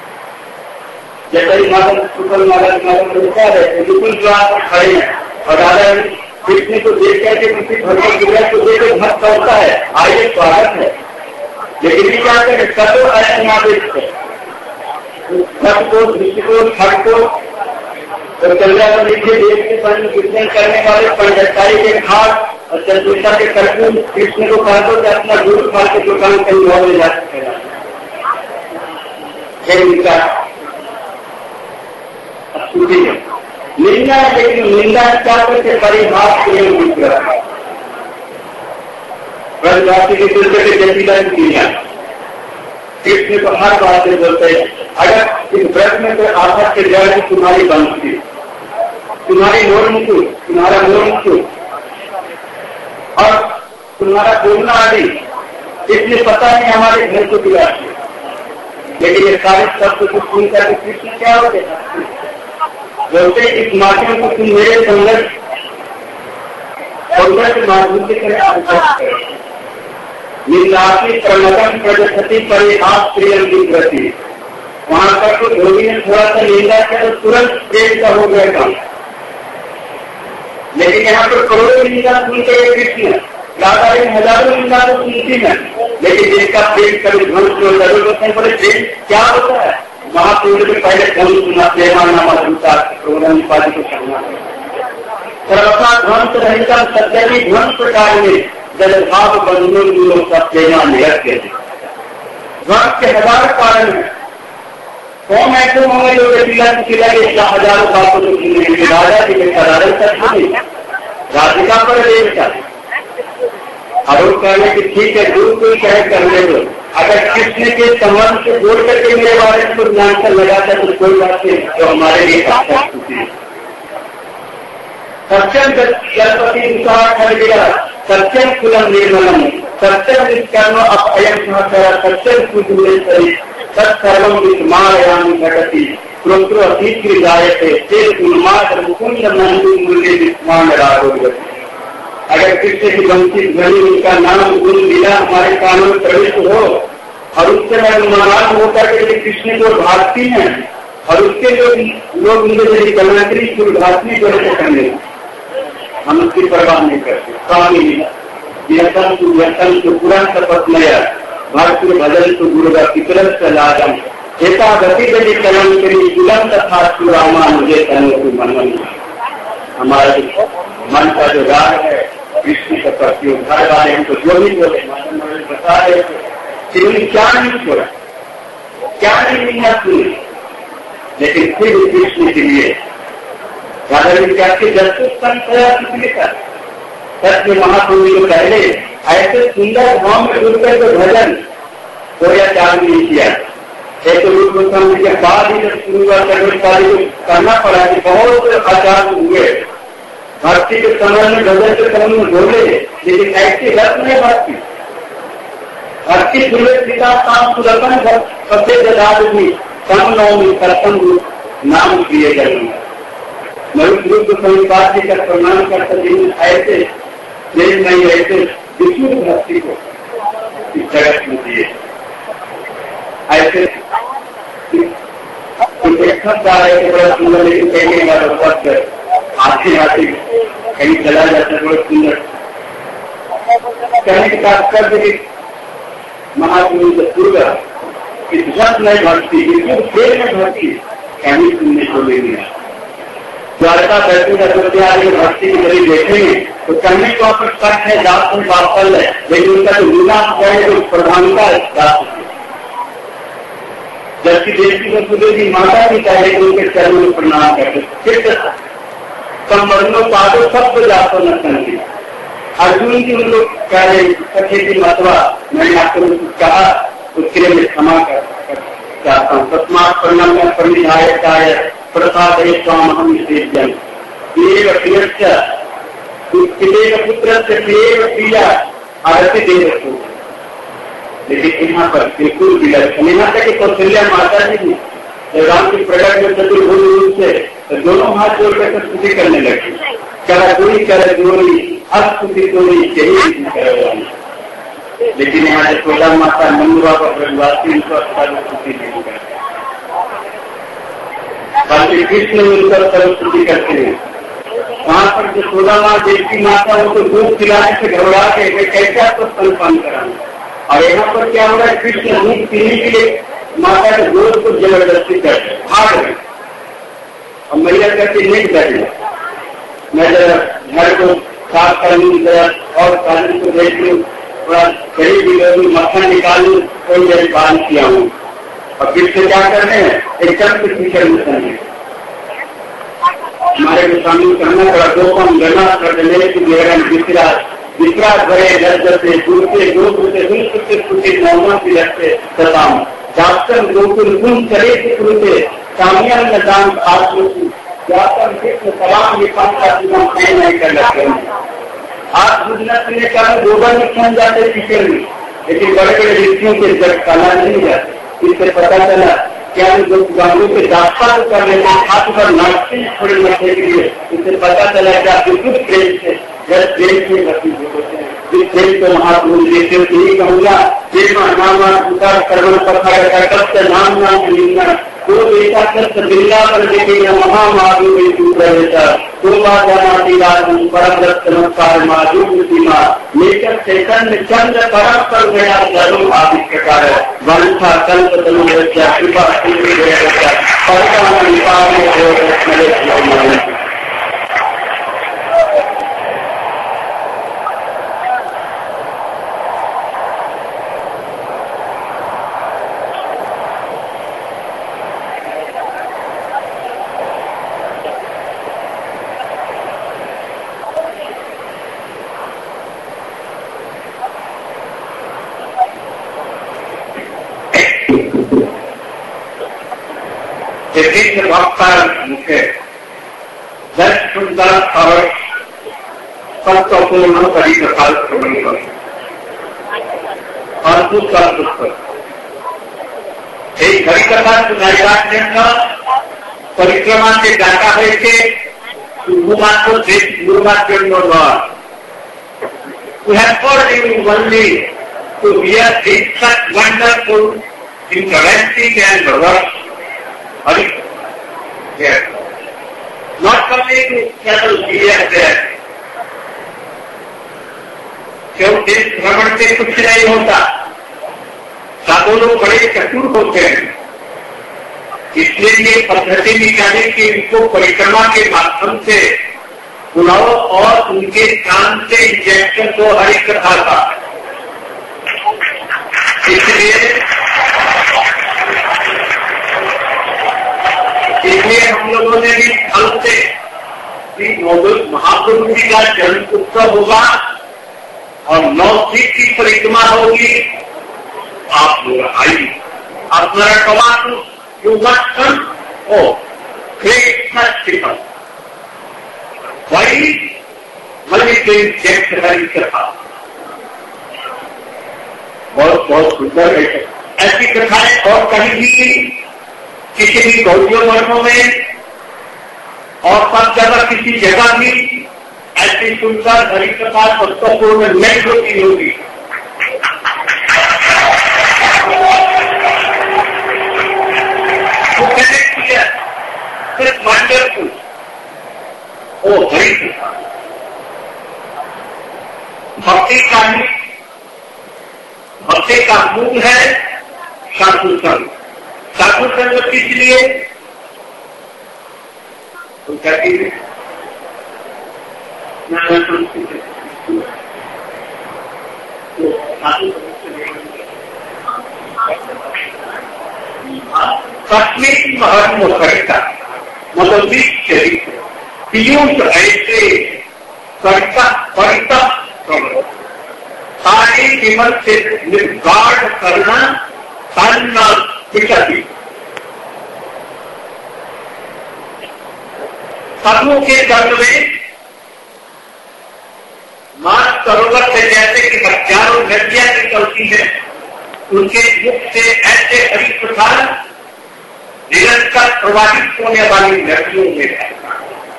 जैसे माधव सुकल माधव रुका रहे बिल्कुल द्वार पर खड़े हैं और राजा कृष्ण को देख करके किसी भगवत विग्रह को देख कर भक्त करता है, आइए स्वागत है, लेकिन ये क्या करें कतो अनादेश भक्त को दृष्टि को छठ को और चंद्रा को नीचे देश के पन्न कीर्तन करने वाले पंडिताई के घाट और चंद्रिका के कर्पूर कृष्ण को कहा तो अपना दूध फाल के दुकान कहीं और ले जा सकेगा। निंदा लेकिन निंदा क्या करके परिभाग के लिए ब्रजवासी के दूसरे के जटिला दुनिया कृष्ण को हर बात से बोलते हैं, अगर इस व्रत में कोई आफत के जड़ तुम्हारी बंसी, तुम्हारी मोर मुकुट, तुम्हारा मोर मुकुट और तुम्हारा बोलना आदि, इसलिए पता नहीं हमारे घर को दिया, लेकिन ये सारे शब्द को सुनकर कृष्ण क्या हो गया बोलते इस माध्यम को तुम मेरे संगत माध्यम से करें निंदासी प्रमदन प्रजति परिहास प्रियम विग्रति। वहां पर तो धोनी ने थोड़ा सा निंदा किया तो तुरंत प्रेम का हो गया काम, लेकिन यहाँ पर करोड़ों निंदा सुनते हुए कृष्ण राधा इन हजारों निंदा तो सुनती है, लेकिन जिनका प्रेम कभी ध्वंस हो जरूर होते हैं। बोले प्रेम क्या होता है, महापुरुष के पहले ध्वंस सुना प्रेमानामा दूसरा प्रोग्राम उपाधि को करना सर्वथा ध्वंस रहता सत्य की ध्वंस प्रकार में जलभाव बंधुओं का प्रेमा निरत के ध्वंस के हजार कारण है, कौन ऐसे होंगे जो रसीला के हजारों बातों को सुनेंगे? राजा जी बेटा राजा तक नहीं, राधिका पर बेटा। अब वो कहने की ठीक है, दूर कोई कहे करने दो, अगर कृष्ण के संबंध से जोड़ करके मेरे बारे में कुछ जानकर लगाता तो कोई बात नहीं, जो हमारे लिए सत्यम गणपति खड़ गया, सत्यम कुलम निर्मलम, सत्यम निष्कर्म अपयम सहकर, सत्यम कुल सत्सर्वम विस्मारयामि घटति, क्रोत्र अतीत जायते तेज उन्माद मुकुंद नंदु मूल्य विस्मान राघव। अगर कृष्ण की वंचित ध्वनि उनका नाम गुण लीला हमारे कानों में प्रविष्ट हो और उससे मैं महान होकर के कृष्ण को भागती हैं और उसके लोग मुझे कल्याणकारी सुरभाषणी को करने, हम उसकी परवाह नहीं करते। स्वामी यतन पुराण शपथ नया भारतीय भजन तो गुरु का कितरत से लाजम एका गति गति कलम के लिए जुलम तथा सुरामा मुझे तनु मन। हमारा मन का जो राग है कृष्ण का प्रति उद्धार वाले हमको जो भी बोले बता रहे थे, क्या नहीं छोड़ा, क्या नहीं सुनी, लेकिन फिर कृष्ण के लिए राधा जी क्या सत्य महाप्रभु को पहले ऐसे सुंदर भाव में जुड़कर के भजन तो या त्याग नहीं किया। एक तो रूप के बाद ही जब शुरू करना पड़ा कि बहुत आचार हुए भक्ति के समय में भजन के समय में बोले, लेकिन ऐसी रत नहीं भक्ति भक्ति सुबह पिता काम सुलभन सत्य दादी कम नौमी कर्तन नाम प्रिय करूंगा। मरुद्र को कई बात कर प्रणाम करता जिन ऐसे प्रेम नहीं ऐसे विशुद्ध भक्ति को इस जगत में दिए। ऐसे बड़ा सुंदर, लेकिन कहने वाला आते आते कहीं चला जाता है बड़ा सुंदर। कहने के तात्पर्य महात्मा पूर्व इस जब नहीं भक्ति विशुद्ध प्रेम में भक्ति कहीं सुनने को ले मिला। द्वारका बैठे भक्ति की जरिए देखेंगे तो कहने को आप कट है दास वापल है, लेकिन उनका जो लीला है तो प्रधानता दास जबकि देश की वसुदेव की माता भी चाहे तो उनके चरणों में प्रणाम करते फिर संवर्णों पादों सबको जातो न संगी। अर्जुन की उन लोग कह रहे कथे की मतवा मैंने आपको कहा उसके लिए मैं क्षमा चाहता हूँ। तस्मात प्रणाम परिधायता है प्रसाद स्वाम हम सेव्यम पुत्र से प्रिया आरती देव। लेकिन यहाँ पर बिल्कुल भी लक्षण यहाँ तक कि कौशल्या माता जी भी जब राम की प्रकट में चतुर्भुज रूप से तो दोनों हाथ जोड़कर स्तुति करने लगे, करगुरी करगुरी अस्तुति कोई यही करेगी। लेकिन यहाँ यशोदा माता नंदुआ का ब्रजवासी उनको स्तुति नहीं करते, बल्कि कृष्ण उनकर सर्वस्तुति करते हैं। वहाँ पर यशोदा माँ देवी माता उनको दूध पिलाने से घबरा के कैसे आपको स्तनपान कराना। और यहाँ पर क्या हो रहा है, कृष्ण दूध पीने के लिए माता के दूध को जबरदस्ती करते भाग रहे और मैया कहती नहीं करना, मैं जरा घर को साफ कर लूँ जरा और कानून को देख लूँ, थोड़ा दही भी ले लूँ, मक्खन निकाल लूँ, कोई जैसे बांध किया हूँ। और कृष्ण क्या कर रहे हैं, एकदम से टीचर में समझे हमारे को सामने करना पड़ा दो कम गणना कर देने की विश्रास भरे लज्जते दूरते गोपुरते दुष्कृत्य स्फुटे नौमा की लगते सताम जातम गोकुल गुण चले कुरुते कामियां नदान आत्मसु जातम कृष्ण सलाम विपाक का जीवन नहीं कर लगते। आज गुजरात ने कहा गोबर में खन जाते टीचर में, लेकिन बड़े बड़े ऋषियों के जग काला नहीं जाते। इससे पता चला क्या गांवों के दास्ता को कर लेते हाथ पर नाचते थोड़े मरने के लिए। इससे पता चला क्या विद्युत प्रेम से जब प्रेम में गति होते हैं जिस प्रेम को महाप्रभु देते यही कहूँगा प्रेम नाम कर्म पत्थर नाम नाम लिंगा तो ऐसा कर बिल्ला कर देखेगा महामाधु में सूत्र रहता तो परम दत्त नमस्कार माधु सीमा लेकर चैतन्य चंद्र परम कर गया धर्म आदि प्रकार वंशा कल्प तनु कृपा विभिन्न वक्तार मुखे 10 सुंदर और तत्वपूर्ण परिकथा श्रवण कर अद्भुत अद्भुत এই হরিকথা শুনাইবার জন্য পরিক্রমাকে ডাকা হয়েছে শুধুমাত্র দেশ ঘুরবার জন্য নয়। We have called you only to hear this such wonderful, interesting and worth Harikatha. Yes. Not only to travel here and there. क्योंकि भ्रमण से कुछ नहीं होता, साधु लोग बड़े चतुर होते हैं, इसलिए ये पद्धति निकाले कि इनको परिक्रमा के माध्यम से बुलाओ और उनके कान से इंजेक्शन को हरिकथा का। इसलिए हम लोगों ने भी फल से महाप्रभु जी का जन्म उत्सव होगा और 9 सीट की परिक्रमा होगी। आप लोग आइए, अपना tomato you must come oh great festival वही मल्टीप्लेन जैक्ट हरिकथा बहुत बहुत सुंदर है। ऐसी कथाएं और कहीं भी किसी भी गौड़ियों वर्णों में और सब जगह किसी जगह भी ऐसी सुंदर हरिकथा तत्वपूर्ण नहीं होती होगी। वो कनेक्ट किया सिर्फ वंडरफुल ओ हरिकथा भक्ति का मूल है साधु संग। साधु संग किस लिए तो कहती है तस्मिन महत्व करता मतलब चरित्र पीयूष ऐसे करता परिता सारे विमल से निर्गाढ़ करना साधना पिछाती साधु के जन्म में मानस सरोवर से जैसे कि हजारों नदियां निकलती हैं, उनके मुख से ऐसे हरिकथा निरंतर प्रवाहित होने वाली नदियों में रहता।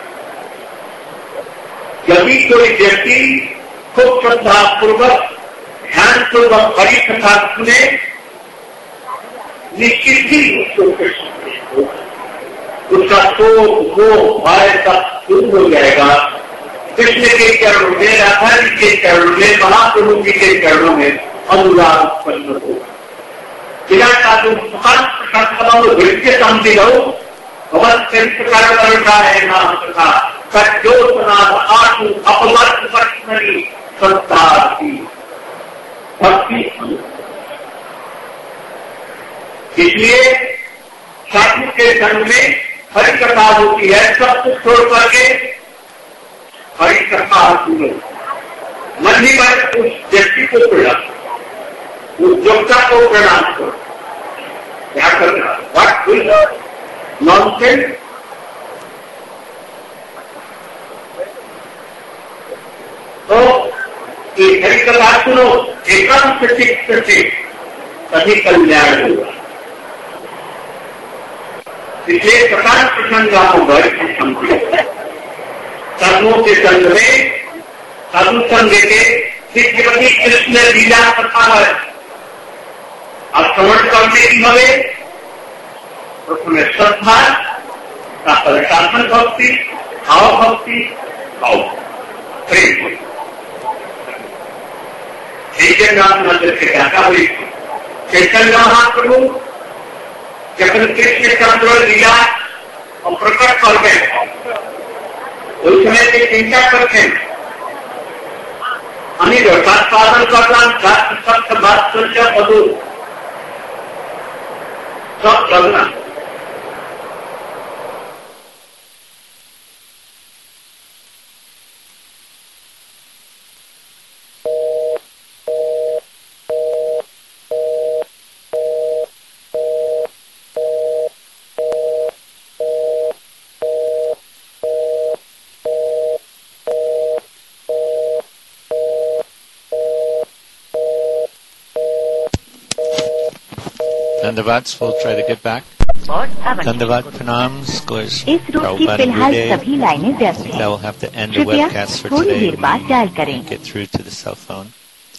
यदि कोई व्यक्ति खूब श्रद्धापूर्वक ध्यानपूर्वक हरिकथा सुने, निश्चित ही उसका शोक मोह भय सब दूर हो जाएगा। कृष्ण के चरणों में, राधा जी के चरणों में, महाप्रभु जी के चरणों में अनुराग उत्पन्न होगा। बिना साधु भृत्य शांति रहो अवश्य करता है नाम तथा सज्जोतनाथ आशु अपवर्त पक्षी संस्कार की भक्ति। इसलिए साधु के जन्म में हरिकथा होती है। सब कुछ छोड़ करके हरिकथा सुनो। मन ही मन उस व्यक्ति को प्रणाम, उस देवता को प्रणाम करो। क्या करना व्हाट विल नॉनसेंस। तो ये हरिकथा सुनो एकांत चित्त से तभी कल्याण होगा। इसलिए प्रकाश प्रसंगाओं भर की समझे साधुओं के संग में साधु संग के श्री कृष्ण लीला कथा है। अब श्रवण करने की हमें उसमें श्रद्धा का प्रशासन भक्ति भाव भक्ति भाव प्रेम नाम मंदिर से डाका हुई चैतन्य महाप्रभु जब कृष्ण चंद्र लीला और प्रकट कर गए उस समय से चिंता करते हमें साधन करना सत्य बात सुनकर मधुर सब करना। Dandavats, we'll try to get back. Dandavat Pranams, Glorious Prabhupada Gurudev. I think that will have to end the webcast for today. We can't get through to the cell phone.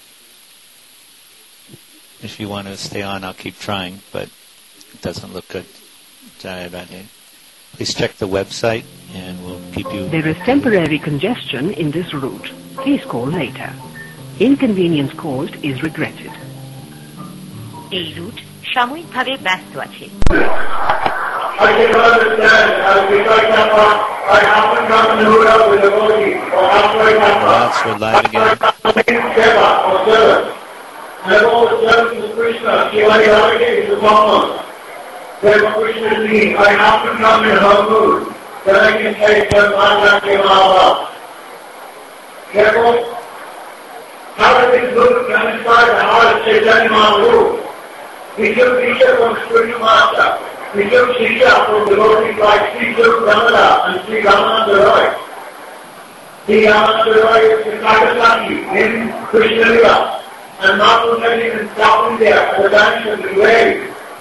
If you want to stay on, I'll keep trying, but it doesn't look good. Please check the website and we'll keep you... There is temporary congestion in this route. Please call later. Inconvenience caused is regretted. এই route সাময়িকভাবে ব্যস্ত আছে। I cannot understand as we talk about I haven't gotten the root up with the body or halfway That's we're live again. And I've always said to Krishna, Shivaji is the Brahman. Then Krishna is me, I haven't come in her mood that I can take them on that Mahabharata. Therefore, how does this look can inspire the heart of Chaitanya Mahaprabhu? We took Shisha from spiritual master. We took Shisha from devotees like Sri Ramana and Sri Ramananda Roy. Sri Ramananda Roy is in Nagasaki in Krishna Lila. And Mahaprabhu met him in South India at the dance of the grave.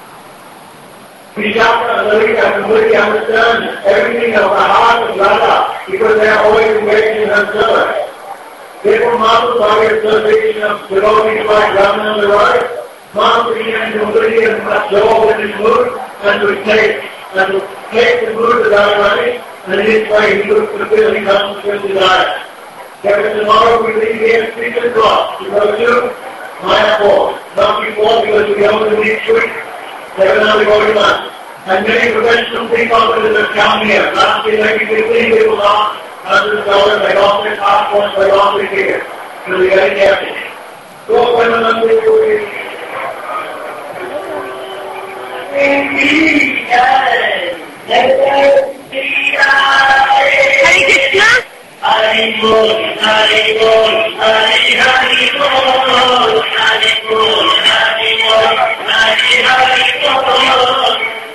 Vishaka and Lalita and Murti understand everything of the heart of Radha because they are always engaged in her service. Therefore, Mahaprabhu targets salvation of devotees like Ramananda Roy. Mahaprabhu began to Murti and show in his mood and to take the mood of Radharani and in this way he would fulfill his own desire. Therefore, tomorrow we leave here at 6 o'clock to go to Mayapur. Not before because we go to next week. Definitely go to lunch. And many professional people that come here. Last year, like 15 people lost $100. They lost their passports, they lost their tickets. So we got to get it. Go when the number is Hare Krishna? Hari Bol, Hari Bol, Hari Hari Bol, Hari Bol, Hari Bol, Hari Hari Bol.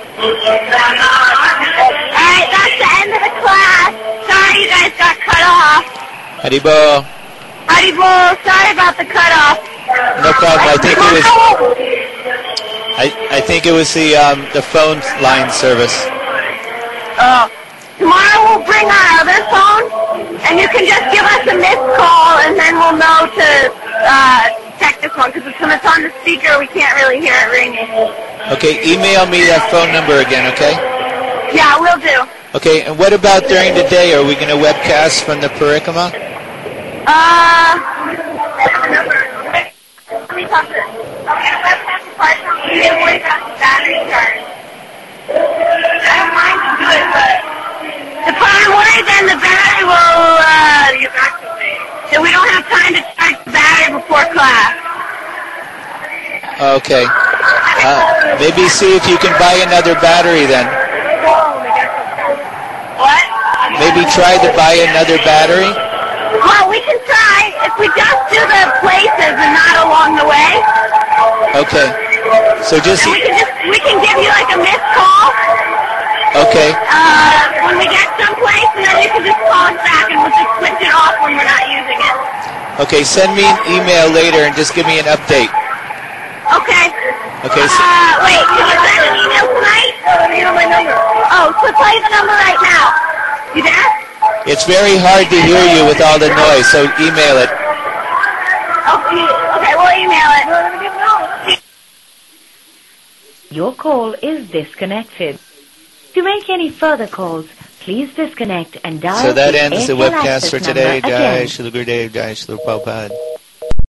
Alright, that's the end of the class. Sorry you guys got cut off. Haribo. Haribo, sorry about the cutoff. No problem. I think it was the phone line service. Tomorrow we'll bring our other phone, and you can just give us a missed call, and then we'll know to check this one, because when it's on the speaker, we can't really hear it ringing. Okay, email me that phone number again, okay? Yeah, we'll do. Okay, and what about during the day? Are we going to webcast from the Parikama? Let me talk to webcast apart from the always have the battery charge. I don't mind to do it, but if I'm worried then the battery will evacuate. So we don't have time to charge the battery before class. Okay. Maybe see if you can buy another battery then. What? Maybe try to buy another battery? Well, we can try if we just do the places and not along the way. Okay. So just... We can give you like a missed call. Okay. When we get someplace, and then you can just call us back and we'll just switch it off when we're not using it. Okay, send me an email later and just give me an update. Okay. Okay. So, wait, can you send an email tonight? You know my number. Oh, so play the number right now. You there? it's very hard to hear you with all the noise, so email it. Okay, we'll email it. Your call is disconnected. To make any further calls, please disconnect and dial. So that ends the Airtel webcast access for today. number Jai again. Shri Gurudev, Jai Shri Prabhupada.